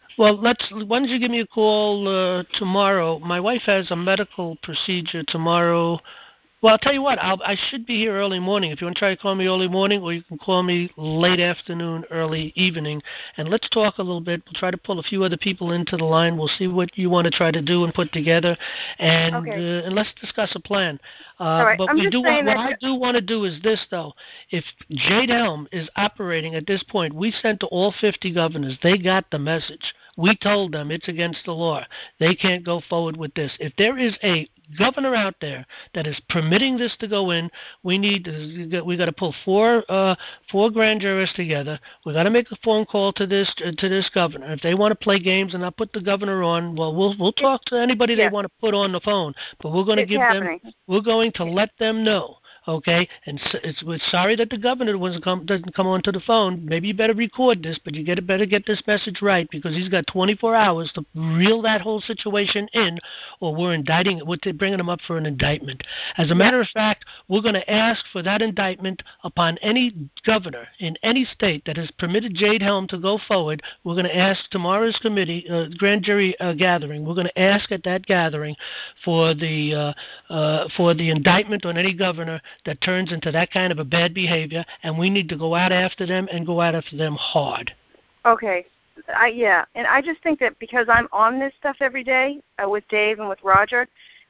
Well, let's. Why don't you give me a call uh, tomorrow? My wife has a medical procedure tomorrow. Well, I'll tell you what. I'll, I should be here early morning. If you want to try to call me early morning, or you can call me late afternoon, early evening, and let's talk a little bit. We'll try to pull a few other people into the line. We'll see what you want to try to do and put together, and Okay. uh, and let's discuss a plan. Uh, All right. but I'm we just do saying want, what that. I do want to do is this though. If Jade Helm is operating at this point, we sent to all fifty governors. They got the message. We told them it's against the law. They can't go forward with this. If there is a governor out there that is permitting this to go in, we need we got to pull four uh, four grand jurists together. We got to make a phone call to this uh, to this governor. If they want to play games and not put the governor on, well, we'll we'll talk to anybody Yes. they want to put on the phone. But we're going to It's give happening. them. We're going to let them know. Okay, and so it's we're sorry that the governor wasn't come, doesn't come onto the phone. Maybe you better record this, but you get better get this message right because he's got twenty-four hours to reel that whole situation in, or we're indicting, we're bringing him up for an indictment. As a matter of fact, we're going to ask for that indictment upon any governor in any state that has permitted Jade Helm to go forward. We're going to ask tomorrow's committee, uh, grand jury uh, gathering. We're going to ask at that gathering for the uh, uh, for the indictment on any governor that turns into that kind of a bad behavior, and we need to go out after them and go out after them hard. Okay. I, yeah, and I just think that because I'm on this stuff every day uh, with Dave and with Roger,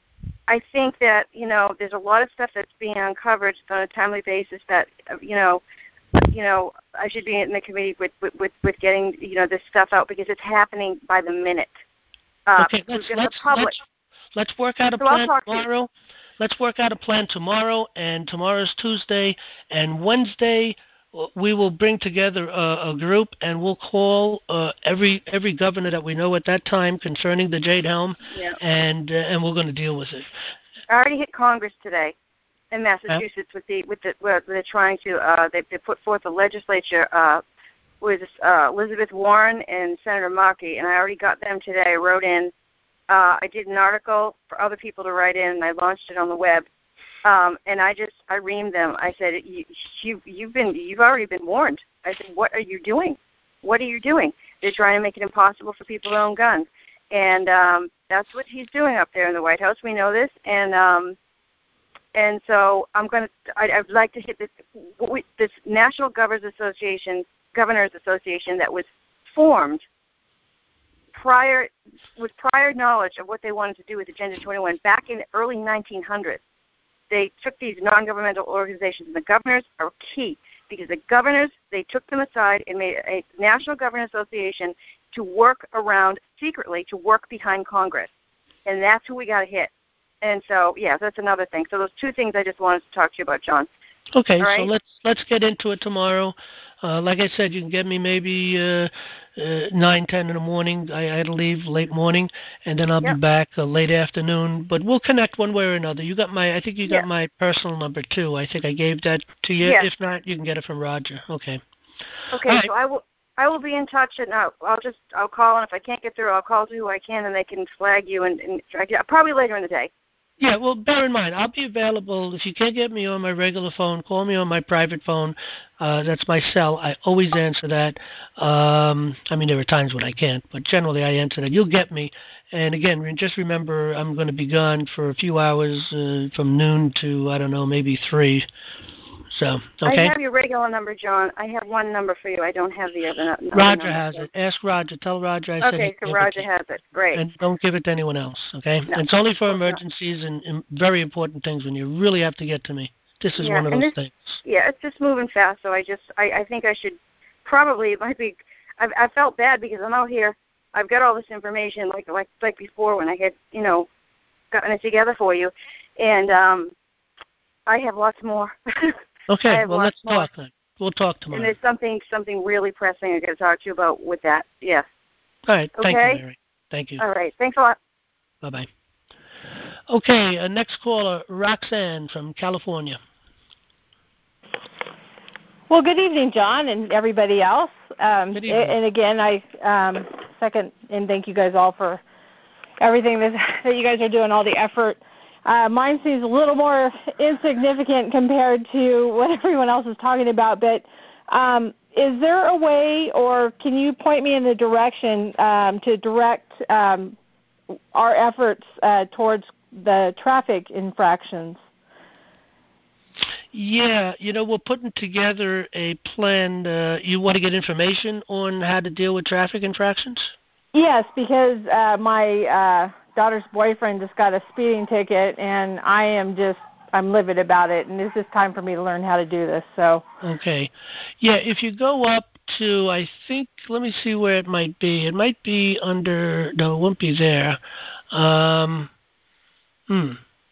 I think that, you know, there's a lot of stuff that's being uncovered on a timely basis that, uh, you know, you know, I should be in the committee with, with, with, with getting, you know, this stuff out because it's happening by the minute. Uh, okay, let's, the let's, public. let's, let's work out a So plan I'll talk tomorrow. To you. Let's work out a plan tomorrow, and tomorrow's Tuesday, and Wednesday we will bring together a, a group, and we'll call uh, every every governor that we know at that time concerning the Jade Helm, Yeah. and uh, and we're going to deal with it. I already hit Congress today in Massachusetts with the with the where they're trying to uh, they they put forth a legislature uh, with uh, Elizabeth Warren and Senator Markey, and I already got them today. I wrote in. Uh, I did an article for other people to write in, and I launched it on the web. Um, and I just I reamed them. I said, you, you, you've been you've already been warned. I said, what are you doing? What are you doing? They're trying to make it impossible for people to own guns, and um, that's what he's doing up there in the White House. We know this, and um, and so I'm going to. I'd like to hit this this National Governors Association Governors Association that was formed prior with prior knowledge of what they wanted to do with Agenda twenty-one back in the early nineteen hundreds. They took these non-governmental organizations, and the governors are key because the governors, they took them aside and made a National Governors Association to work around secretly, to work behind Congress. And that's who we got to hit. And so, yeah, that's another thing. So those two things I just wanted to talk to you about, John. Okay, right? so let's let's get into it tomorrow. Uh, like I said, you can get me maybe uh, uh, nine, ten in the morning. I, I had to leave late morning, and then I'll yep. be back uh, late afternoon. But we'll connect one way or another. You got my, I think you got yeah. my personal number too. I think I gave that to you. Yes. If not, you can get it from Roger. Okay. Okay, right. so I will. I will be in touch, and I'll, I'll just I'll call, and if I can't get through, I'll call to who I can, and they can flag you, and, and probably later in the day. Yeah, well, bear in mind, I'll be available. If you can't get me on my regular phone, call me on my private phone. Uh, that's my cell. I always answer that. Um, I mean, there are times when I can't, but generally I answer that. You'll get me. And again, just remember, I'm going to be gone for a few hours uh, from noon to, I don't know, maybe three. So, okay? I have your regular number, John. I have one number for you. I don't have the other, other Roger number. has it. Ask Roger. Tell Roger I said Okay, so give Roger it to has it. Great. And don't give it to anyone else, okay? No. It's only for emergencies and, and very important things when you really have to get to me. This is yeah, one of those this, things. Yeah, it's just moving fast, so I just, I, I think I should probably, it might be, I've, I felt bad because I'm out here, I've got all this information like like like before when I had, you know, gotten it together for you, and um, I have lots more. Okay, well, let's more. talk then. We'll talk tomorrow. And there's something something really pressing I got to talk to you about with that. Yes. All right. Okay? Thank you, Mary. Thank you. All right. Thanks a lot. Bye-bye. Okay, uh, next caller, Roxanne from California. Well, good evening, John, and everybody else. Um, good evening. And again, I um, second and thank you guys all for everything that, that you guys are doing, all the effort. Uh, mine seems a little more insignificant compared to what everyone else is talking about, but um, is there a way, or can you point me in the direction um, to direct um, our efforts uh, towards the traffic infractions? Yeah, you know, we're putting together a plan. Uh, you want to get information on how to deal with traffic infractions? Yes, because uh, my uh, daughter's boyfriend just got a speeding ticket, and I am just, I'm livid about it, and it's just time for me to learn how to do this. So. Okay. Yeah, if you go up to, I think, let me see where it might be. It might be under, no, it won't be there. Um, hmm.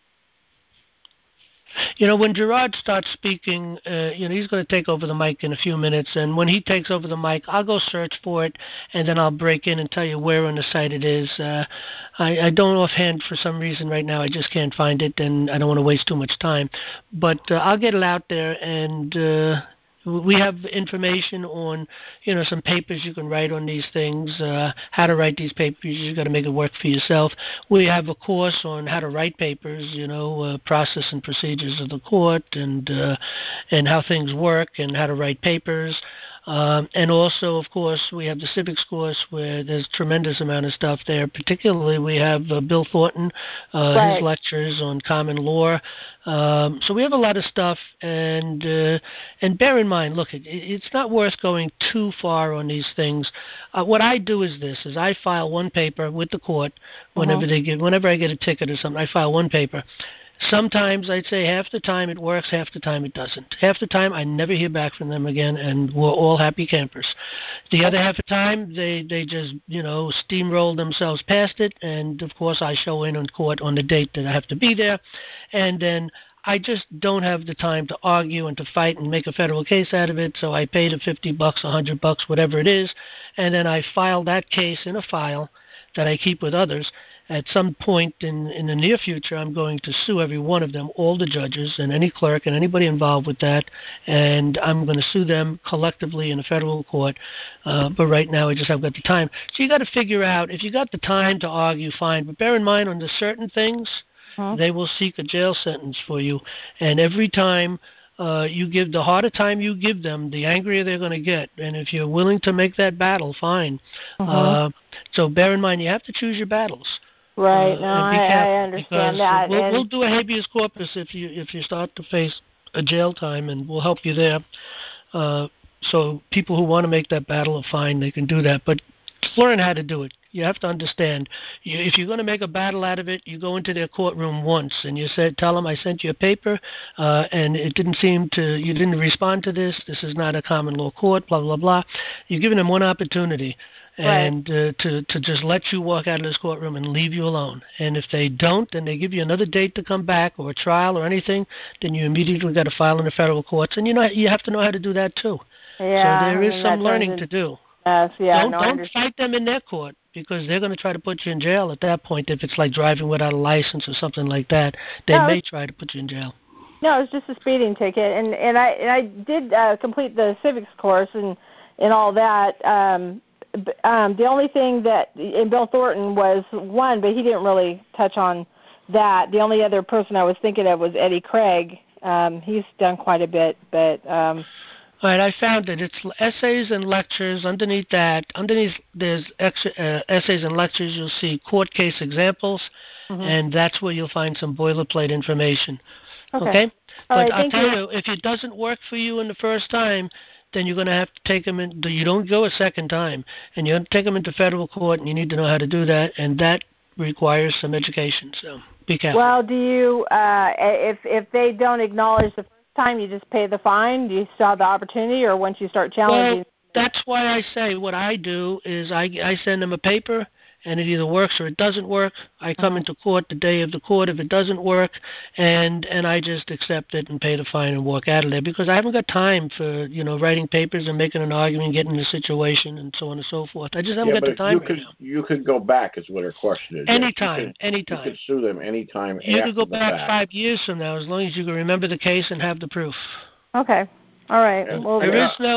You know, when Gerard starts speaking, uh, you know, he's going to take over the mic in a few minutes, and when he takes over the mic, I'll go search for it, and then I'll break in and tell you where on the site it is. Uh, I, I don't offhand for some reason right now. I just can't find it, and I don't want to waste too much time. But uh, I'll get it out there, and uh, we have information on, you know, some papers you can write on these things, uh, how to write these papers. You've got to make it work for yourself. We have a course on how to write papers, you know, uh, process and procedures of the court, and uh, and how things work, and how to write papers. Um, and also, of course, we have the civics course where there's a tremendous amount of stuff there. Particularly, we have uh, Bill Thornton, uh, Right. his lectures on common law. Um, so we have a lot of stuff, and uh, and bear in mind, look, it, it's not worth going too far on these things. Uh, what I do is this: is I file one paper with the court whenever Uh-huh. they give, whenever I get a ticket or something. I file one paper. Sometimes I'd say half the time it works, half the time it doesn't. Half the time I never hear back from them again, and we're all happy campers. The other half of the time they they just, you know, steamroll themselves past it, and of course I show in on court on the date that I have to be there, and then I just don't have the time to argue and to fight and make a federal case out of it, so I pay the fifty bucks, a hundred bucks, whatever it is, and then I file that case in a file that I keep with others. At some point in, in the near future, I'm going to sue every one of them, all the judges and any clerk and anybody involved with that, and I'm going to sue them collectively in a federal court. Uh, but right now, I just haven't got the time. So you got to figure out, if you got the time to argue, fine. But bear in mind, under certain things, Uh-huh. they will seek a jail sentence for you. And every time uh, you give, the harder time you give them, the angrier they're going to get. And if you're willing to make that battle, fine. Uh-huh. Uh, so bear in mind, you have to choose your battles. Right. Uh, No, and be I, careful, I understand because that. We'll, and we'll do a habeas corpus if you if you start to face a jail time, and we'll help you there. Uh, so people who want to make that battle are fine; they can do that. But learn how to do it. You have to understand. You, if you're going to make a battle out of it, you go into their courtroom once and you said, "Tell them I sent you a paper, uh, and it didn't seem to. You didn't respond to this. This is not a common law court. Blah blah blah." You're giving them one opportunity. And uh, to to just let you walk out of this courtroom and leave you alone. And if they don't, and they give you another date to come back, or a trial or anything, then you immediately got to file in the federal courts. And you know you have to know how to do that too. Yeah, so there is and some that learning turns to do. Yes, yeah, don't no, I don't understand. fight them in their court, because they're going to try to put you in jail at that point. If it's like driving without a license or something like that, they No, may try to put you in jail. No, it was just a speeding ticket, and and I and I did uh, complete the civics course and and all that. Um, b- um, the only thing that and Bill Thornton was one, but he didn't really touch on that. The only other person I was thinking of was Eddie Craig. Um, he's done quite a bit, but um, All right, I found it. It's essays and lectures. Underneath that, underneath there's ex- uh, essays and lectures. You'll see court case examples, mm-hmm. and that's where you'll find some boilerplate information. Okay. Okay? All but right, I'll thank tell you. you, if it doesn't work for you in the first time, then you're going to have to take them in. You don't go a second time, and you have to take them into federal court, and you need to know how to do that, and that requires some education. So be careful. Well, do you, uh, if if they don't acknowledge the first time, you just pay the fine? Do you still have the opportunity, or once you start challenging? Well, that's why I say what I do is I, I send them a paper, and it either works or it doesn't work. I come uh-huh. into court the day of the court if it doesn't work, and and I just accept it and pay the fine and walk out of there, because I haven't got time for, you know, writing papers and making an argument, getting in a situation, and so on and so forth. I just haven't yeah, got the but time you right could, now. You could go back is what her question is. Anytime, yes, you could, anytime. You could sue them anytime You after could go the back fact. five years from now, as long as you can remember the case and have the proof. Okay. All right. And, Well, There and, is no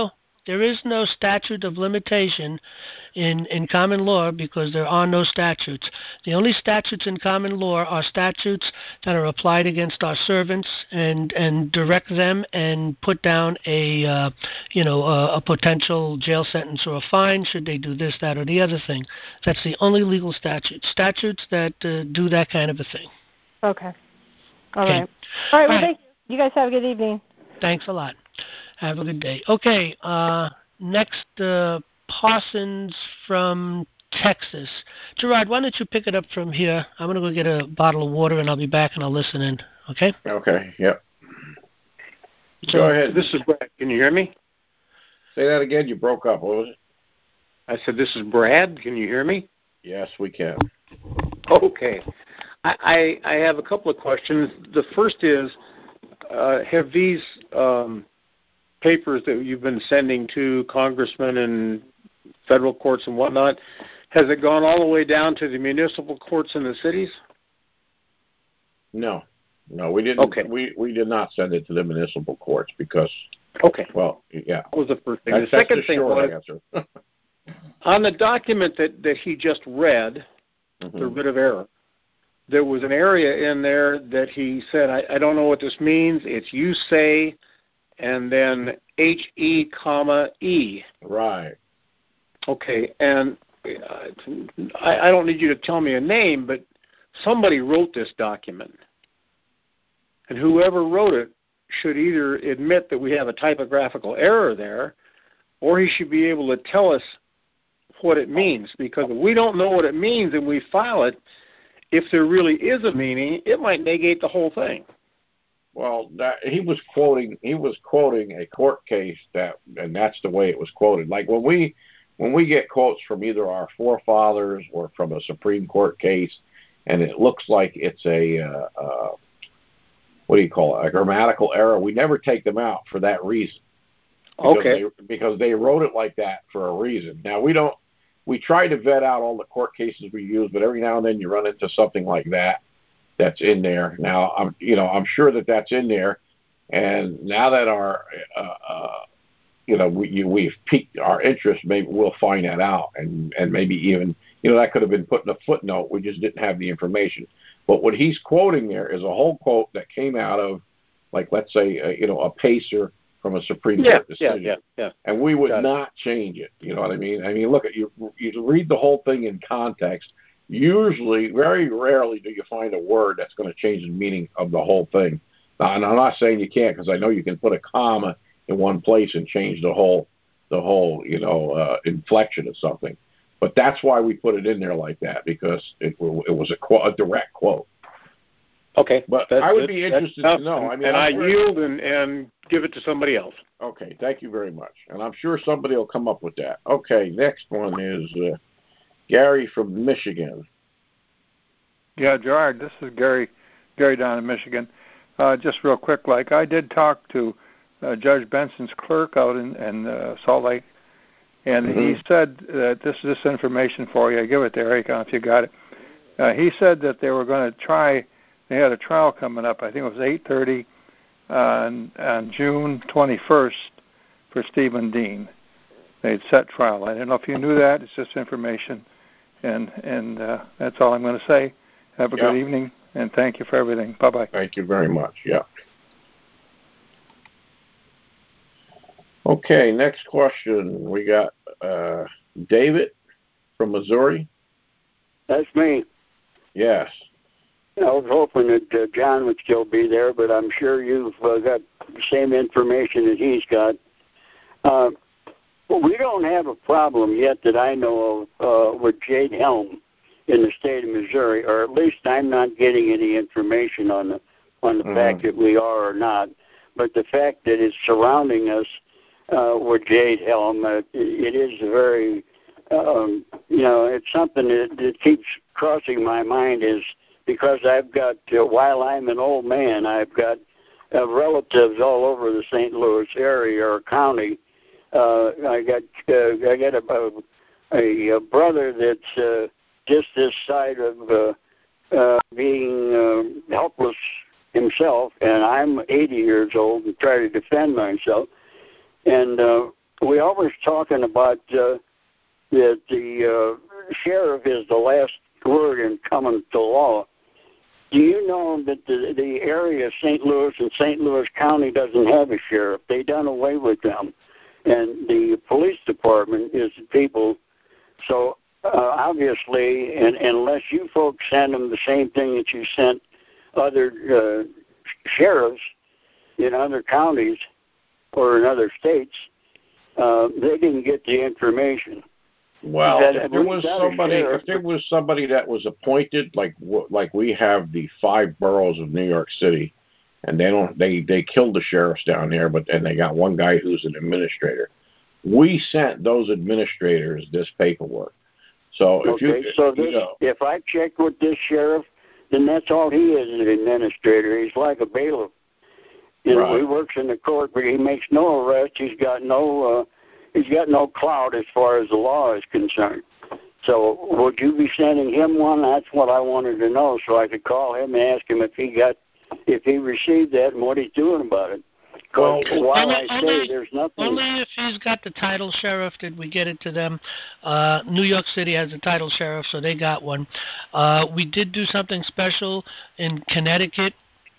There is no statute of limitation in, in common law because there are no statutes. The only statutes in common law are statutes that are applied against our servants and, and direct them and put down a uh, you know a, a potential jail sentence or a fine should they do this, that, or the other thing. That's the only legal statutes. Statutes that uh, do that kind of a thing. Okay. All okay. right. All right. Well, All right. thank you. You guys have a good evening. Thanks a lot. Have a good day. Okay. Uh, next, uh, Parsons from Texas. Gerard, why don't you pick it up from here? I'm going to go get a bottle of water, and I'll be back, and I'll listen in. Okay? Okay. Yep. Go ahead. This is Brad. Can you hear me? Say that again. You broke up. What was it? I said, this is Brad. Can you hear me? Yes, we can. Okay. I, I, I have a couple of questions. The first is, uh, have these um, papers that you've been sending to congressmen and federal courts and whatnot, has it gone all the way down to the municipal courts in the cities? No. No, we didn't. Okay. We, we did not send it to the municipal courts because, okay. well, yeah. That was the first thing. That's, the second that's the thing short was, answer. on the document that, that he just read, mm-hmm. the writ of error, there was an area in there that he said, I, I don't know what this means. It's you say, and then H E comma E. Right. Okay, and uh, I, I don't need you to tell me a name, but somebody wrote this document. And whoever wrote it should either admit that we have a typographical error there, or he should be able to tell us what it means. Because if we don't know what it means and we file it, if there really is a meaning, it might negate the whole thing. Well, that, he was quoting he was quoting a court case that, and that's the way it was quoted. Like when we when we get quotes from either our forefathers or from a Supreme Court case, and it looks like it's a uh, uh, what do you call it, a grammatical error, we never take them out for that reason. Because okay. They, because they wrote it like that for a reason. Now we don't. We try to vet out all the court cases we use, but every now and then you run into something like that that's in there. Now, I'm, you know, I'm sure that that's in there, and now that our, uh, uh, you know, we, you, we've piqued our interest, maybe we'll find that out, and and maybe even, you know, that could have been put in a footnote. We just didn't have the information. But what he's quoting there is a whole quote that came out of, like, let's say, uh, you know, a PACER from a Supreme yeah, Court decision. Yeah, yeah, yeah. And we would Got not it. change it. You know what I mean? I mean, look at you. You read the whole thing in context. Usually, very rarely do you find a word that's going to change the meaning of the whole thing. Now, and I'm not saying you can't, because I know you can put a comma in one place and change the whole, the whole, you know, uh, inflection of something. But that's why we put it in there like that, because it, it was a, quote, a direct quote. Okay. But that's, I would be interested to know. And, I mean, and I sure, yield and, and give it to somebody else. Okay, thank you very much. And I'm sure somebody will come up with that. Okay, next one is uh, Gary from Michigan. Yeah, Gerard, this is Gary Gary down in Michigan. Uh, just real quick, like I did talk to uh, Judge Benson's clerk out in, in uh, Salt Lake, and mm-hmm. he said that this is this information for you. I give it to Eric if you got it. Uh, he said that they were going to try, they had a trial coming up, I think it was eight thirty on, on June twenty-first for Stephen Dean. They'd set trial. I don't know if you knew that. It's just information, and and uh, that's all I'm going to say. Have a yeah. good evening, and thank you for everything. Bye-bye. Thank you very much. Yeah. Okay, next question. We got uh, David from Missouri. That's me. Yes. I was hoping that uh, John would still be there, but I'm sure you've uh, got the same information that he's got. Uh, well, we don't have a problem yet that I know of uh, with Jade Helm in the state of Missouri, or at least I'm not getting any information on the on the mm-hmm. fact that we are or not. But the fact that it's surrounding us uh, with Jade Helm, uh, it is very, um, you know, it's something that, that keeps crossing my mind. Is because I've got, uh, while I'm an old man, I've got uh, relatives all over the Saint Louis area or county. Uh, I got uh, I got a, a, a brother that's uh, just this side of uh, uh, being uh, helpless himself, and I'm eighty years old and try to defend myself. And uh, we always talking about uh, that the uh, sheriff is the last word in coming to law. Do you know that the, the area of Saint Louis and Saint Louis County doesn't have a sheriff? They done away with them. And the police department is the people. So uh, obviously, and, unless you folks send them the same thing that you sent other uh, sheriffs in other counties or in other states, uh, they didn't get the information. Well, That- if there we was got a somebody, sheriff- if there was somebody that was appointed, like like we have the five boroughs of New York City, and they don't, they they killed the sheriffs down there, but and they got one guy who's an administrator. We sent those administrators this paperwork. So if okay, you, so you this, know, if I check with this sheriff, then that's all he is, an administrator. He's like a bailiff. You know, Right. he works in the court, but he makes no arrest. He's got no, uh, he's got no clout as far as the law is concerned. So would you be sending him one? That's what I wanted to know, so I could call him and ask him if he got, if he received that and what he's doing about it. Well, Because while only- I say only- there's nothing. Only if he's got the title sheriff did we get it to them. Uh, New York City has a title sheriff, so they got one. Uh, we did do something special in Connecticut,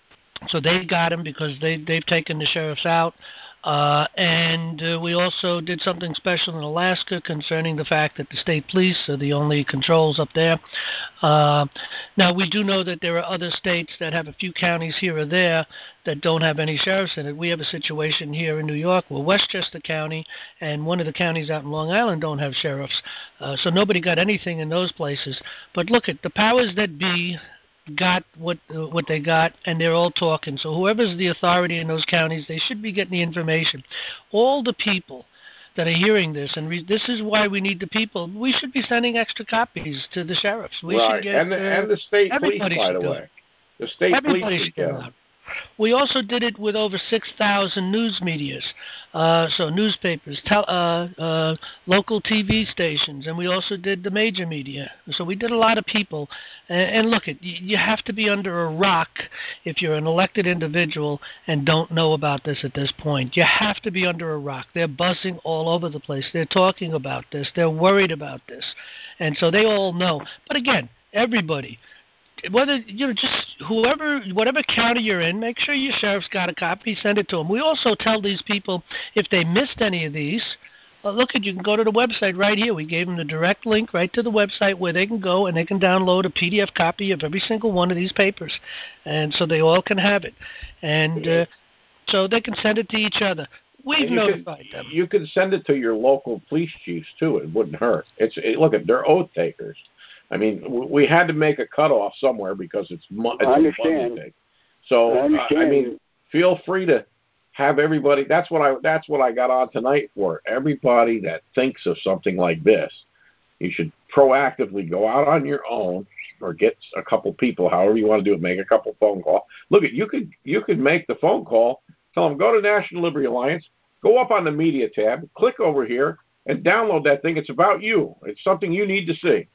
so they got him because they, they've taken the sheriffs out. Uh, and uh, we also did something special in Alaska concerning the fact that the state police are the only controls up there. Uh, now, we do know that there are other states that have a few counties here or there that don't have any sheriffs in it. We have a situation here in New York where Westchester County and one of the counties out in Long Island don't have sheriffs. Uh, so nobody got anything in those places. But look, at the powers that be got what uh, what they got, and they're all talking. So whoever's the authority in those counties, they should be getting the information. All the people that are hearing this, and re- this is why we need the people, we should be sending extra copies to the sheriffs. We right, should get, and the uh, and the state police, everybody by should the do way, it. the state Everybody police should should get get it them. out. We also did it with over six thousand news medias, uh, so newspapers, tel- uh, uh, local T V stations, and we also did the major media. So we did a lot of people. And, and look, it, you have to be under a rock if you're an elected individual and don't know about this at this point. You have to be under a rock. They're buzzing all over the place. They're talking about this. They're worried about this. And so they all know. But again, everybody, whether you know, just whoever, whatever county you're in, make sure your sheriff's got a copy. Send it to them. We also tell these people if they missed any of these, uh, look at you can go to the website right here. We gave them the direct link right to the website where they can go and they can download a P D F copy of every single one of these papers, and so they all can have it, and uh, so they can send it to each other. We've And you notified can, them. You can send it to your local police chiefs too. It wouldn't hurt. It's it, look at they're oath takers. I mean, w- we had to make a cutoff somewhere because it's, mo- it's I a understand. money thing. So I uh, understand. I mean, feel free to have everybody. That's what I that's what I got on tonight for. Everybody that thinks of something like this, you should proactively go out on your own or get a couple people, however you want to do it. Make a couple phone calls. Look at you could you could make the phone call. Tell them go to National Liberty Alliance. Go up on the media tab. Click over here and download that thing. It's about you. It's something you need to see.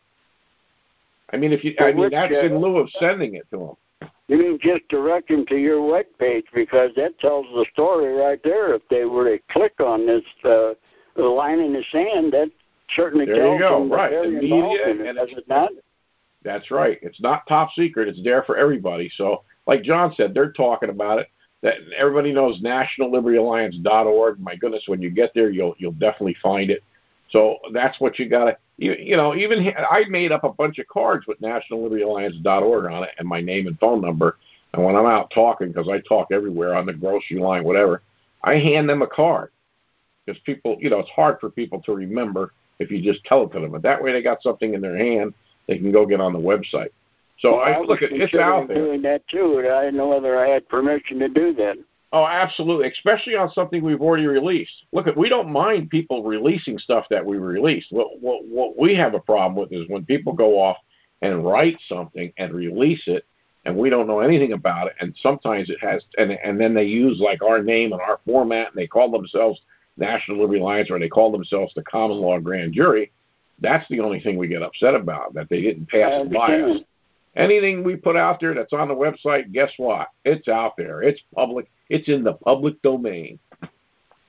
I mean, if you, I mean, that's in lieu of sending it to them. You mean just direct them to your web page, because that tells the story right there. If they were to click on this uh, the line in the sand, that certainly There tells you go. them Right. that they're The involved media, in it, and does it's, it not? That's right. It's not top secret. It's there for everybody. So, like John said, they're talking about it. That everybody knows National Liberty Alliance dot org. My goodness, when you get there, you'll you'll definitely find it. So that's what you got to, you, you know, even I made up a bunch of cards with National Liberty Alliance dot org on it and my name and phone number. And when I'm out talking, because I talk everywhere on the grocery line, whatever, I hand them a card. Because people, you know, it's hard for people to remember if you just tell it to them. But that way they got something in their hand, they can go get on the website. So well, I, I look, was it's out there. doing that too, and I didn't know whether I had permission to do that. Oh, absolutely, especially on something we've already released. Look, we don't mind people releasing stuff that we released. What, what, what we have a problem with is when people go off and write something and release it, and we don't know anything about it, and sometimes it has, and, and then they use like our name and our format, and they call themselves National Liberty Alliance, or they call themselves the Common Law Grand Jury. That's the only thing we get upset about, that they didn't pass it by us. Anything we put out there that's on the website, guess what? It's out there. It's public. It's in the public domain.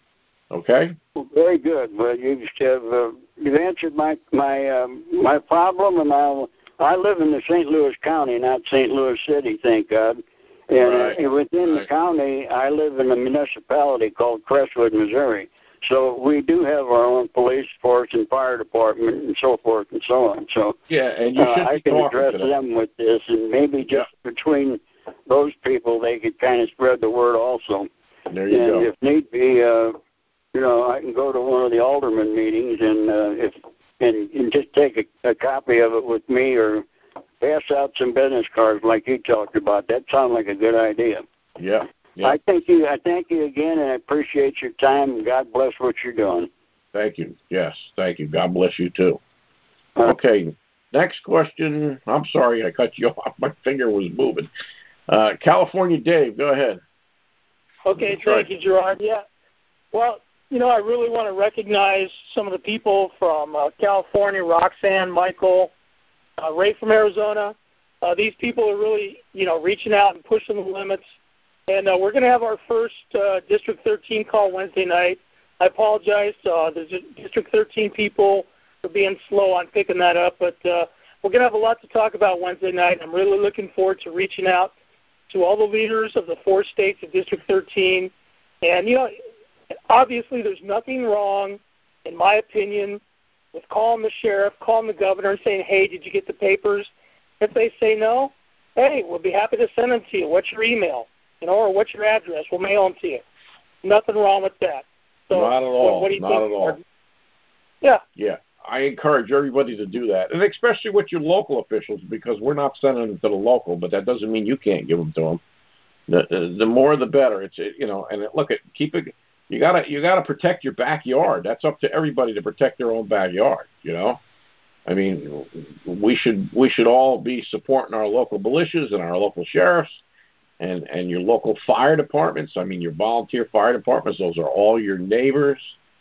Okay. Well, very good. Well, you've uh, you've answered my my um, my problem, and I I live in the Saint Louis County, not Saint Louis City, thank God. And Right. uh, within Right. the county, I live in a municipality called Crestwood, Missouri. So we do have our own police force and fire department and so forth and so on. So Yeah, and you uh, should I be can talking address to them. them with this, and maybe just Yeah. between those people, they could kind of spread the word also. There you and go. if need be, uh, you know, I can go to one of the alderman meetings and uh, if and, and just take a, a copy of it with me or pass out some business cards like you talked about. That sounds like a good idea. Yeah. Yeah. I thank you. I thank you again, and I appreciate your time. God bless what you're doing. Thank you. Yes, thank you. God bless you too. Uh, Okay. Next question. I'm sorry I cut you off. My finger was moving. Uh, California Dave, go ahead. Okay, That's right. thank you, Gerard. Yeah. Well, you know, I really want to recognize some of the people from uh, California, Roxanne, Michael, uh, Ray from Arizona. Uh, these people are really, you know, reaching out and pushing the limits. And uh, we're going to have our first uh, District thirteen call Wednesday night. I apologize to uh, the District thirteen people for being slow on picking that up, but uh, we're going to have a lot to talk about Wednesday night. I'm really looking forward to reaching out to all the leaders of the four states of District thirteen. And, you know, obviously there's nothing wrong, in my opinion, with calling the sheriff, calling the governor and saying, hey, did you get the papers? If they say no, hey, we'll be happy to send them to you. What's your email? You know, or what's your address? We'll mail them to you. Nothing wrong with that. So, Not at all. What, what do you Not think? at all. Yeah. Yeah. I encourage everybody to do that, and especially with your local officials, because we're not sending them to the local, but that doesn't mean you can't give them to them. The the more the better. It's you know, and look at keep it. You gotta you gotta protect your backyard. That's up to everybody to protect their own backyard. You know, I mean, we should we should all be supporting our local militias and our local sheriffs, and and your local fire departments. I mean, your volunteer fire departments. Those are all your neighbors.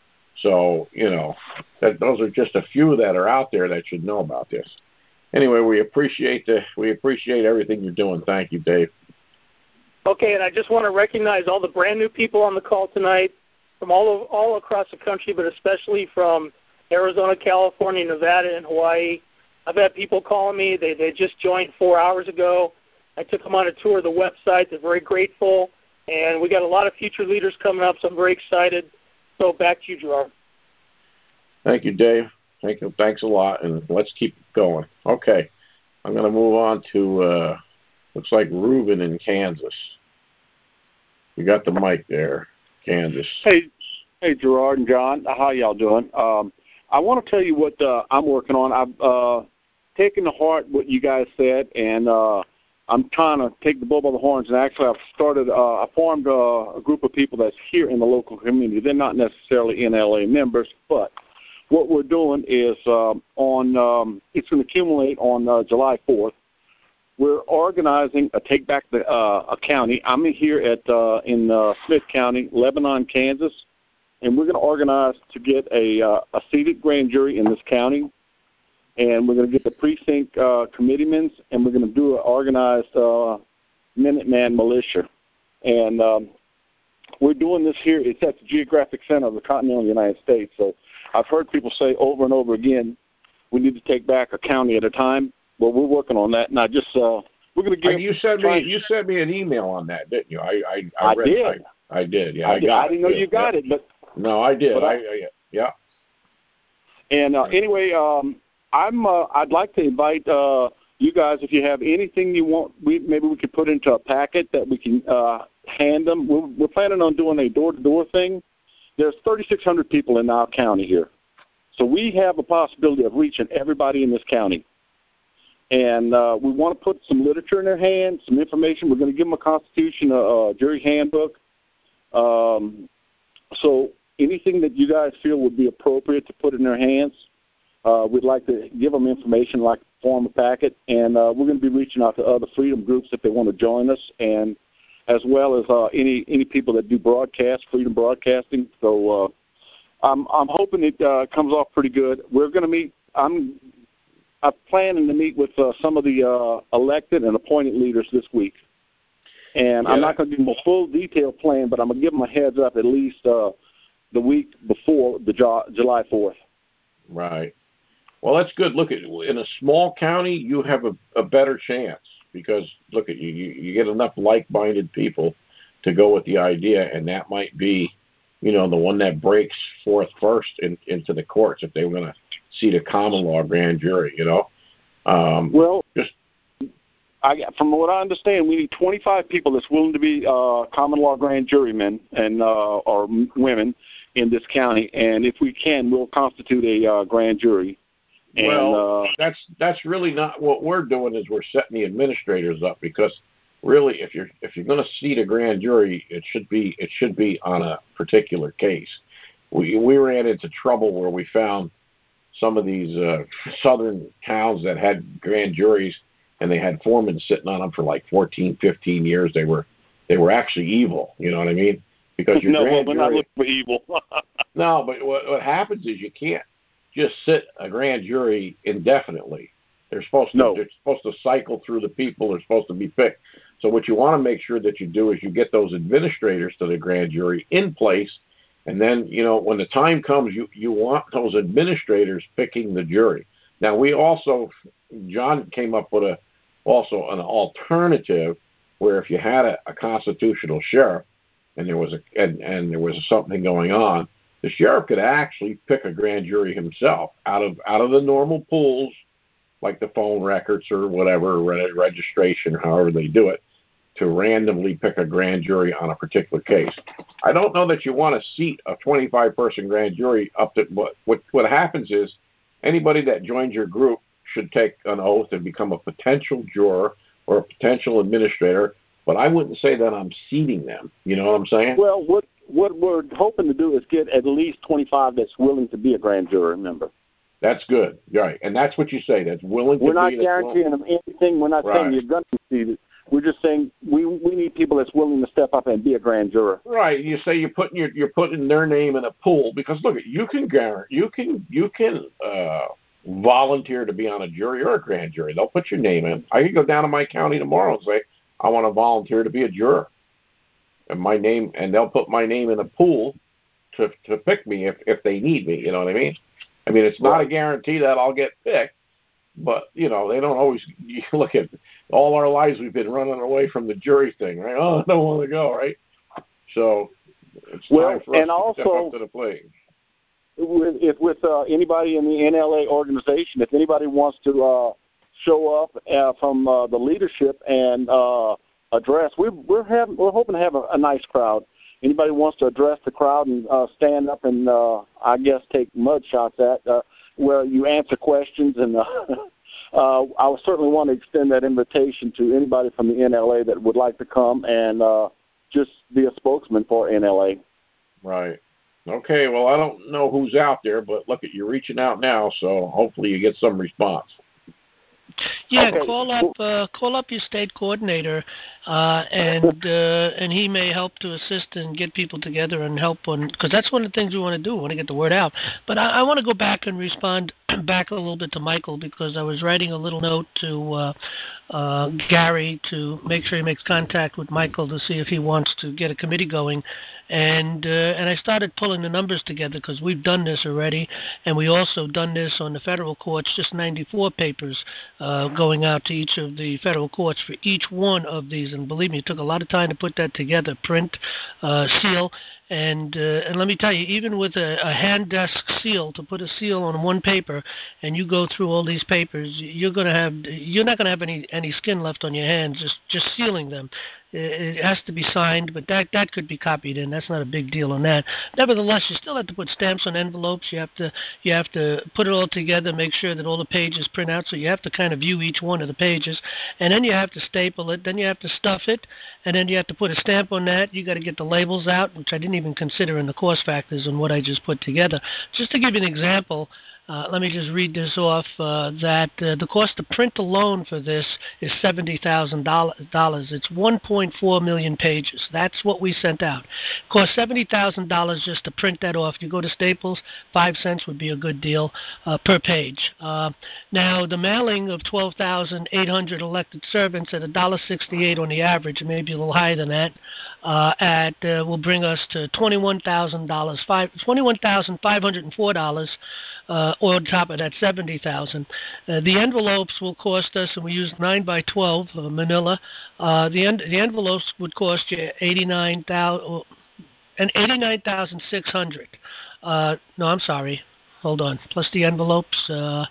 So, you know, that those are just a few that are out there that should know about this. Anyway, we appreciate the we appreciate everything you're doing. Thank you, Dave. Okay, and I just want to recognize all the brand new people on the call tonight from all over, all across the country, but especially from Arizona, California, Nevada, and Hawaii. I've had people calling me. They they just joined four hours ago. I took them on a tour of the website. They're very grateful, and we got a lot of future leaders coming up, so I'm very excited. So back to you, Gerard. Thank you, Dave. Thank you. Thanks a lot, and let's keep going. Okay, I'm going to move on to uh, looks like Ruben in Kansas. You got the mic there, Kansas. Hey, hey, Gerard and John, how y'all doing? Um, I want to tell you what uh, I'm working on. I've uh, taken to heart what you guys said, and uh, I'm trying to take the bull by the horns, and actually I've started, uh, I formed uh, a group of people that's here in the local community. They're not necessarily N L A members, but what we're doing is um, on, um, it's going to accumulate on uh, July fourth. We're organizing a Take Back the uh, a county. I'm here at uh, in uh, Smith County, Lebanon, Kansas, and we're going to organize to get a, uh, a seated grand jury in this county. And we're going to get the precinct uh, committeemen, and we're going to do an organized uh, Minuteman militia. And um, we're doing this here. It's at the geographic center of the continental United States. So I've heard people say over and over again, we need to take back a county at a time. Well, we're working on that. And I just uh, we're going to give. And you sent me you sent me an email on that, didn't you? I I, I, I read, did. I, I did. Yeah, I, I did. got I it. didn't know yeah, you got yeah. it, but no, I did. But I, I, I yeah. And uh, anyway, um, I'm. Uh, I'd like to invite uh, you guys if you have anything you want. We maybe we could put into a packet that we can uh, hand them. We're, we're planning on doing a door-to-door thing. There's thirty-six hundred people in our county here, so we have a possibility of reaching everybody in this county. And uh, we want to put some literature in their hands, some information. We're going to give them a constitution, a, a jury handbook. Um, so anything that you guys feel would be appropriate to put in their hands, uh, we'd like to give them information, like form a packet. And uh, we're going to be reaching out to other freedom groups if they want to join us, and as well as uh, any any people that do broadcast, freedom broadcasting. So uh, I'm I'm hoping it uh, comes off pretty good. We're going to meet. I'm I'm planning to meet with uh, some of the uh, elected and appointed leaders this week. And yeah. I'm not going to give them a full detailed plan, but I'm going to give them a heads up at least uh, the week before the July fourth. Right. Well, that's good. Look, at in a small county, you have a, a better chance because, look, at you, you, you get enough like-minded people to go with the idea, and that might be, you know, the one that breaks forth first in, into the courts if they were going to seat a common law grand jury, you know. Um, well, just I, from what I understand, we need twenty-five people that's willing to be uh, common law grand jurymen and uh, or women in this county, and if we can, we'll constitute a uh, grand jury. And, well, uh, that's that's really not what we're doing. Is we're setting the administrators up because really, if you're if you're going to seat a grand jury, it should be it should be on a particular case. We we ran into trouble where we found some of these uh, southern towns that had grand juries, and they had foremen sitting on them for like fourteen, fifteen years. They were they were actually evil. You know what I mean? Because your no, grand well, we're jury, not looking for evil. no, but what, what happens is you can't just sit a grand jury indefinitely. They're supposed to no. they're supposed to cycle through the people. They're supposed to be picked. So what you want to make sure that you do is you get those administrators to the grand jury in place, and then, you know, when the time comes, you, you want those administrators picking the jury. Now, we also, John came up with a also an alternative where if you had a, a constitutional sheriff and there was a and, and there was something going on, the sheriff could actually pick a grand jury himself out of out of the normal pools, like the phone records or whatever, registration, however they do it, to randomly pick a grand jury on a particular case. I don't know that you want to seat a twenty-five person grand jury up to what what what happens is anybody that joins your group should take an oath and become a potential juror or a potential administrator, but I wouldn't say that I'm seating them. You know what I'm saying? Well, what what we're hoping to do is get at least twenty-five that's willing to be a grand jury member. That's good, right? And that's what you say. That's willing to we're be. We're not guaranteeing them anything. We're not right. saying you're going to be seated. We're just saying we we need people that's willing to step up and be a grand juror. Right. You say you're putting your you're putting their name in a pool because look, you can guarantee you can you can uh, volunteer to be on a jury or a grand jury. They'll put your name in. I could go down to my county tomorrow and say I want to volunteer to be a juror, and my name and they'll put my name in a pool to to pick me if if they need me. You know what I mean? I mean it's not right. a guarantee that I'll get picked. But, you know, they don't always – you look at all our lives we've been running away from the jury thing, right? Oh, I don't want to go, right? So it's well, time for us and to also, step up to the plate. With, if with uh, anybody in the N L A organization, if anybody wants to uh, show up uh, from uh, the leadership and uh, address, we're, we're, having, we're hoping to have a, a nice crowd. Anybody wants to address the crowd and uh, stand up and, uh, I guess, take mud shots at uh, where you answer questions, and uh, uh, I would certainly want to extend that invitation to anybody from the N L A that would like to come and uh, just be a spokesman for N L A. Right. Okay, well, I don't know who's out there, but look, at you're reaching out now, so hopefully you get some response. Yeah, okay. call up uh, call up your state coordinator, uh, and uh, and he may help to assist and get people together and help on, because that's one of the things we want to do. We want to get the word out. But I, I want to go back and respond back a little bit to Michael, because I was writing a little note to uh, uh, Gary to make sure he makes contact with Michael to see if he wants to get a committee going, and uh, and I started pulling the numbers together because we've done this already, and we also done this on the federal courts, just ninety-four papers. Uh, going out to each of the federal courts for each one of these. And believe me, it took a lot of time to put that together, print, uh, seal. And uh, and let me tell you, even with a, a hand desk seal, to put a seal on one paper, and you go through all these papers, you're going to have, you're not going to have any, any skin left on your hands, just, just sealing them. It has to be signed, but that, that could be copied in. That's not a big deal on that. Nevertheless, you still have to put stamps on envelopes. You have to you have to put it all together, make sure that all the pages print out. So you have to kind of view each one of the pages, and then you have to staple it. Then you have to stuff it, and then you have to put a stamp on that. You got to get the labels out, which I didn't even consider in the cost factors and what I just put together. Just to give you an example. Uh, let me just read this off, uh, that uh, the cost to print alone for this is seventy thousand dollars. It's one point four million pages. That's what we sent out. It cost seventy thousand dollars just to print that off. You go to Staples, five cents would be a good deal uh, per page. Uh, now, the mailing of twelve thousand eight hundred elected servants at one dollar sixty-eight on the average, maybe a little higher than that, uh, at uh, will bring us to twenty-one thousand dollars, twenty-one thousand five hundred four dollars, uh, or on top of that seventy thousand dollars. Uh, the envelopes will cost us, and we used nine by twelve uh, manila. Uh, the, en- the envelopes would cost you eighty-nine thousand, and eighty-nine thousand six hundred dollars. Uh, no, I'm sorry. Hold on. Plus the envelopes, uh,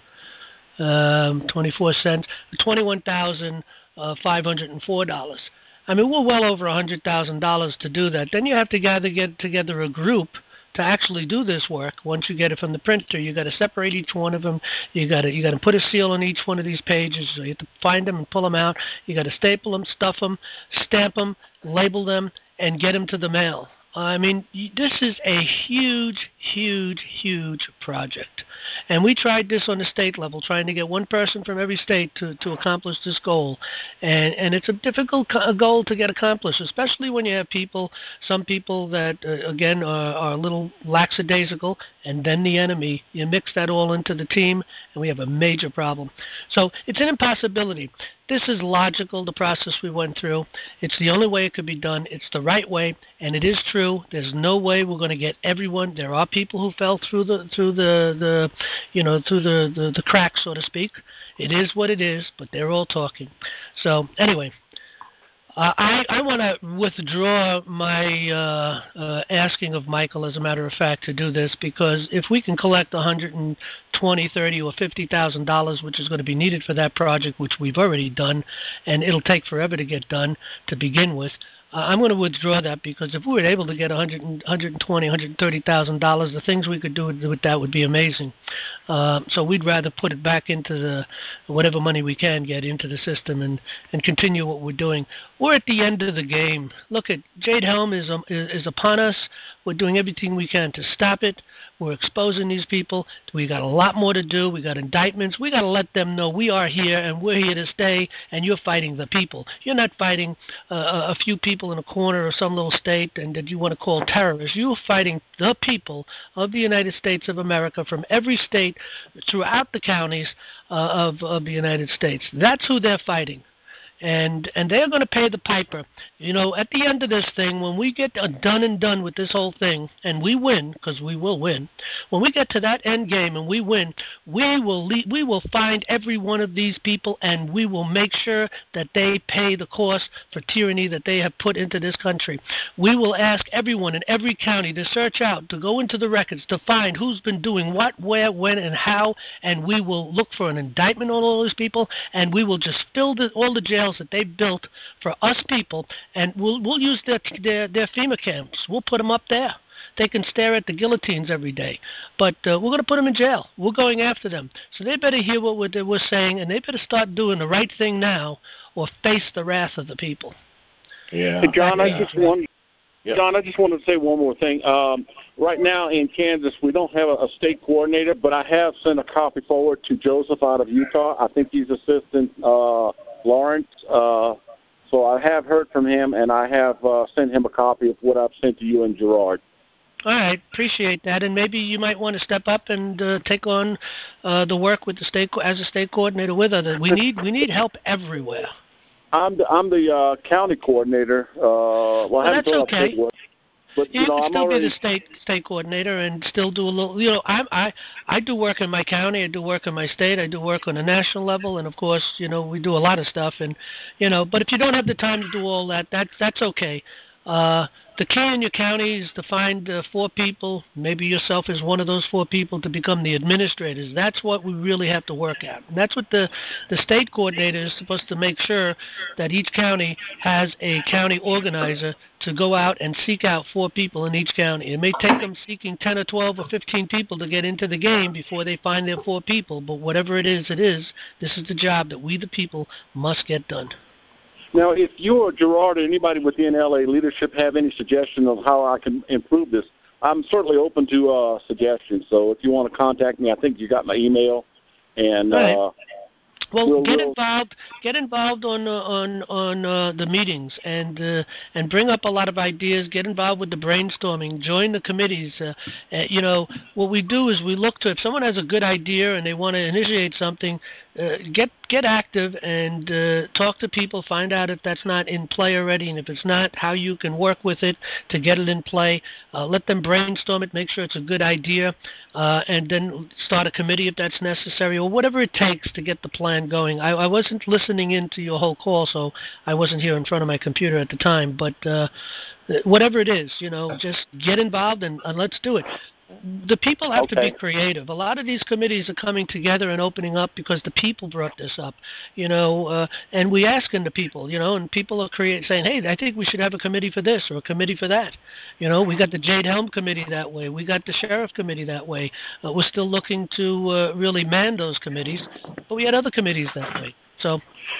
um, twenty-four cents, twenty-one thousand five hundred four dollars. I mean, we're well over one hundred thousand dollars to do that. Then you have to gather, get together a group to actually do this work. Once you get it from the printer, you got to separate each one of them. You got to you got to put a seal on each one of these pages. So you have to find them and pull them out. You got to staple them, stuff them, stamp them, label them, and get them to the mail. I mean, this is a huge, huge, huge project. And we tried this on the state level, trying to get one person from every state to, to accomplish this goal. And and it's a difficult co- goal to get accomplished, especially when you have people, some people that, uh, again, are, are a little lackadaisical, and then the enemy. You mix that all into the team, and we have a major problem. So it's an impossibility. This is logical, the process we went through. It's the only way it could be done. It's the right way, and it is true. There's no way we're going to get everyone. There are people who fell through the through the, the you know through the, the, the cracks, so to speak. It is what it is, but they're all talking. So anyway, uh, I I want to withdraw my uh, uh, asking of Michael, as a matter of fact, to do this, because if we can collect one hundred twenty, thirty, or fifty thousand dollars, which is going to be needed for that project, which we've already done, and it'll take forever to get done to begin with. Uh, I'm going to withdraw that, because if we were able to get one hundred, one hundred twenty, one hundred thirty thousand dollars, the things we could do with, with that would be amazing. Uh, so we'd rather put it back into the whatever money we can get into the system and, and continue what we're doing. We're at the end of the game. Look, at Jade Helm is um, is, is upon us. We're doing everything we can to stop it. We're exposing these people. We got a lot more to do. We got indictments. We got to let them know we are here and we're here to stay. And you're fighting the people. You're not fighting uh, a few people in a corner of some little state and that you want to call terrorists. You're fighting the people of the United States of America from every state throughout the counties uh, of of the United States. That's who they're fighting. And and they're going to pay the piper. You know, at the end of this thing, when we get done and done with this whole thing, and we win, because we will win, when we get to that end game and we win, we will le- we will find every one of these people, and we will make sure that they pay the cost for tyranny that they have put into this country. We will ask everyone in every county to search out, to go into the records, to find who's been doing what, where, when, and how, and we will look for an indictment on all those people, and we will just fill the, all the jails that they built for us people, and we'll we'll use their their, their FEMA camps. We'll put them up there. They can stare at the guillotines every day, but uh, we're going to put them in jail. We're going after them, so they better hear what we're, we're saying, and they better start doing the right thing now, or face the wrath of the people. Yeah, hey, John, yeah. I just want. Yep. John, I just wanted to say one more thing. Um, right now in Kansas, we don't have a, a state coordinator, but I have sent a copy forward to Joseph out of Utah. I think he's assistant uh, Lawrence. Uh, so I have heard from him, and I have uh, sent him a copy of what I've sent to you and Gerard. All right, appreciate that, and maybe you might want to step up and uh, take on uh, the work with the state co- as a state coordinator with others. We need we need help everywhere. I'm the I'm the uh, county coordinator. Uh, well, well, I haven't that's done okay. state work, but You, you know, can I'm still already. be the state state coordinator and still do a little. You know, I I I do work in my county. I do work in my state. I do work on a national level, and of course, you know, we do a lot of stuff. And you know, but if you don't have the time to do all that, that that's okay. Uh, the key in your county is to find uh, four people, maybe yourself is one of those four people, to become the administrators. That's what we really have to work at. And that's what the, the state coordinator is supposed to make sure, that each county has a county organizer to go out and seek out four people in each county. It may take them seeking ten or twelve or fifteen people to get into the game before they find their four people, but whatever it is, it is. This is the job that we, the people, must get done. Now, if you or Gerard or anybody within L A leadership have any suggestion of how I can improve this, I'm certainly open to uh, suggestions. So if you want to contact me, I think you got my email, and right. uh, Well, we'll, get we'll, involved. Get involved on uh, on on uh, the meetings and uh, and bring up a lot of ideas. Get involved with the brainstorming. Join the committees. Uh, uh, you know, what we do is we look to if someone has a good idea and they want to initiate something, uh, get get active and uh, talk to people. Find out if that's not in play already, and if it's not, how you can work with it to get it in play. Uh, let them brainstorm it. Make sure it's a good idea, uh, and then start a committee if that's necessary, or whatever it takes to get the plan going. I, I wasn't listening into your whole call, so I wasn't here in front of my computer at the time. But uh, whatever it is, you know, just get involved and, and let's do it. The people have okay. to be creative. A lot of these committees are coming together and opening up because the people brought this up, you know, uh, and we asking the people, you know, and people are create, saying, hey, I think we should have a committee for this or a committee for that. You know, we got the Jade Helm committee that way. We got the sheriff committee that way. Uh, we're still looking to uh, really man those committees, but we had other committees that way. So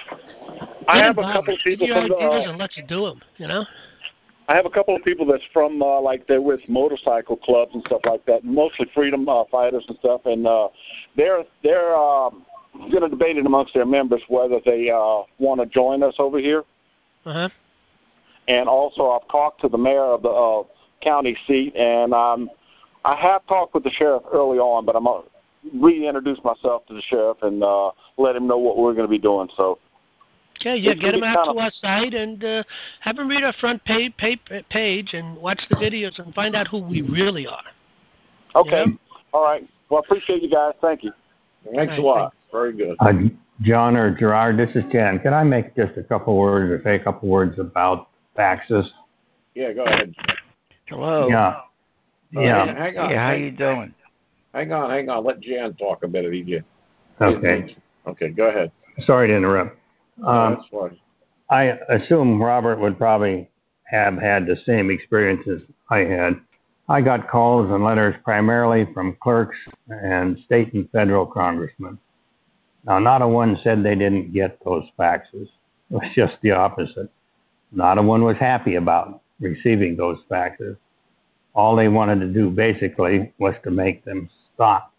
I have involved. a couple of people Give your from ideas the, and let you do them, you know. I have a couple of people that's from uh, like they're with motorcycle clubs and stuff like that, mostly freedom uh, fighters and stuff, and uh, they're they're um, going to debate it amongst their members whether they uh, want to join us over here. Uh-huh. And also, I've talked to the mayor of the uh, county seat, and um, I have talked with the sheriff early on, but I'm going to reintroduce myself to the sheriff and uh, let him know what we're going to be doing. So. Okay, yeah, It's get them out kinda, to our site and uh, have them read our front page, page and watch the videos and find out who we really are. Okay. You know? All right. Well, I appreciate you guys. Thank you. Thanks right, a lot. thanks. Very good. Uh, John or Gerard, this is Jan. Can I make just a couple words or say a couple words about faxes? Yeah, go ahead. Hello. Yeah. Uh, yeah. Hang, hang on. Hey, how hang, you doing? Hang on, hang on. Let Jan talk a bit if he did. Okay. Okay, go ahead. Sorry to interrupt. Um, no, that's fine. I assume Robert would probably have had the same experiences I had. I got calls and letters primarily from clerks and state and federal congressmen. Now, not a one said they didn't get those faxes. It was just the opposite. Not a one was happy about receiving those faxes. All they wanted to do basically was to make them stop.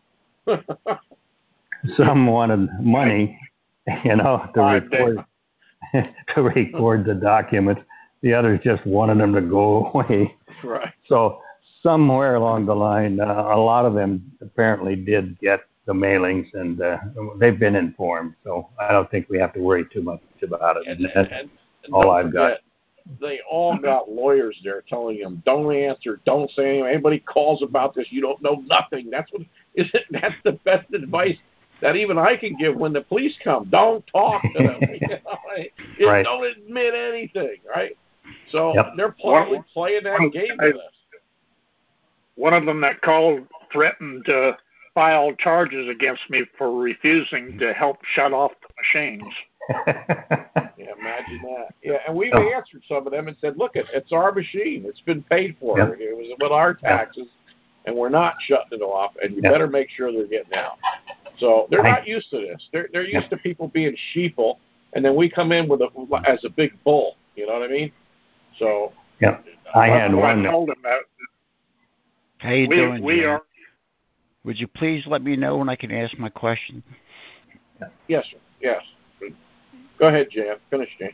Some wanted money, you know, to record. to record the documents. The others just wanted them to go away. Right. So somewhere along the line, uh, a lot of them apparently did get the mailings, and uh, they've been informed. So I don't think we have to worry too much about it. And, That's and, and all don't I've forget, got. They all got lawyers there telling them, don't answer, don't say anything. Anybody calls about this, you don't know nothing. That's what is it. That's the best advice that even I can give when the police come. Don't talk to them. You know, right? Right. Don't admit anything, right? So Yep. they're probably One, playing that one game guy, with us. One of them that called threatened to file charges against me for refusing to help shut off the machines. Yeah, imagine that. Yeah, and we've oh. answered some of them and said, look, it, it's our machine. It's been paid for. Yep. It was with our taxes, yep. and we're not shutting it off, and you yep. better make sure they're getting out. So they're not used to this. They're they're used to people being sheeple, and then we come in with a as a big bull. You know what I mean? So yeah, I had one. I told them that. How you we, doing, we Jim? are. Would you please let me know when I can ask my question? Yes, sir. Yes. Go ahead, Jan. Finish, Jan.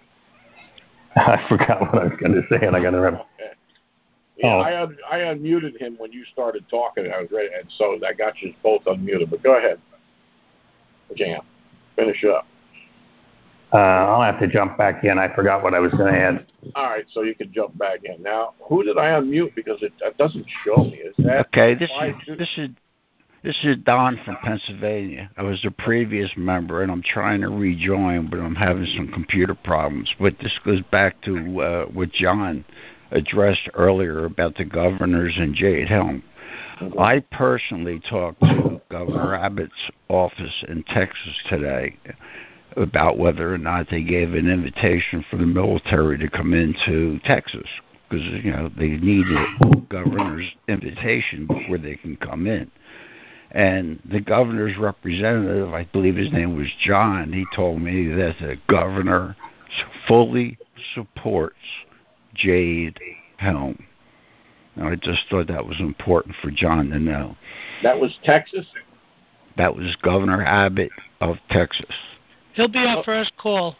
I forgot what I was going to say, and I got to remember. Okay. Yeah, oh. I un- I unmuted him when you started talking. I was ready, and so that got you both unmuted. But go ahead, Jan. Finish up. Uh, I'll have to jump back in. I forgot what I was going to add. All right, so you can jump back in. Now, who did I unmute? Because it, it doesn't show me. Is that okay? This is this is this is Don from Pennsylvania. I was a previous member, and I'm trying to rejoin, but I'm having some computer problems. But this goes back to uh, what John addressed earlier about the governors and Jade Helm. Okay. I personally talked to Governor Abbott's office in Texas today about whether or not they gave an invitation for the military to come into Texas, because, you know, they need a governor's invitation before they can come in. And the governor's representative, I believe his name was John, he told me that the governor fully supports Jade Helm. And I just thought that was important for John to know. That was Texas? That was Governor Abbott of Texas. He'll be our first call.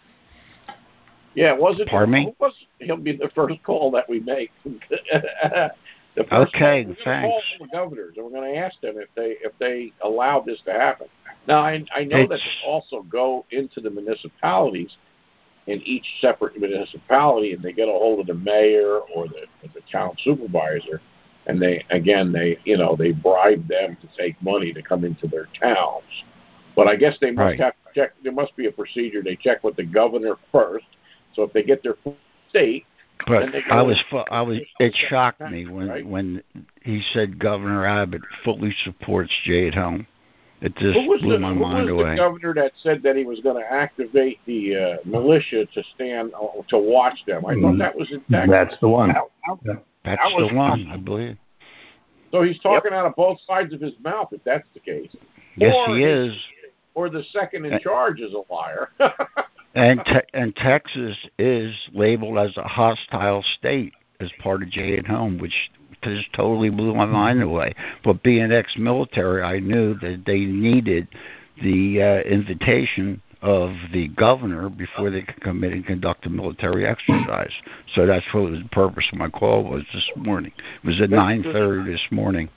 Yeah, was it? Pardon me? Was, he'll be the first call that we make. the first okay, call, we're thanks. Call the governors, and we're going to ask them if they if they allow this to happen. Now, I, I know it's, that they also go into the municipalities in each separate municipality, and they get a hold of the mayor or the, the town supervisor, and they again they you know they bribe them to take money to come into their towns. But I guess they must right. have to check. There must be a procedure. They check with the governor first. So if they get their state, but then they go I was to, I was it shocked me when right? when he said Governor Abbott fully supports Jade Helm. It just who was blew the, my who mind was away. the governor that said that he was going to activate the uh, militia to stand uh, to watch them? I thought that was in Texas. That's the one. How, how, yeah. That's that was, the one, I believe. So he's talking yep. out of both sides of his mouth, if that's the case. Yes, or he is. Or the second in and, charge is a liar. and te- and Texas is labeled as a hostile state as part of Jade Helm, which just totally blew my mind away. But being ex-military, I knew that they needed the uh, invitation of the governor before they could come in and conduct a military exercise. So that's what was the purpose of my call was this morning. It was at nine thirty this morning.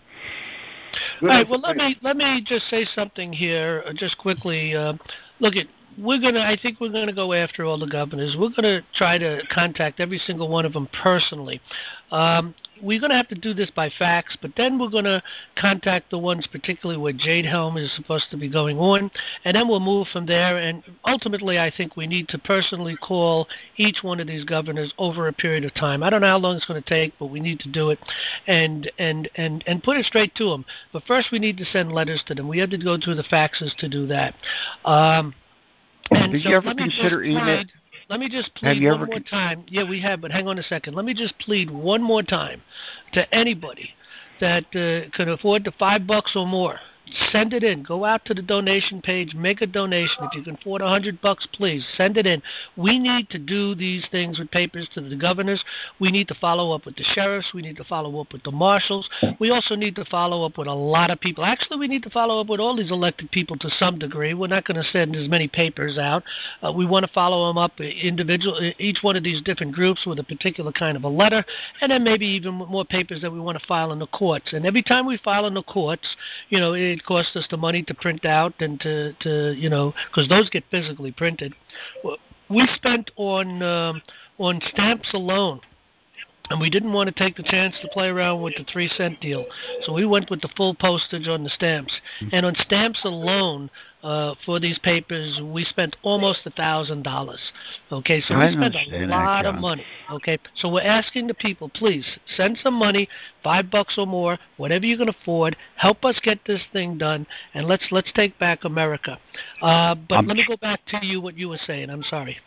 All right. Well, let me let me just say something here, uh, just quickly. Uh, look, at we're gonna. I think we're gonna go after all the governors. We're gonna try to contact every single one of them personally. Um, we're gonna have to do this by fax, but then we're gonna contact the ones, particularly where Jade Helm is supposed to be going on, and then we'll move from there. And ultimately, I think we need to personally call each one of these governors over a period of time. I don't know how long it's going to take, but we need to do it, and and and and put it straight to them. But first, we need to send letters to them. We have to go through the faxes to do that. Um, and Did so you ever let me consider just email? plead, Let me just plead one more con- time. Yeah, we have, but hang on a second. Let me just plead one more time to anybody that uh, can afford the five bucks or more. Send it in. Go out to the donation page. Make a donation. If you can afford a hundred bucks, please send it in. We need to do these things with papers to the governors. We need to follow up with the sheriffs. We need to follow up with the marshals. We also need to follow up with a lot of people. Actually, we need to follow up with all these elected people to some degree. We're not going to send as many papers out. Uh, we want to follow them up individual, each one of these different groups with a particular kind of a letter, and then maybe even more papers that we want to file in the courts. And every time we file in the courts, you know, it costs us the money to print out and to, to you know, because those get physically printed. We spent on um, on stamps alone, and we didn't want to take the chance to play around with the three cent deal, so we went with the full postage on the stamps. And on stamps alone, uh, for these papers, we spent almost a thousand dollars. Okay, so I we spent a lot that, of money. Okay, so we're asking the people, please send some money, five bucks or more, whatever you can afford. Help us get this thing done, and let's let's take back America. Uh, but I'm let me go back to you what you were saying. I'm sorry.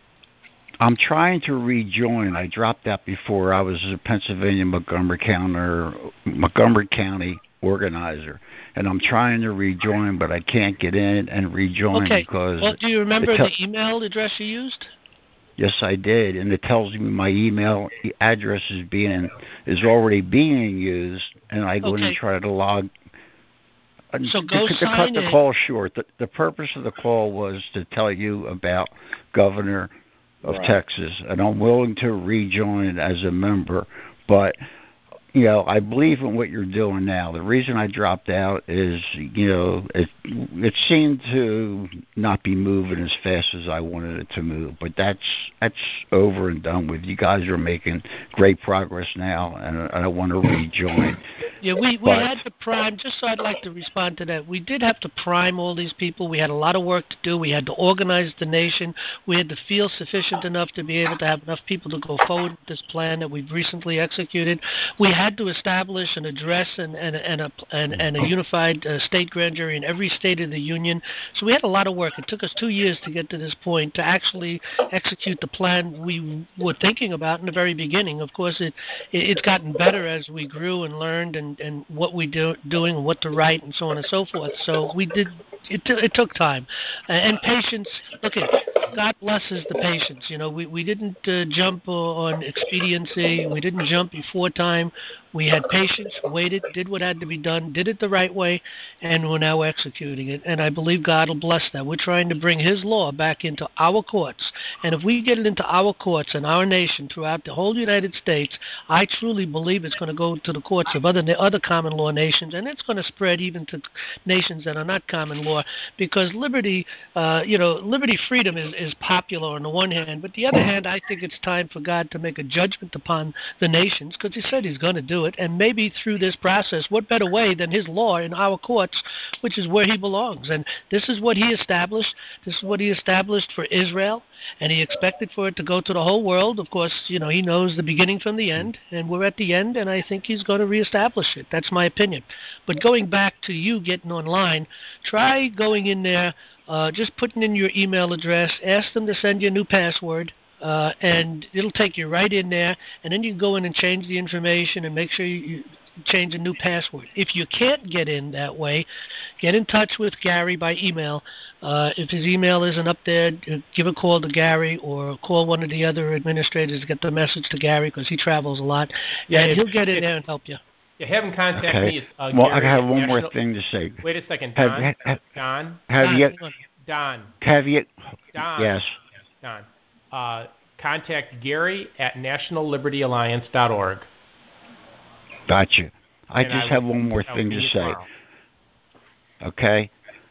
I'm trying to rejoin. I dropped out before. I was a Pennsylvania Montgomery County Montgomery County organizer, and I'm trying to rejoin, but I can't get in and rejoin okay. because. Well, do you remember te- the email address you used? Yes, I did, and it tells me my email address is being is already being used, and I go in and try to log. So to, go to, to sign cut the in. call short, the, the purpose of the call was to tell you about Governor of right. Texas, and I'm willing to rejoin as a member, but you know, I believe in what you're doing now. The reason I dropped out is, you know, it it seemed to not be moving as fast as I wanted it to move. But that's that's over and done with. You guys are making great progress now, and I want to rejoin. Yeah, we, we but, had to prime, just so I'd like to respond to that, we did have to prime all these people. We had a lot of work to do. We had to organize the nation. We had to feel sufficient enough to be able to have enough people to go forward with this plan that we've recently executed. We had to establish an address and, and, and, a, and, and a unified uh, state grand jury in every state of the union. So we had a lot of work. It took us two years to get to this point, to actually execute the plan we were thinking about in the very beginning. Of course, it, it it's gotten better as we grew and learned and, and what we do doing and what to write and so on and so forth. So we did it, t- it took time and patience. Look at God blesses the patience. You know, we we didn't uh, jump on expediency. We didn't jump before time. We had patience, waited, did what had to be done, did it the right way, and we're now executing it. And I believe God will bless that. We're trying to bring His law back into our courts. And if we get it into our courts and our nation throughout the whole United States, I truly believe it's going to go to the courts of other other common law nations, and it's going to spread even to nations that are not common law, because liberty, uh, you know, liberty, freedom is, is popular on the one hand, but the other hand, I think it's time for God to make a judgment upon the nations, because He said He's going to do it. And maybe through this process, what better way than His law in our courts, which is where He belongs. And this is what He established. This is what He established for Israel, and He expected for it to go to the whole world. Of course, you know, He knows the beginning from the end, and we're at the end, and I think He's going to reestablish it. That's my opinion. But going back to you getting online, try going in there, uh, just putting in your email address, ask them to send you a new password, Uh, and it'll take you right in there, and then you can go in and change the information and make sure you, you change a new password. If you can't get in that way, get in touch with Gary by email. Uh, if his email isn't up there, give a call to Gary or call one of the other administrators to get the message to Gary, because he travels a lot. Yeah, and if, he'll get in if, there and help you. Yeah, have him contact okay. me. Uh, well, Gary I have one National... more thing to say. Wait a second, have, Don. have, Don. Have Don, you? Don. Have you? Don. Yes. Don. Uh, contact Gary at national liberty alliance dot org. Gotcha. I And just I have will, one more I'll thing to say. Tomorrow. Okay.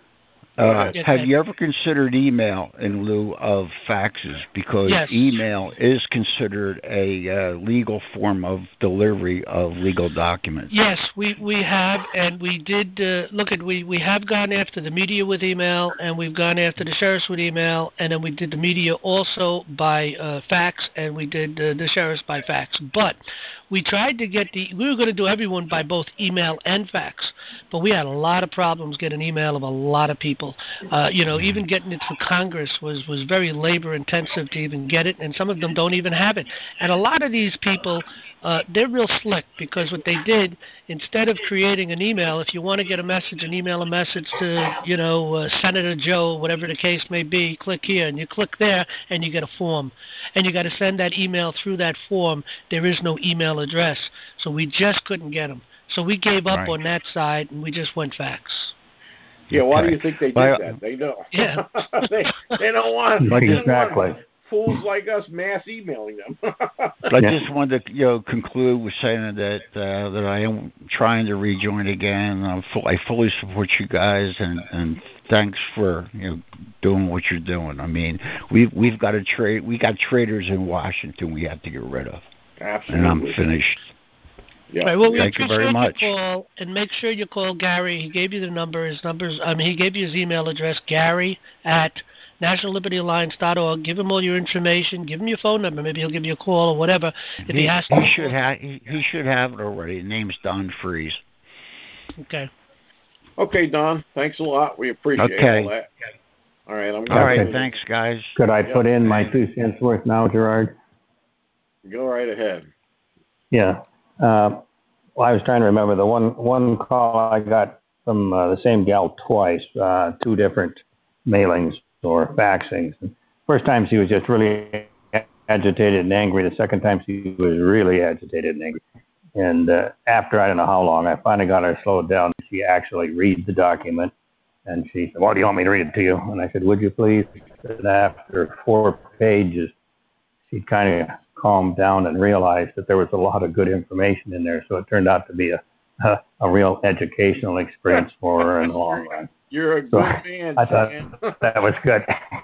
Uh, have you ever considered email in lieu of faxes? Because yes. email is considered a uh, legal form of delivery of legal documents. Yes, we, we have, and we did uh, look at we, we have gone after the media with email, and we've gone after the sheriffs with email, and then we did the media also by uh, fax, and we did uh, the sheriffs by fax. But we tried to get the we were going to do everyone by both email and fax, but we had a lot of problems getting email of a lot of people. Uh, you know, even getting it through Congress was, was very labor intensive to even get it, and some of them don't even have it. And a lot of these people, uh, they're real slick, because what they did, instead of creating an email, if you want to get a message and email a message to, you know, uh, Senator Joe, whatever the case may be, click here, and you click there, and you get a form. And you got to send that email through that form. There is no email address, so we just couldn't get them. So we gave up right. on that side, and we just went fax. Yeah, why okay. do you think they did well, that? They don't. Yeah. they, they don't want, they don't exactly. want fools like us mass emailing them. I just wanted to, you know, conclude with saying that uh, that I am trying to rejoin again. I'm full, I fully support you guys, and, and thanks for, you know, doing what you're doing. I mean, we've we've got a trade. We got traitors in Washington we have to get rid of. Absolutely. And I'm finished. Yeah. Right, well, we Thank you appreciate very much. your call, and make sure you call Gary. He gave you the number. His numbers. I mean, he gave you his email address, Gary at national liberty alliance dot org. Give him all your information. Give him your phone number. Maybe he'll give you a call or whatever. If he, he, has to, he should have. He, he should have it already. His name's Don Freeze. Okay. Okay, Don. Thanks a lot. We appreciate okay. all that. All right. I'm all right. gonna, Thanks, guys. Could I yeah. put in my two cents worth now, Gerard? Go right ahead. Yeah. Uh, well, I was trying to remember the one one call I got from uh, the same gal twice, uh, two different mailings or faxings. First time she was just really agitated and angry. The second time she was really agitated and angry. And uh, after I don't know how long, I finally got her slowed down. She actually read the document, and she said, "Well, do you want me to read it to you?" And I said, "Would you please?" And after four pages, she kind of calmed down and realized that there was a lot of good information in there. So it turned out to be a a, a real educational experience for her in the long run. You're a good so man, I thought Stan. that was good.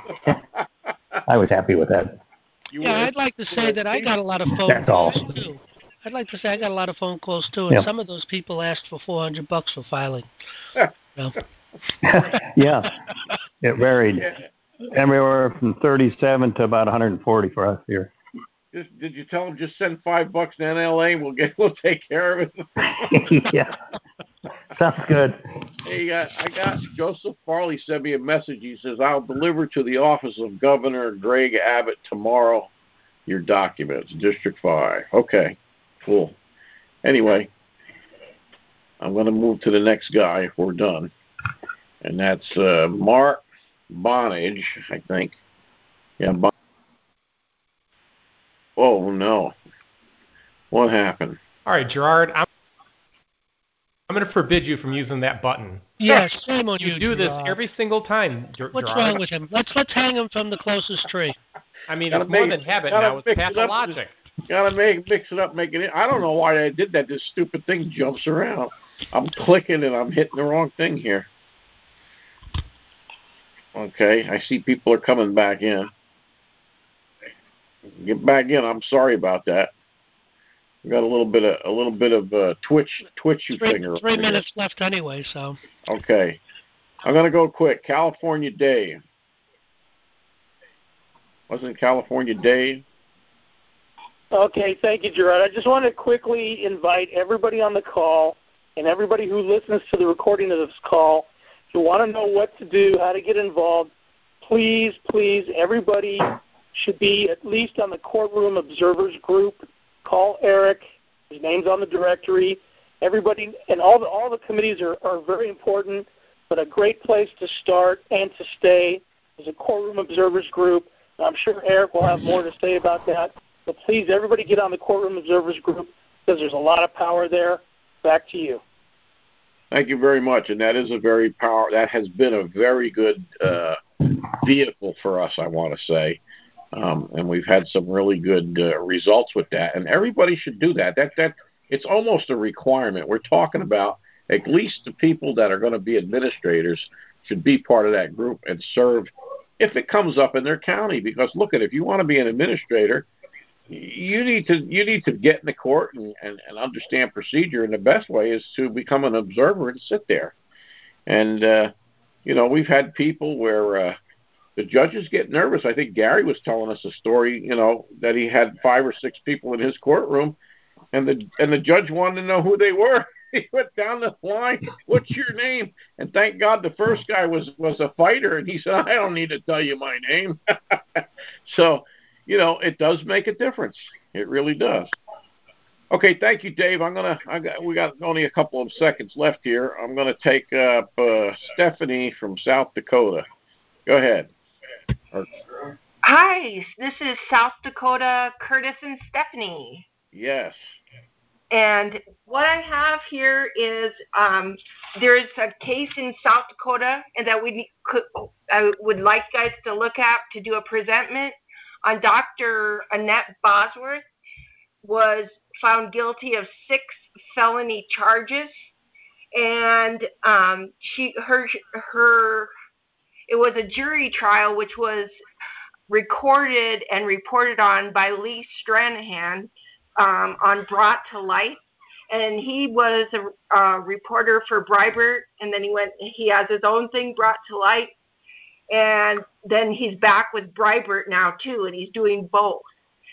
I was happy with that. You Yeah, were, I'd like to say that I got a lot of phone That's calls all. too. I'd like to say I got a lot of phone calls too, and Yep. some of those people asked for four hundred bucks for filing. No. Yeah, it varied. Yeah. Everywhere from thirty-seven to about one hundred forty for us here. Just, did you tell them just send five bucks to N L A? We'll get, we'll take care of it. Yeah, sounds good. Hey, uh, I got Joseph Farley sent me a message. He says, "I'll deliver to the office of Governor Greg Abbott tomorrow your documents, District Five." Okay, cool. Anyway, I'm going to move to the next guy if we're done. and that's uh, Mark Bonnage, I think. Yeah. Bon- oh no, what happened? All right, Gerard, I'm, I'm going to forbid you from using that button. Yes, shame on you. You do Gerard. this every single time, Ger- What's Gerard. wrong with him? Let's let's hang him from the closest tree. I mean, Gotta it's more make- than habit gotta now. It's mix it up. pathologic. Gotta make mix it up, make it. I don't know why I did that. This stupid thing jumps around. I'm clicking and I'm hitting the wrong thing here. Okay, I see people are coming back in. Get back in. I'm sorry about that. We got a little bit of a little bit of uh, twitch twitchy Three, finger. three over minutes left anyway, so. here. Okay, I'm gonna go quick. California Dave. Wasn't California Dave? Okay, thank you, Gerard. I just want to quickly invite everybody on the call and everybody who listens to the recording of this call. If you want to know what to do, how to get involved, please, please, everybody should be at least on the Courtroom Observers group. Call Eric. His name's on the directory. Everybody and all the all the committees are, are very important, but a great place to start and to stay is a Courtroom Observers group. I'm sure Eric will have more to say about that. But please, everybody get on the Courtroom Observers group because there's a lot of power there. Back to you. Thank you very much, and that is a very power. That has been a very good uh, vehicle for us, I want to say, um, and we've had some really good uh, results with that. And everybody should do that. That that it's almost a requirement. We're talking about at least the people that are going to be administrators should be part of that group and serve if it comes up in their county. Because look at if you want to be an administrator, you need to you need to get in the court and, and, and understand procedure, and the best way is to become an observer and sit there. And uh, you know, we've had people where uh, the judges get nervous. I think Gary was telling us a story, you know, that he had five or six people in his courtroom, and the and the judge wanted to know who they were. He went down the line, what's your name? And thank God the first guy was was a fighter, and he said, I don't need to tell you my name. So, you know, it does make a difference. It really does. Okay, thank you, Dave. I'm gonna. I got. We got only a couple of seconds left here. I'm gonna take up uh, Stephanie from South Dakota. Go ahead. Hi, this is South Dakota Curtis and Stephanie. Yes. And what I have here is um, there is a case in South Dakota, and that we could. I would like you guys to look at to do a presentment on Doctor Annette Bosworth. Was found guilty of six felony charges, and um, she her her it was a jury trial which was recorded and reported on by Lee Stranahan um, on Brought to Light, and he was a, a reporter for Breitbart, and then he went he has his own thing, Brought to Light, and then he's back with Breitbart now too, and he's doing both.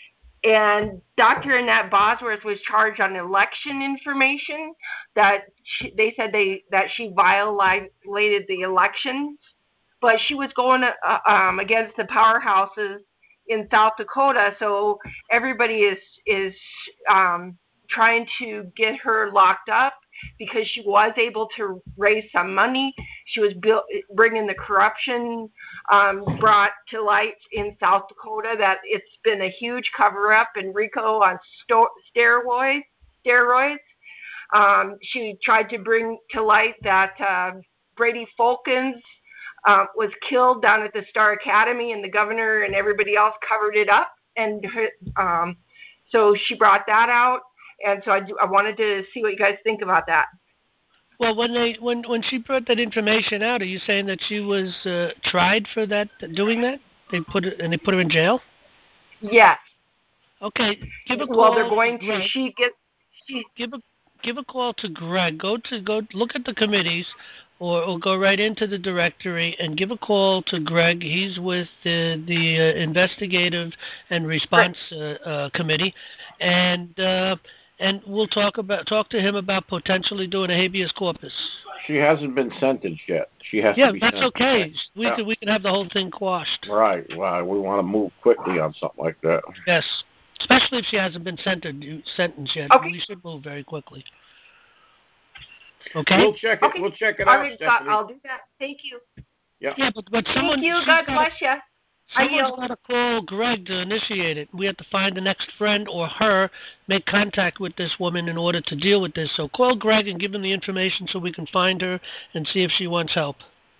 And Doctor Annette Bosworth was charged on election information that she, they said they that she violated the elections, but she was going uh, um, against the powerhouses in South Dakota. So everybody is is um, trying to get her locked up because she was able to raise some money. She was built, bringing the corruption um, brought to light in South Dakota, that it's been a huge cover-up in RICO on sto- steroids. steroids. Um, she tried to bring to light that uh, Brady Fulkins uh, was killed down at the Star Academy, and the governor and everybody else covered it up. And um, so she brought that out. And so I, do, I wanted to see what you guys think about that. Well, when they when when she brought that information out, are you saying that she was uh, tried for that, doing that? They put it and they put her in jail? Yes. Okay. Give a call. Well, they're going to. to. She gets. She give a give a call to Greg. Go to go look at the committees, or, or go right into the directory and give a call to Greg. He's with the the uh, investigative and response uh, uh, committee, and. Uh, And we'll talk about talk to him about potentially doing a habeas corpus. She hasn't been sentenced yet. She has yeah, to be that's sentenced. okay. We yeah. can we can have the whole thing quashed. Right. Wow. We want to move quickly on something like that. Yes, especially if she hasn't been sentenced sentenced yet. Okay. We should move very quickly. Okay. We'll check it. Okay. We'll check it All out, right, Stephanie. I'll do that. Thank you. Yeah. Yeah, but, but someone. Thank you. God gotta, bless you. Someone's got to call Greg to initiate it. We have to find the next friend or her, make contact with this woman in order to deal with this. So call Greg and give him the information so we can find her and see if she wants help.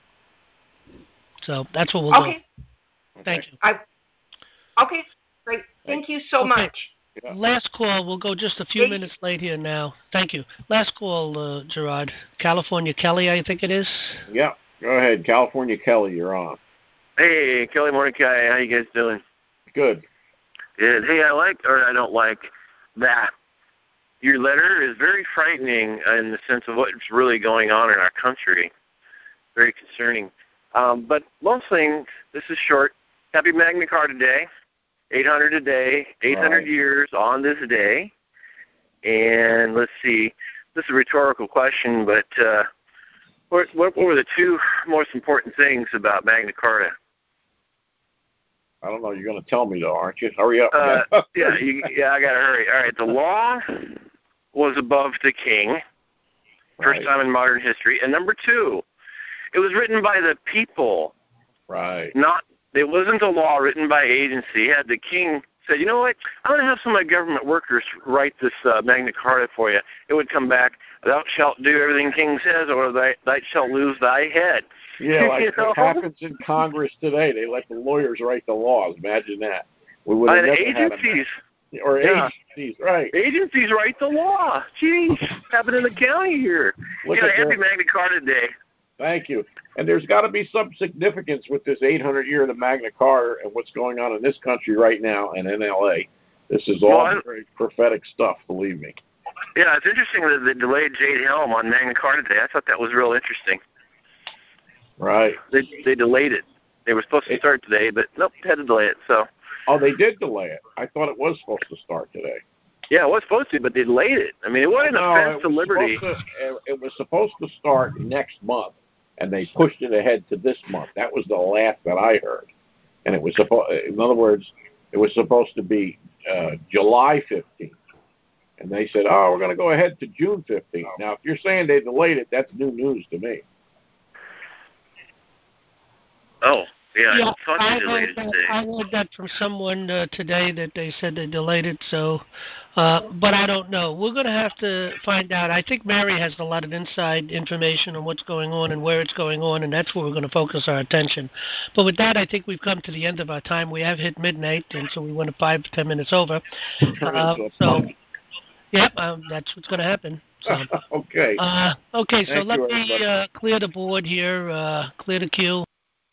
So that's what we'll okay. do. Thank you. I, okay, great. Thank you so okay. much. Yeah. Last call. We'll go just a few Thank minutes late here now. Thank you. Last call, uh, Gerard. California Kelly, I think it is. Yeah. Go ahead. California Kelly, you're on. Hey, Kelly Mordecai, how you guys doing? Good. Good. Hey, I like, or I don't like, that your letter is very frightening in the sense of what's really going on in our country. Very concerning. Um, but most things, this is short. Happy Magna Carta Day. eight hundred a day, eight hundred right. years on this day. And let's see, this is a rhetorical question, but uh, what, what were the two most important things about Magna Carta? I don't know. You're going to tell me, though, aren't you? Hurry up. Uh, yeah, you, yeah, I got to hurry. All right, the law was above the king, first right. time in modern history. And number two, it was written by the people. Right. Not, it wasn't a law written by agency. Had the king said, you know what, I'm going to have some of my government workers write this uh, Magna Carta for you, it would come back, thou shalt do everything king says, or thou, thou shalt lose thy head. Yeah, like you know? what happens in Congress today. They let the lawyers write the laws. Imagine that. We would have and never agencies. Had or yeah. agencies, right. Agencies write the law. Jeez, happened in the county here. Look yeah, at happy that. Magna Carta Day. Thank you. And there's got to be some significance with this eight hundred year of the Magna Carta and what's going on in this country right now and in L A. This is all well, very prophetic stuff, believe me. Yeah, it's interesting that they delayed Jade Helm on Magna Carta Day. I thought that was real interesting. Right. They they delayed it. They were supposed to start today, but nope, had to delay it. So. Oh, they did delay it. I thought it was supposed to start today. Yeah, it was supposed to, but they delayed it. I mean, it wasn't no, an offense it to liberty. To, it was supposed to start next month, and they pushed it ahead to this month. That was the last that I heard. And it was supposed. In other words, it was supposed to be uh, July fifteenth. And they said, oh, we're going to go ahead to June fifteenth. Now, if you're saying they delayed it, that's new news to me. Oh, yeah, yeah I thought I they delayed heard, it today. I heard that from someone uh, today that they said they delayed it, so, uh, but I don't know. We're going to have to find out. I think Mary has a lot of inside information on what's going on and where it's going on, and that's where we're going to focus our attention. But with that, I think we've come to the end of our time. We have hit midnight, and so we went five to ten minutes over. Uh, so, yep, um, that's what's going to happen. So, okay. Uh, okay, so Thank let you, me uh, clear the board here, uh, clear the queue.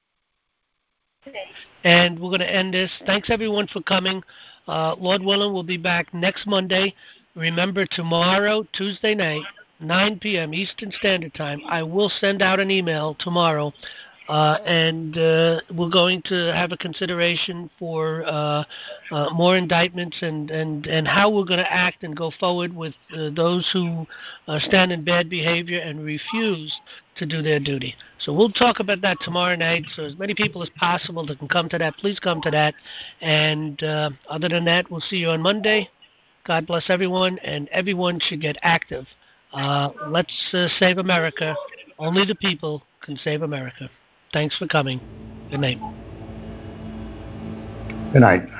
And we're going to end this. Thanks, everyone, for coming. Uh, Lord willing, we'll be back next Monday. Remember, tomorrow, Tuesday night, nine p.m. Eastern Standard Time, I will send out an email tomorrow, uh, and uh, we're going to have a consideration for uh, uh, more indictments and, and, and how we're going to act and go forward with uh, those who uh, stand in bad behavior and refuse to do their duty. So we'll talk about that tomorrow night. So as many people as possible that can come to that, please come to that. And uh, other than that, we'll see you on Monday. God bless everyone, and everyone should get active. Uh, let's uh, save America. Only the people can save America. Thanks for coming. Good night. Good night.